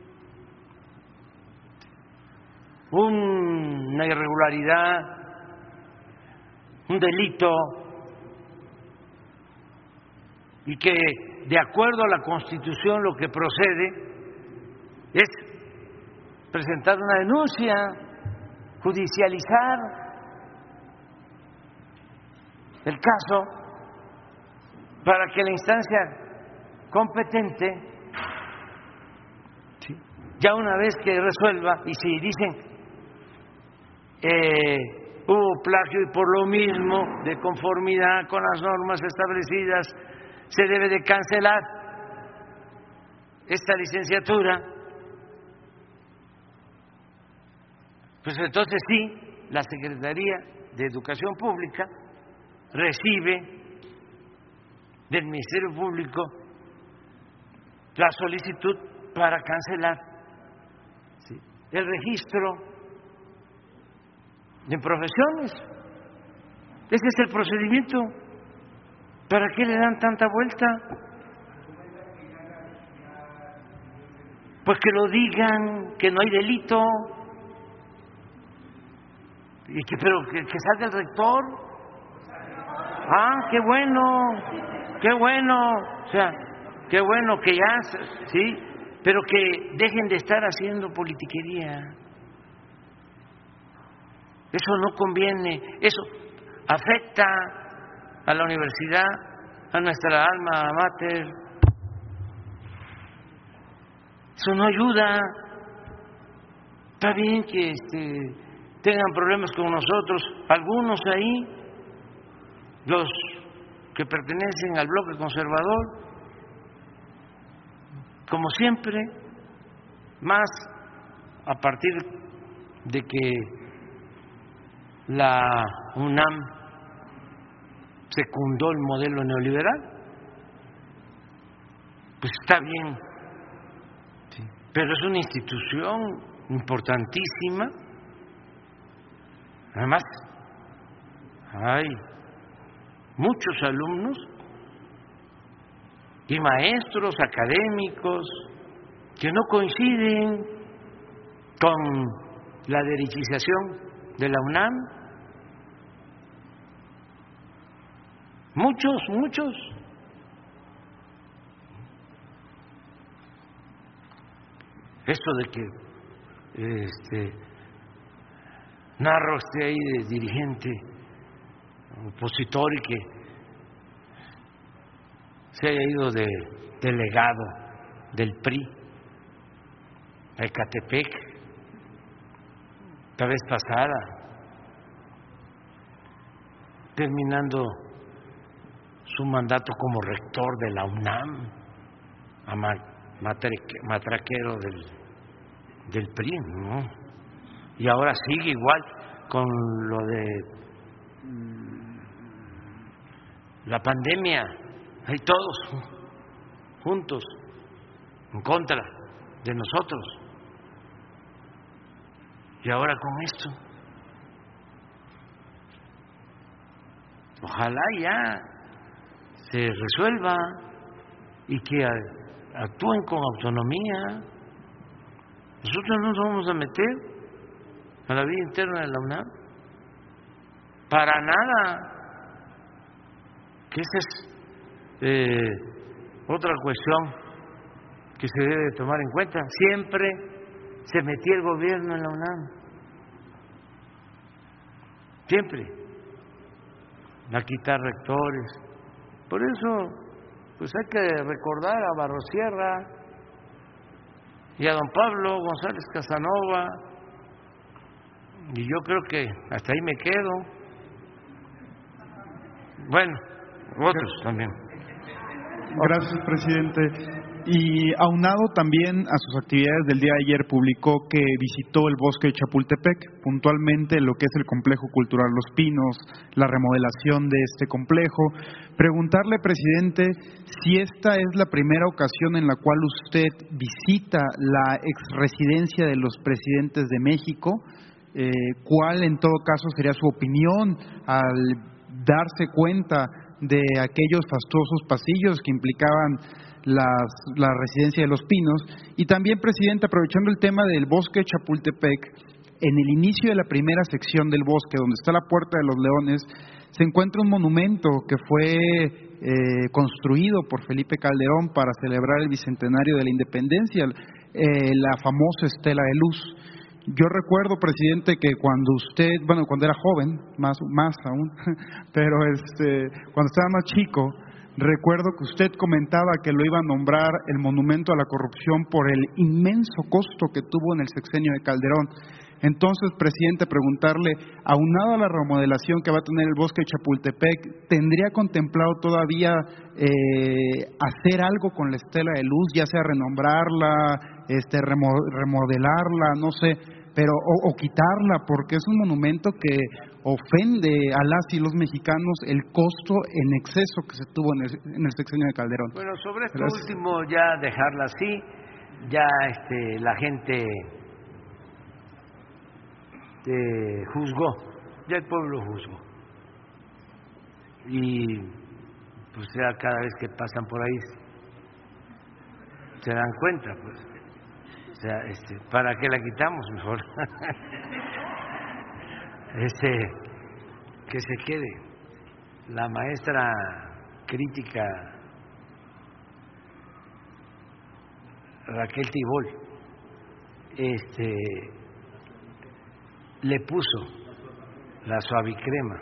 Speaker 1: una irregularidad, un delito, y que de acuerdo a la Constitución lo que procede es presentar una denuncia, judicializar el caso para que la instancia competente, ya una vez que resuelva, y si dicen hubo plagio y por lo mismo, de conformidad con las normas establecidas, se debe de cancelar esta licenciatura, pues entonces sí, la Secretaría de Educación Pública recibe del Ministerio Público la solicitud para cancelar el registro de profesiones. Ese es el procedimiento. ¿Para qué le dan tanta vuelta? Pues que lo digan, que no hay delito, y pero que salga el rector. Ah, qué bueno, o sea, qué bueno que ya, sí, pero que dejen de estar haciendo politiquería. Eso no conviene, eso afecta a la universidad, a nuestra alma mater. Eso no ayuda. Está bien que tengan problemas con nosotros, algunos ahí, los que pertenecen al bloque conservador, como siempre, más a partir de que la UNAM secundó el modelo neoliberal. Pues está bien, sí, pero es una institución importantísima, además hay muchos alumnos y maestros académicos que no coinciden con la derechización de la UNAM. Muchos. Esto de que Narro esté ahí de dirigente opositor y que se haya ido de delegado del PRI a Ecatepec la vez pasada, terminando su mandato como rector de la UNAM, a matraquero del PRI, ¿no? Y ahora sigue igual con lo de la pandemia, hay todos juntos en contra de nosotros. Y ahora con esto, ojalá ya se resuelva y que actúen con autonomía. Nosotros no nos vamos a meter a la vida interna de la UNAM para nada, que esa es otra cuestión que se debe tomar en cuenta. Siempre se metía el gobierno en la UNAM, siempre, a quitar rectores. Por eso pues hay que recordar a Barrosierra y a don Pablo González Casanova, y yo creo que hasta ahí me quedo. Bueno, otros también.
Speaker 9: Gracias, presidente. Y aunado también a sus actividades del día de ayer, publicó que visitó el bosque de Chapultepec, puntualmente lo que es el complejo cultural Los Pinos, la remodelación de este complejo. Preguntarle, presidente, si esta es la primera ocasión en la cual usted visita la exresidencia de los presidentes de México, ¿cuál en todo caso sería su opinión al darse cuenta de aquellos fastuosos pasillos que implicaban la residencia de Los Pinos? Y también, presidente, aprovechando el tema del bosque de Chapultepec, en el inicio de la primera sección del bosque, donde está la Puerta de los Leones, se encuentra un monumento que fue construido por Felipe Calderón para celebrar el bicentenario de la independencia, la famosa Estela de Luz. Yo recuerdo, presidente, que cuando usted, cuando era joven, más aún, pero cuando estaba más chico, recuerdo que usted comentaba que lo iba a nombrar el monumento a la corrupción por el inmenso costo que tuvo en el sexenio de Calderón. Entonces, presidente, preguntarle, aunado a la remodelación que va a tener el bosque de Chapultepec, ¿tendría contemplado todavía hacer algo con la Estela de Luz, ya sea renombrarla, remodelarla, no sé, pero o quitarla, porque es un monumento que ofende a las y los mexicanos el costo en exceso que se tuvo en el sexenio de Calderón?
Speaker 1: Bueno, sobre esto último, ya dejarla así, ya la gente juzgó, ya el pueblo juzgó, y pues ya cada vez que pasan por ahí se dan cuenta, pues, o sea, ¿para qué la quitamos? Mejor que se quede. La maestra crítica Raquel Tibol le puso la suavicrema.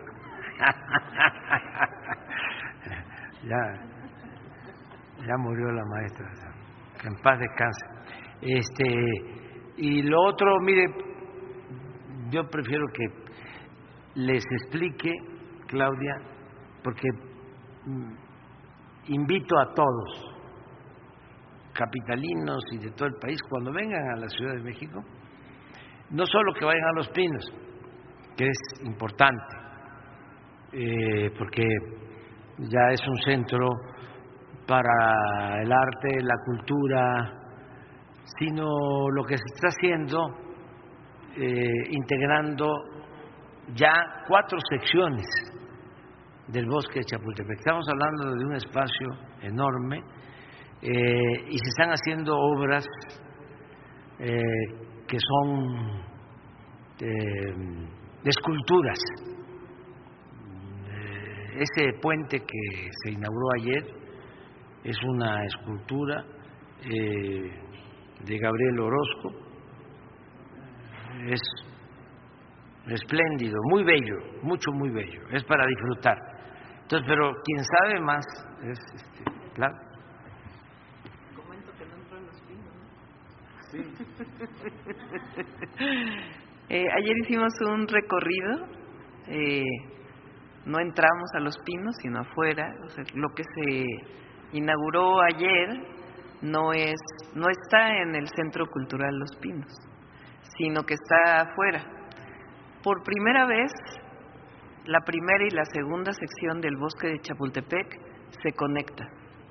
Speaker 1: Ya murió la maestra, que en paz descanse. Y lo otro, mire, yo prefiero que les explique, Claudia, porque invito a todos, capitalinos y de todo el país, cuando vengan a la Ciudad de México, no solo que vayan a Los Pinos, que es importante, porque ya es un centro para el arte, la cultura, sino lo que se está haciendo, integrando ya 4 secciones del bosque de Chapultepec. Estamos hablando de un espacio enorme y se están haciendo obras que son de esculturas. Ese puente que se inauguró ayer es una escultura de Gabriel Orozco. Es espléndido, muy bello, muy bello. Es para disfrutar. Entonces, pero quien sabe más es claro.
Speaker 2: Comento que no entró en los pinos. Sí. Ayer hicimos un recorrido. No entramos a Los Pinos, sino afuera. O sea, lo que se inauguró ayer no está en el Centro Cultural Los Pinos, sino que está afuera. Por primera vez, la primera y la segunda sección del bosque de Chapultepec se conecta.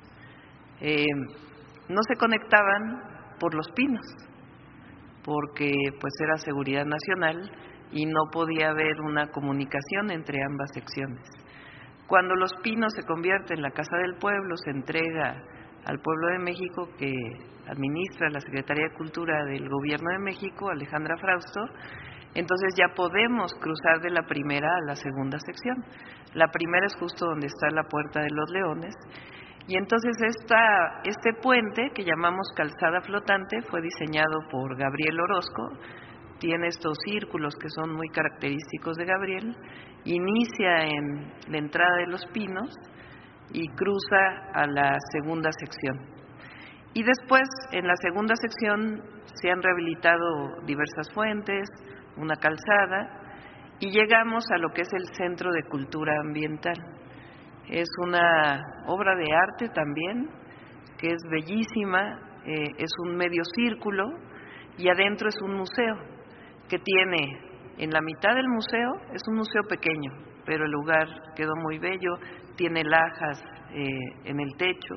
Speaker 2: No se conectaban por Los Pinos, porque pues era seguridad nacional y no podía haber una comunicación entre ambas secciones. Cuando Los Pinos se convierte en la Casa del Pueblo, se entrega al Pueblo de México, que administra la Secretaría de Cultura del Gobierno de México, Alejandra Frausto, entonces ya podemos cruzar de la primera a la segunda sección. La primera es justo donde está la Puerta de los Leones, y entonces este puente, que llamamos calzada flotante, fue diseñado por Gabriel Orozco. Tiene estos círculos que son muy característicos de Gabriel, inicia en la entrada de Los Pinos y cruza a la segunda sección. Y después, en la segunda sección, se han rehabilitado diversas fuentes, una calzada, y llegamos a lo que es el Centro de Cultura Ambiental. Es una obra de arte también, que es bellísima, es un medio círculo, y adentro es un museo, que tiene en la mitad del museo, es un museo pequeño, pero el lugar quedó muy bello, tiene lajas en el techo,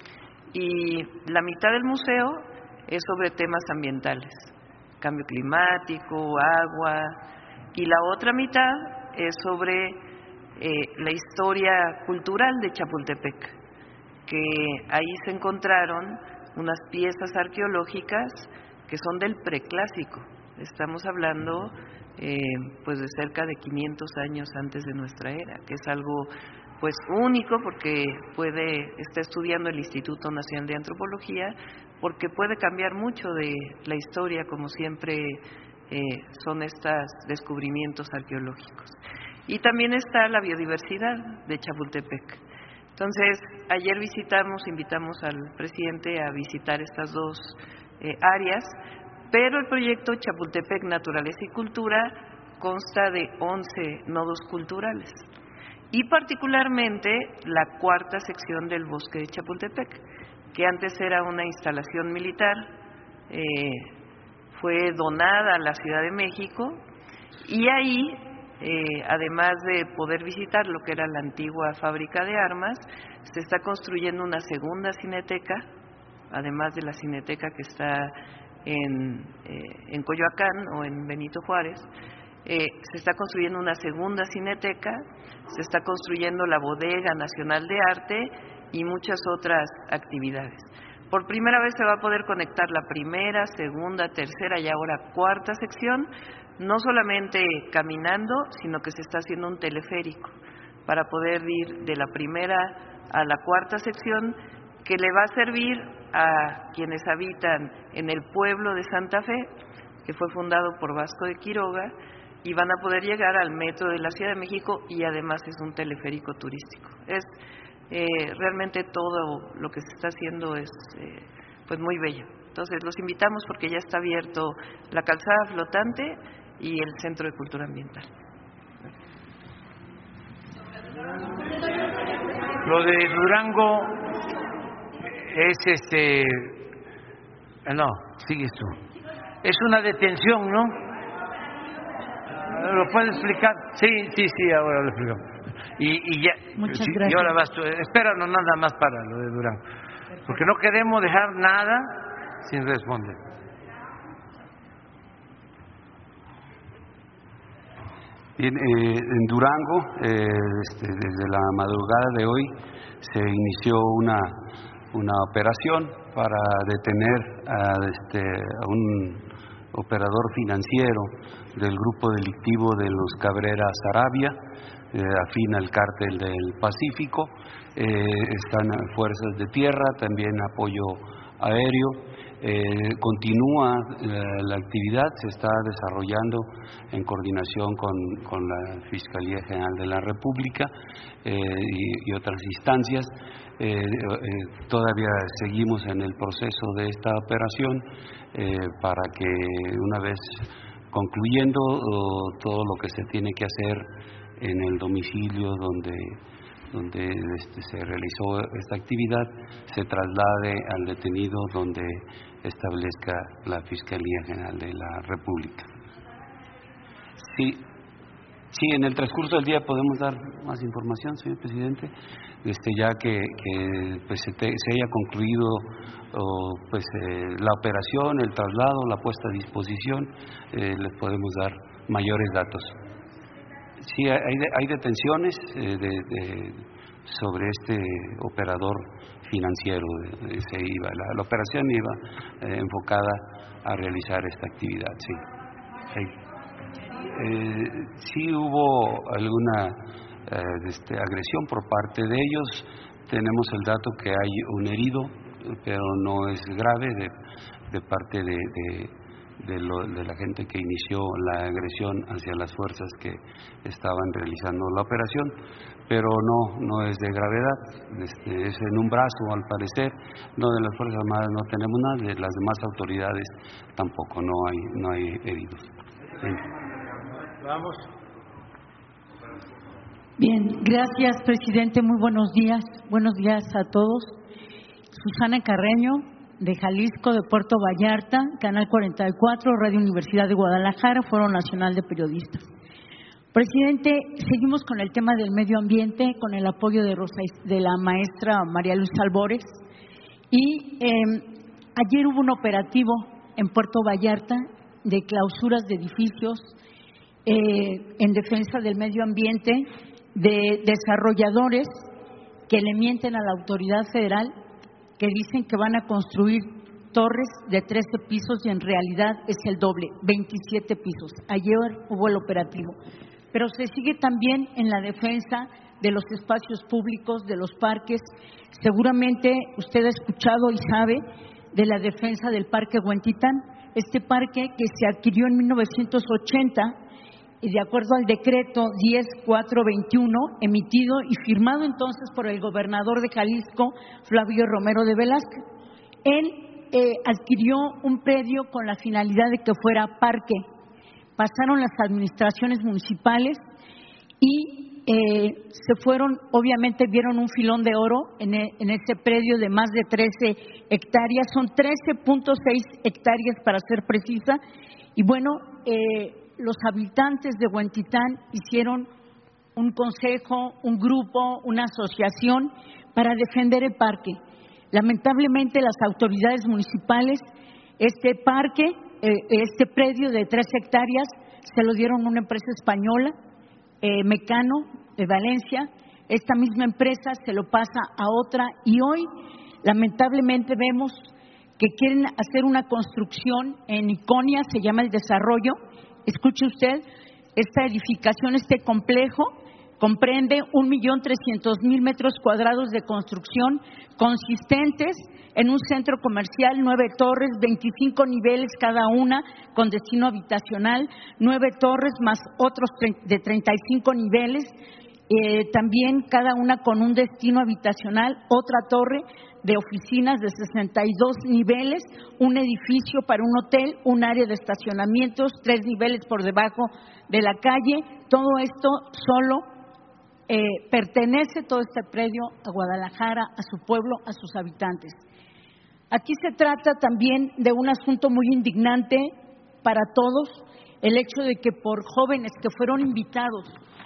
Speaker 2: y la mitad del museo es sobre temas ambientales, cambio climático, agua, y la otra mitad es sobre la historia cultural de Chapultepec, que ahí se encontraron unas piezas arqueológicas que son del preclásico. Estamos hablando pues de cerca de 500 años antes de nuestra era, que es algo pues único, porque está estudiando el Instituto Nacional de Antropología, porque puede cambiar mucho de la historia, como siempre son estos descubrimientos arqueológicos. Y también está la biodiversidad de Chapultepec. Entonces, ayer invitamos al presidente a visitar estas dos áreas, pero el proyecto Chapultepec Naturaleza y Cultura consta de 11 nodos culturales, y particularmente la cuarta sección del bosque de Chapultepec, que antes era una instalación militar, fue donada a la Ciudad de México, y ahí, además de poder visitar lo que era la antigua fábrica de armas, se está construyendo una segunda cineteca, además de la cineteca que está en Coyoacán o en Benito Juárez. Se está construyendo una segunda cineteca, se está construyendo la Bodega Nacional de Arte y muchas otras actividades. Por primera vez se va a poder conectar la primera, segunda, tercera y ahora cuarta sección, no solamente caminando, sino que se está haciendo un teleférico para poder ir de la primera a la cuarta sección, que le va a servir a quienes habitan en el pueblo de Santa Fe, que fue fundado por Vasco de Quiroga, y van a poder llegar al metro de la Ciudad de México, y además es un teleférico turístico. Es realmente todo lo que se está haciendo es pues muy bello. Entonces los invitamos porque ya está abierto la calzada flotante y el Centro de Cultura Ambiental.
Speaker 1: Lo de Durango es no, sigues tú. Es una detención, ¿no? ¿Lo puedes explicar? Sí, ahora lo explico. Y ya,
Speaker 5: Muchas gracias.
Speaker 1: Y ahora vas tú. Espéranos nada más para lo de Durango, porque no queremos dejar nada sin responder.
Speaker 3: Bien, en Durango, desde la madrugada de hoy, se inició una operación para detener a un operador financiero del grupo delictivo de los Cabrera Sarabia, afín al cártel del Pacífico. Están fuerzas de tierra, también apoyo aéreo. Continúa la actividad, se está desarrollando en coordinación con la Fiscalía General de la República y otras instancias. Todavía seguimos en el proceso de esta operación para que una vez concluyendo todo lo que se tiene que hacer en el domicilio donde se realizó esta actividad, se traslade al detenido donde establezca la Fiscalía General de la República. Sí, en el transcurso del día podemos dar más información, señor presidente, ya que se haya concluido la operación, el traslado, la puesta a disposición, les podemos dar mayores datos. Sí, hay detenciones sobre este operador financiero. La operación iba enfocada a realizar esta actividad. Sí hubo alguna agresión por parte de ellos. Tenemos el dato que hay un herido, pero no es grave de parte de la gente que inició la agresión hacia las fuerzas que estaban realizando la operación, pero no es de gravedad. Es en un brazo, al parecer. No, de las Fuerzas Armadas no tenemos nada, de las demás autoridades tampoco, no hay heridos.
Speaker 1: Vamos.
Speaker 10: Bien, gracias, presidente. Muy buenos días. Buenos días a todos. Susana Carreño, de Jalisco, de Puerto Vallarta, Canal 44, Radio Universidad de Guadalajara, Foro Nacional de Periodistas. Presidente, seguimos con el tema del medio ambiente, con el apoyo de la maestra María Luisa Albores. Y ayer hubo un operativo en Puerto Vallarta de clausuras de edificios en defensa del medio ambiente, de desarrolladores que le mienten a la autoridad federal, que dicen que van a construir torres de 13 pisos y en realidad es el doble, 27 pisos. Ayer hubo el operativo. Pero se sigue también en la defensa de los espacios públicos, de los parques. Seguramente usted ha escuchado y sabe de la defensa del Parque Huentitán, este parque que se adquirió en 1980 y de acuerdo al decreto 10421 emitido y firmado entonces por el gobernador de Jalisco, Flavio Romero de Velázquez. Él adquirió un predio con la finalidad de que fuera parque. Pasaron las administraciones municipales y se fueron, obviamente vieron un filón de oro en ese predio de más de 13 hectáreas, son 13.6 hectáreas para ser precisa, y bueno, los habitantes de Huentitán hicieron un consejo, un grupo, una asociación para defender el parque. Lamentablemente las autoridades municipales, este parque, este predio de 3 hectáreas, se lo dieron a una empresa española, Mecano, de Valencia. Esta misma empresa se lo pasa a otra y hoy lamentablemente vemos que quieren hacer una construcción en Iconia, se llama El Desarrollo. Escuche usted, esta edificación, este complejo, comprende 1.300.000 metros cuadrados de construcción consistentes en un centro comercial, 9 torres, 25 niveles cada una con destino habitacional, 9 torres más otros de 35 niveles, también cada una con un destino habitacional, otra torre de oficinas de 62 niveles, un edificio para un hotel, un área de estacionamientos, 3 niveles por debajo de la calle. Todo esto solo pertenece, todo este predio, a Guadalajara, a su pueblo, a sus habitantes. Aquí se trata también de un asunto muy indignante para todos, el hecho de que por jóvenes que fueron invitados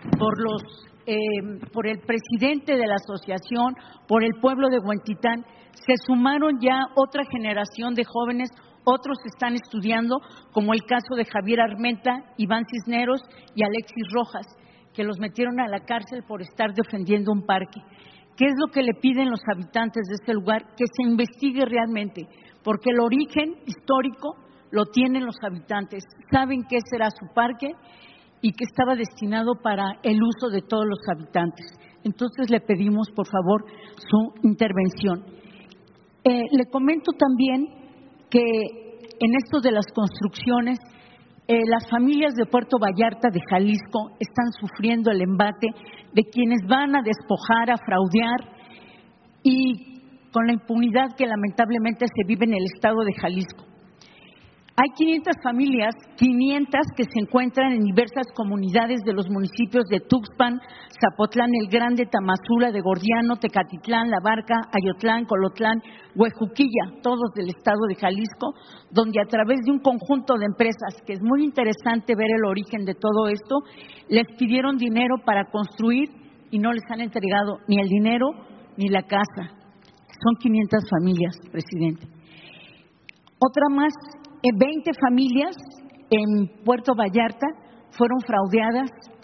Speaker 10: por el presidente de la asociación, por el pueblo de Huentitán, se sumaron ya otra generación de jóvenes, Otros están estudiando, como el caso de Javier Armenta, Iván Cisneros y Alexis Rojas, que los metieron a la cárcel por estar defendiendo un parque. ¿Qué es lo que le piden los habitantes de este lugar? Que se investigue realmente, porque el origen histórico lo tienen los habitantes. Saben que ese era su parque y que estaba destinado para el uso de todos los habitantes. Entonces le pedimos, por favor, su intervención. Le comento también que en esto de las construcciones, las familias de Puerto Vallarta de Jalisco están sufriendo el embate de quienes van a despojar, a fraudear, y con la impunidad que lamentablemente se vive en el estado de Jalisco. Hay 500 familias, 500 que se encuentran en diversas comunidades de los municipios de Tuxpan, Zapotlán el Grande, Tamazula, de Gordiano, Tecatitlán, La Barca, Ayotlán, Colotlán, Huejuquilla, todos del estado de Jalisco, donde a través de un conjunto de empresas, que es muy interesante ver el origen de todo esto, les pidieron dinero para construir y no les han entregado ni el dinero ni la casa. Son 500 familias, presidente. Otra más. 20 familias en Puerto Vallarta fueron fraudeadas,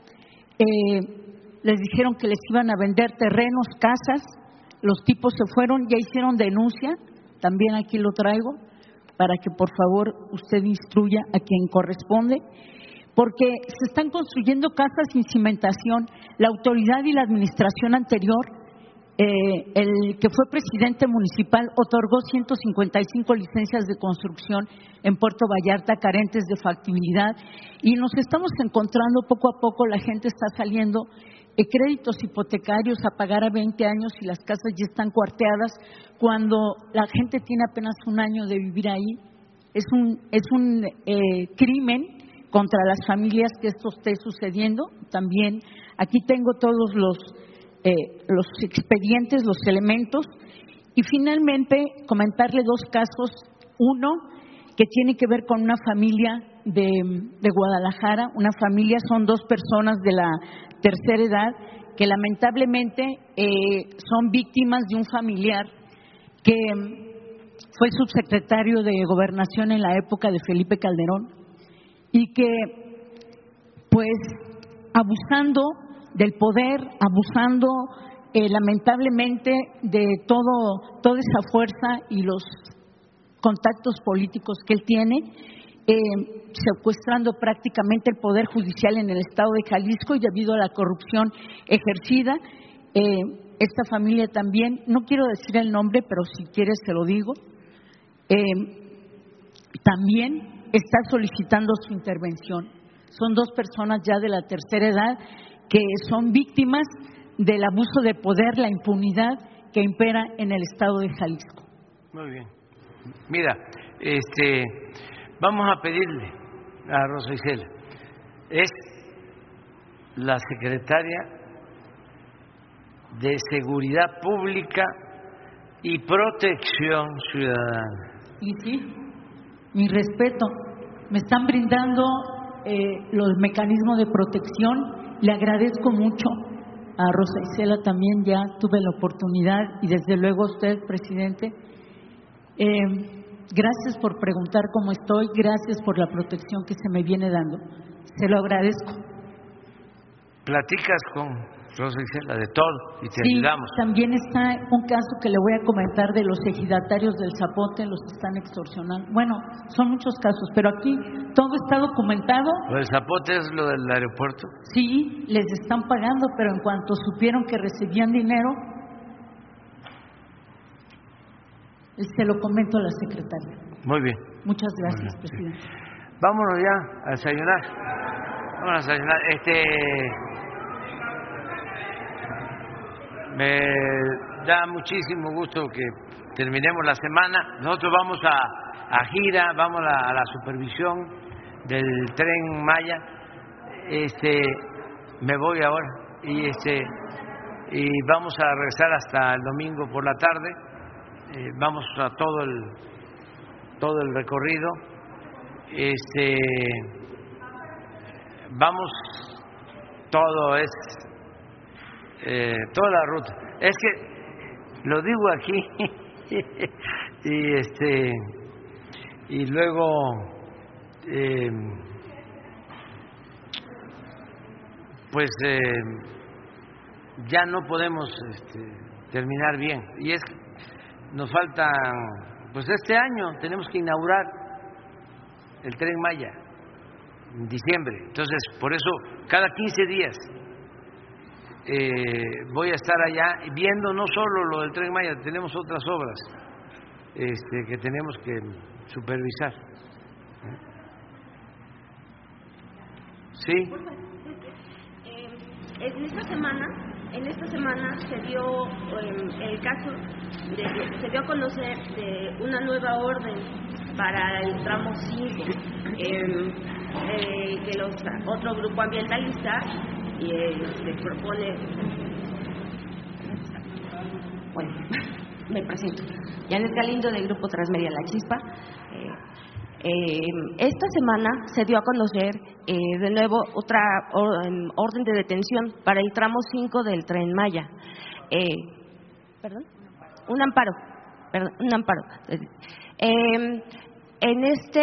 Speaker 10: les dijeron que les iban a vender terrenos, casas, los tipos se fueron, ya hicieron denuncia, también aquí lo traigo, para que por favor usted instruya a quien corresponde, porque se están construyendo casas sin cimentación. La autoridad y la administración anterior, el que fue presidente municipal, otorgó 155 licencias de construcción en Puerto Vallarta carentes de factibilidad, y nos estamos encontrando poco a poco, la gente está saliendo créditos hipotecarios a pagar a 20 años y las casas ya están cuarteadas cuando la gente tiene apenas un año de vivir ahí. Es un crimen contra las familias que esto esté sucediendo. También aquí tengo todos los expedientes, los elementos, y finalmente comentarle dos casos. Uno que tiene que ver con una familia de Guadalajara, una familia, son dos personas de la tercera edad que lamentablemente son víctimas de un familiar que fue subsecretario de Gobernación en la época de Felipe Calderón y que, pues, abusando del poder, abusando lamentablemente de toda esa fuerza y los contactos políticos que él tiene, secuestrando prácticamente el poder judicial en el estado de Jalisco, y debido a la corrupción ejercida, esta familia también, no quiero decir el nombre, pero si quieres se lo digo, también está solicitando su intervención. Son dos personas ya de la tercera edad que son víctimas del abuso de poder, la impunidad que impera en el estado de Jalisco.
Speaker 1: Muy bien. Mira, vamos a pedirle a Rosa Isela, es la secretaria de Seguridad Pública y Protección Ciudadana.
Speaker 10: Y sí, mi respeto, me están brindando los mecanismos de protección. Le agradezco mucho a Rosa Isela, también ya tuve la oportunidad, y desde luego a usted, presidente. Gracias por preguntar cómo estoy, gracias por la protección que se me viene dando. Se lo agradezco.
Speaker 1: Platicas con Rosa Isela de todo y te
Speaker 10: sí,
Speaker 1: ayudamos.
Speaker 10: También está un caso que le voy a comentar de los ejidatarios del Zapote, los están extorsionando. Bueno, son muchos casos, pero aquí todo está documentado.
Speaker 1: ¿Lo del Zapote es lo del aeropuerto?
Speaker 10: Sí, les están pagando, pero en cuanto supieron que recibían dinero, se lo comento a la secretaria.
Speaker 1: Muy bien.
Speaker 10: Muchas gracias,
Speaker 1: bien,
Speaker 10: presidente.
Speaker 1: Sí. Vámonos ya a desayunar. Vámonos a desayunar. Me da muchísimo gusto que terminemos la semana. Nosotros vamos a gira, vamos a la supervisión del Tren Maya. Me voy ahora y vamos a regresar hasta el domingo por la tarde. Vamos a todo el recorrido. Vamos, todo es toda la ruta. Es que lo digo aquí y y luego pues ya no podemos terminar bien, y es que nos falta, pues este año tenemos que inaugurar el Tren Maya en diciembre. Entonces, por eso cada 15 días voy a estar allá viendo no solo lo del Tren Maya, tenemos otras obras que tenemos que supervisar. Sí.
Speaker 11: En esta semana se dio el caso se dio a conocer de una nueva orden para el tramo 5 que otro grupo ambientalista se propone. Bueno, me presento. Janet Galindo, del grupo Transmedia La Chispa. Esta semana se dio a conocer de nuevo otra orden de detención para el tramo 5 del Tren Maya. Un amparo. En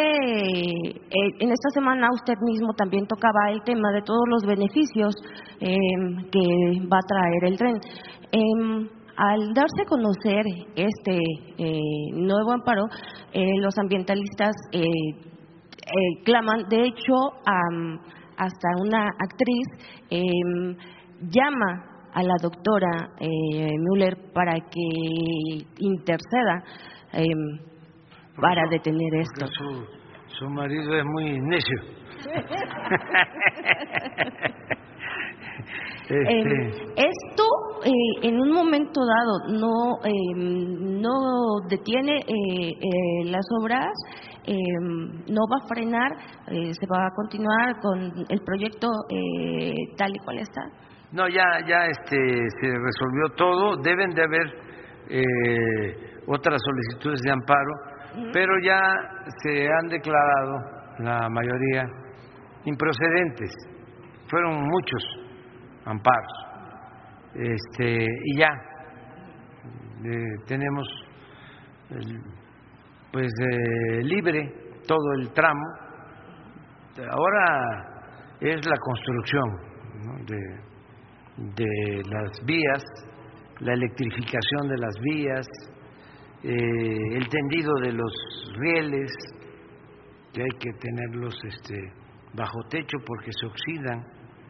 Speaker 11: esta semana usted mismo también tocaba el tema de todos los beneficios que va a traer el tren. Al darse a conocer este nuevo amparo, los ambientalistas claman, de hecho, hasta una actriz llama a la doctora Müller para que interceda para detener esto.
Speaker 1: Su marido es muy necio.
Speaker 11: Esto en un momento dado no detiene las obras, no va a frenar, se va a continuar con el proyecto tal y cual está.
Speaker 1: No, ya se resolvió todo. Deben de haber otras solicitudes de amparo, pero ya se han declarado la mayoría improcedentes. Fueron muchos amparos, y ya tenemos libre todo el tramo. Ahora es la construcción, ¿no?, de las vías, la electrificación de las vías, el tendido de los rieles, que hay que tenerlos bajo techo porque se oxidan.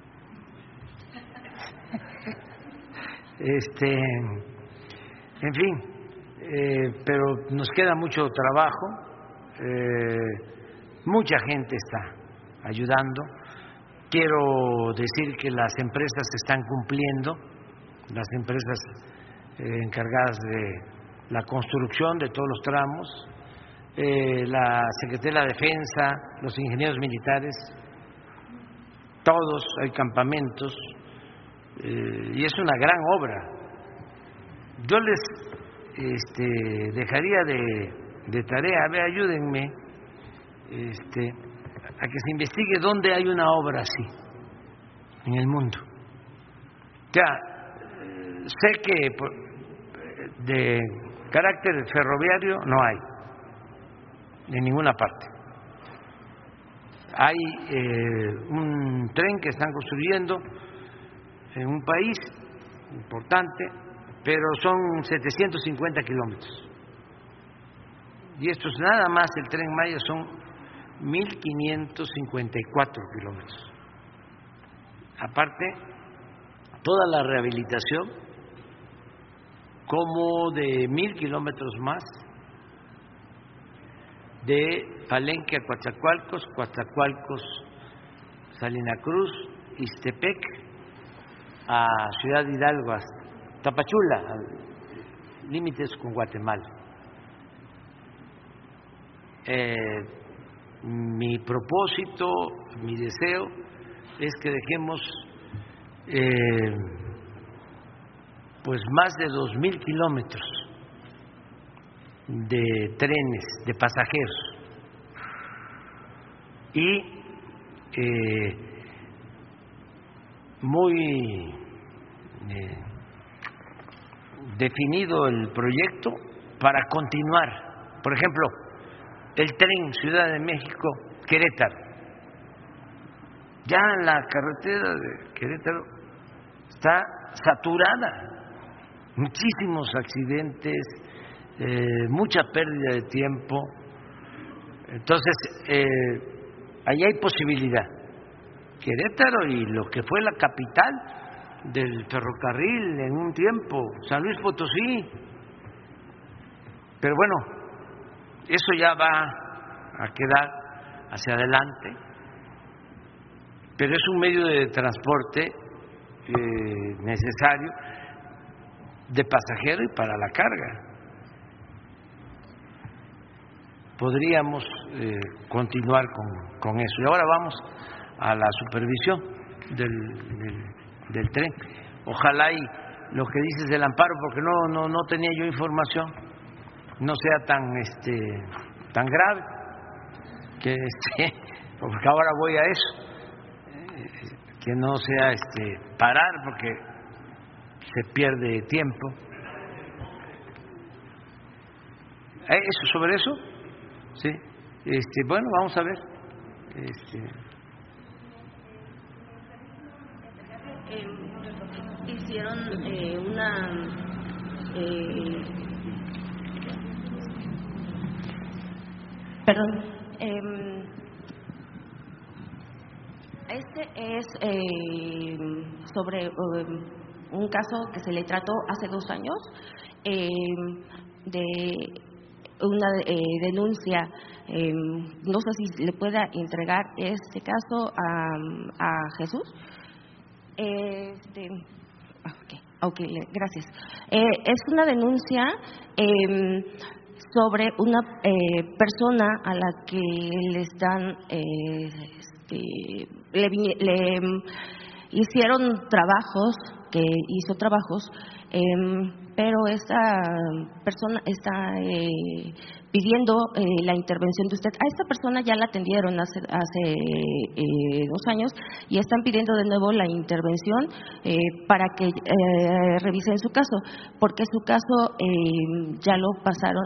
Speaker 1: En fin, pero nos queda mucho trabajo. Mucha gente está ayudando. Quiero decir que las empresas están cumpliendo, las empresas encargadas de la construcción de todos los tramos, la Secretaría de la Defensa, los ingenieros militares, todos, hay campamentos, y es una gran obra. Yo les dejaría de tarea, a ver, ayúdenme, a que se investigue dónde hay una obra así en el mundo. Ya sé que de carácter ferroviario no hay en ninguna parte. Hay un tren que están construyendo en un país importante, pero son 750 kilómetros. Y esto es nada más el Tren Maya, son 1.554 kilómetros. Aparte, toda la rehabilitación, como de 1.000 kilómetros más, de Palenque a Coatzacoalcos, Coatzacoalcos, Salina Cruz, Ixtepec, a Ciudad Hidalgo, hasta Tapachula, límites con Guatemala. Mi propósito, mi deseo es que dejemos pues más de 2.000 kilómetros de trenes de pasajeros y muy definido el proyecto para continuar. Por ejemplo, el tren Ciudad de México Querétaro. Ya la carretera de Querétaro está saturada, muchísimos accidentes, mucha pérdida de tiempo. Entonces, ahí hay posibilidad. Querétaro y lo que fue la capital del ferrocarril en un tiempo, San Luis Potosí. Pero bueno, eso ya va a quedar hacia adelante, pero es un medio de transporte necesario de pasajero y para la carga. Podríamos continuar con eso. Y ahora vamos a la supervisión del tren. Ojalá y lo que dices del amparo, porque no tenía yo información, no sea tan grave, porque ahora voy a eso, que no sea parar, porque se pierde tiempo. ¿Eso sobre eso? Sí. Bueno, vamos a ver.
Speaker 11: Hicieron perdón. Este es sobre un caso que se le trató hace 2 años de una denuncia. No sé si le pueda entregar este caso a Jesús. Okay, gracias. Es una denuncia sobre una persona a la que le hicieron trabajos, pero esta persona está pidiendo la intervención de usted. A esta persona ya la atendieron hace 2 años y están pidiendo de nuevo la intervención para que revisen su caso, porque su caso ya lo pasaron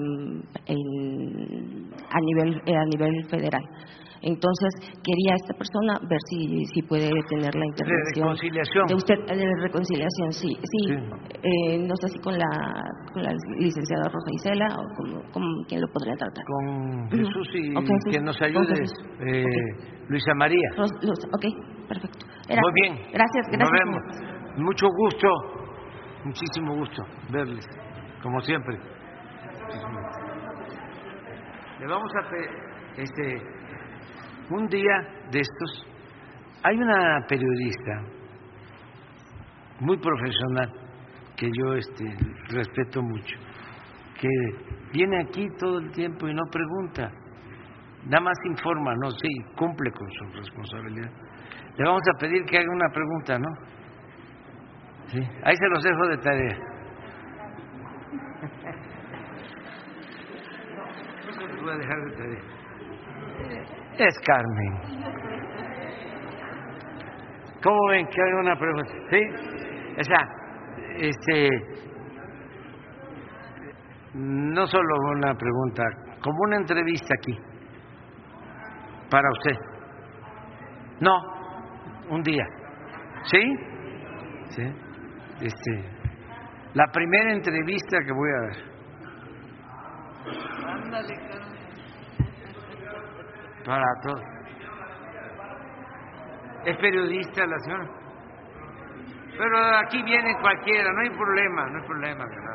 Speaker 11: a nivel federal. Entonces, quería esta persona ver si puede tener la intervención.
Speaker 1: ¿De reconciliación?
Speaker 11: De usted, de reconciliación, sí. No sé si con la licenciada Rosa Isela o con quién lo podría tratar.
Speaker 1: Con Jesús y
Speaker 11: okay,
Speaker 1: que nos ayude Luisa María.
Speaker 11: Ok, perfecto.
Speaker 1: Muy bien.
Speaker 11: Gracias.
Speaker 1: Nos vemos. Mucho gusto, muchísimo gusto verles, como siempre. Le vamos a pedir un día de estos. Hay una periodista muy profesional que yo respeto mucho, que viene aquí todo el tiempo y no pregunta, nada más informa, no sé, y cumple con su responsabilidad. Le vamos a pedir que haga una pregunta, ¿no? Sí, ahí se los dejo de tarea. No se los voy a dejar de tarea. Es Carmen. ¿Cómo ven que hay una pregunta? ¿Sí? O sea, no solo una pregunta, como una entrevista aquí para usted. No, un día. ¿Sí? Sí. La primera entrevista que voy a dar. Ándale, Carmen. Para todos. Es periodista la señora. Pero aquí viene cualquiera, no hay problema,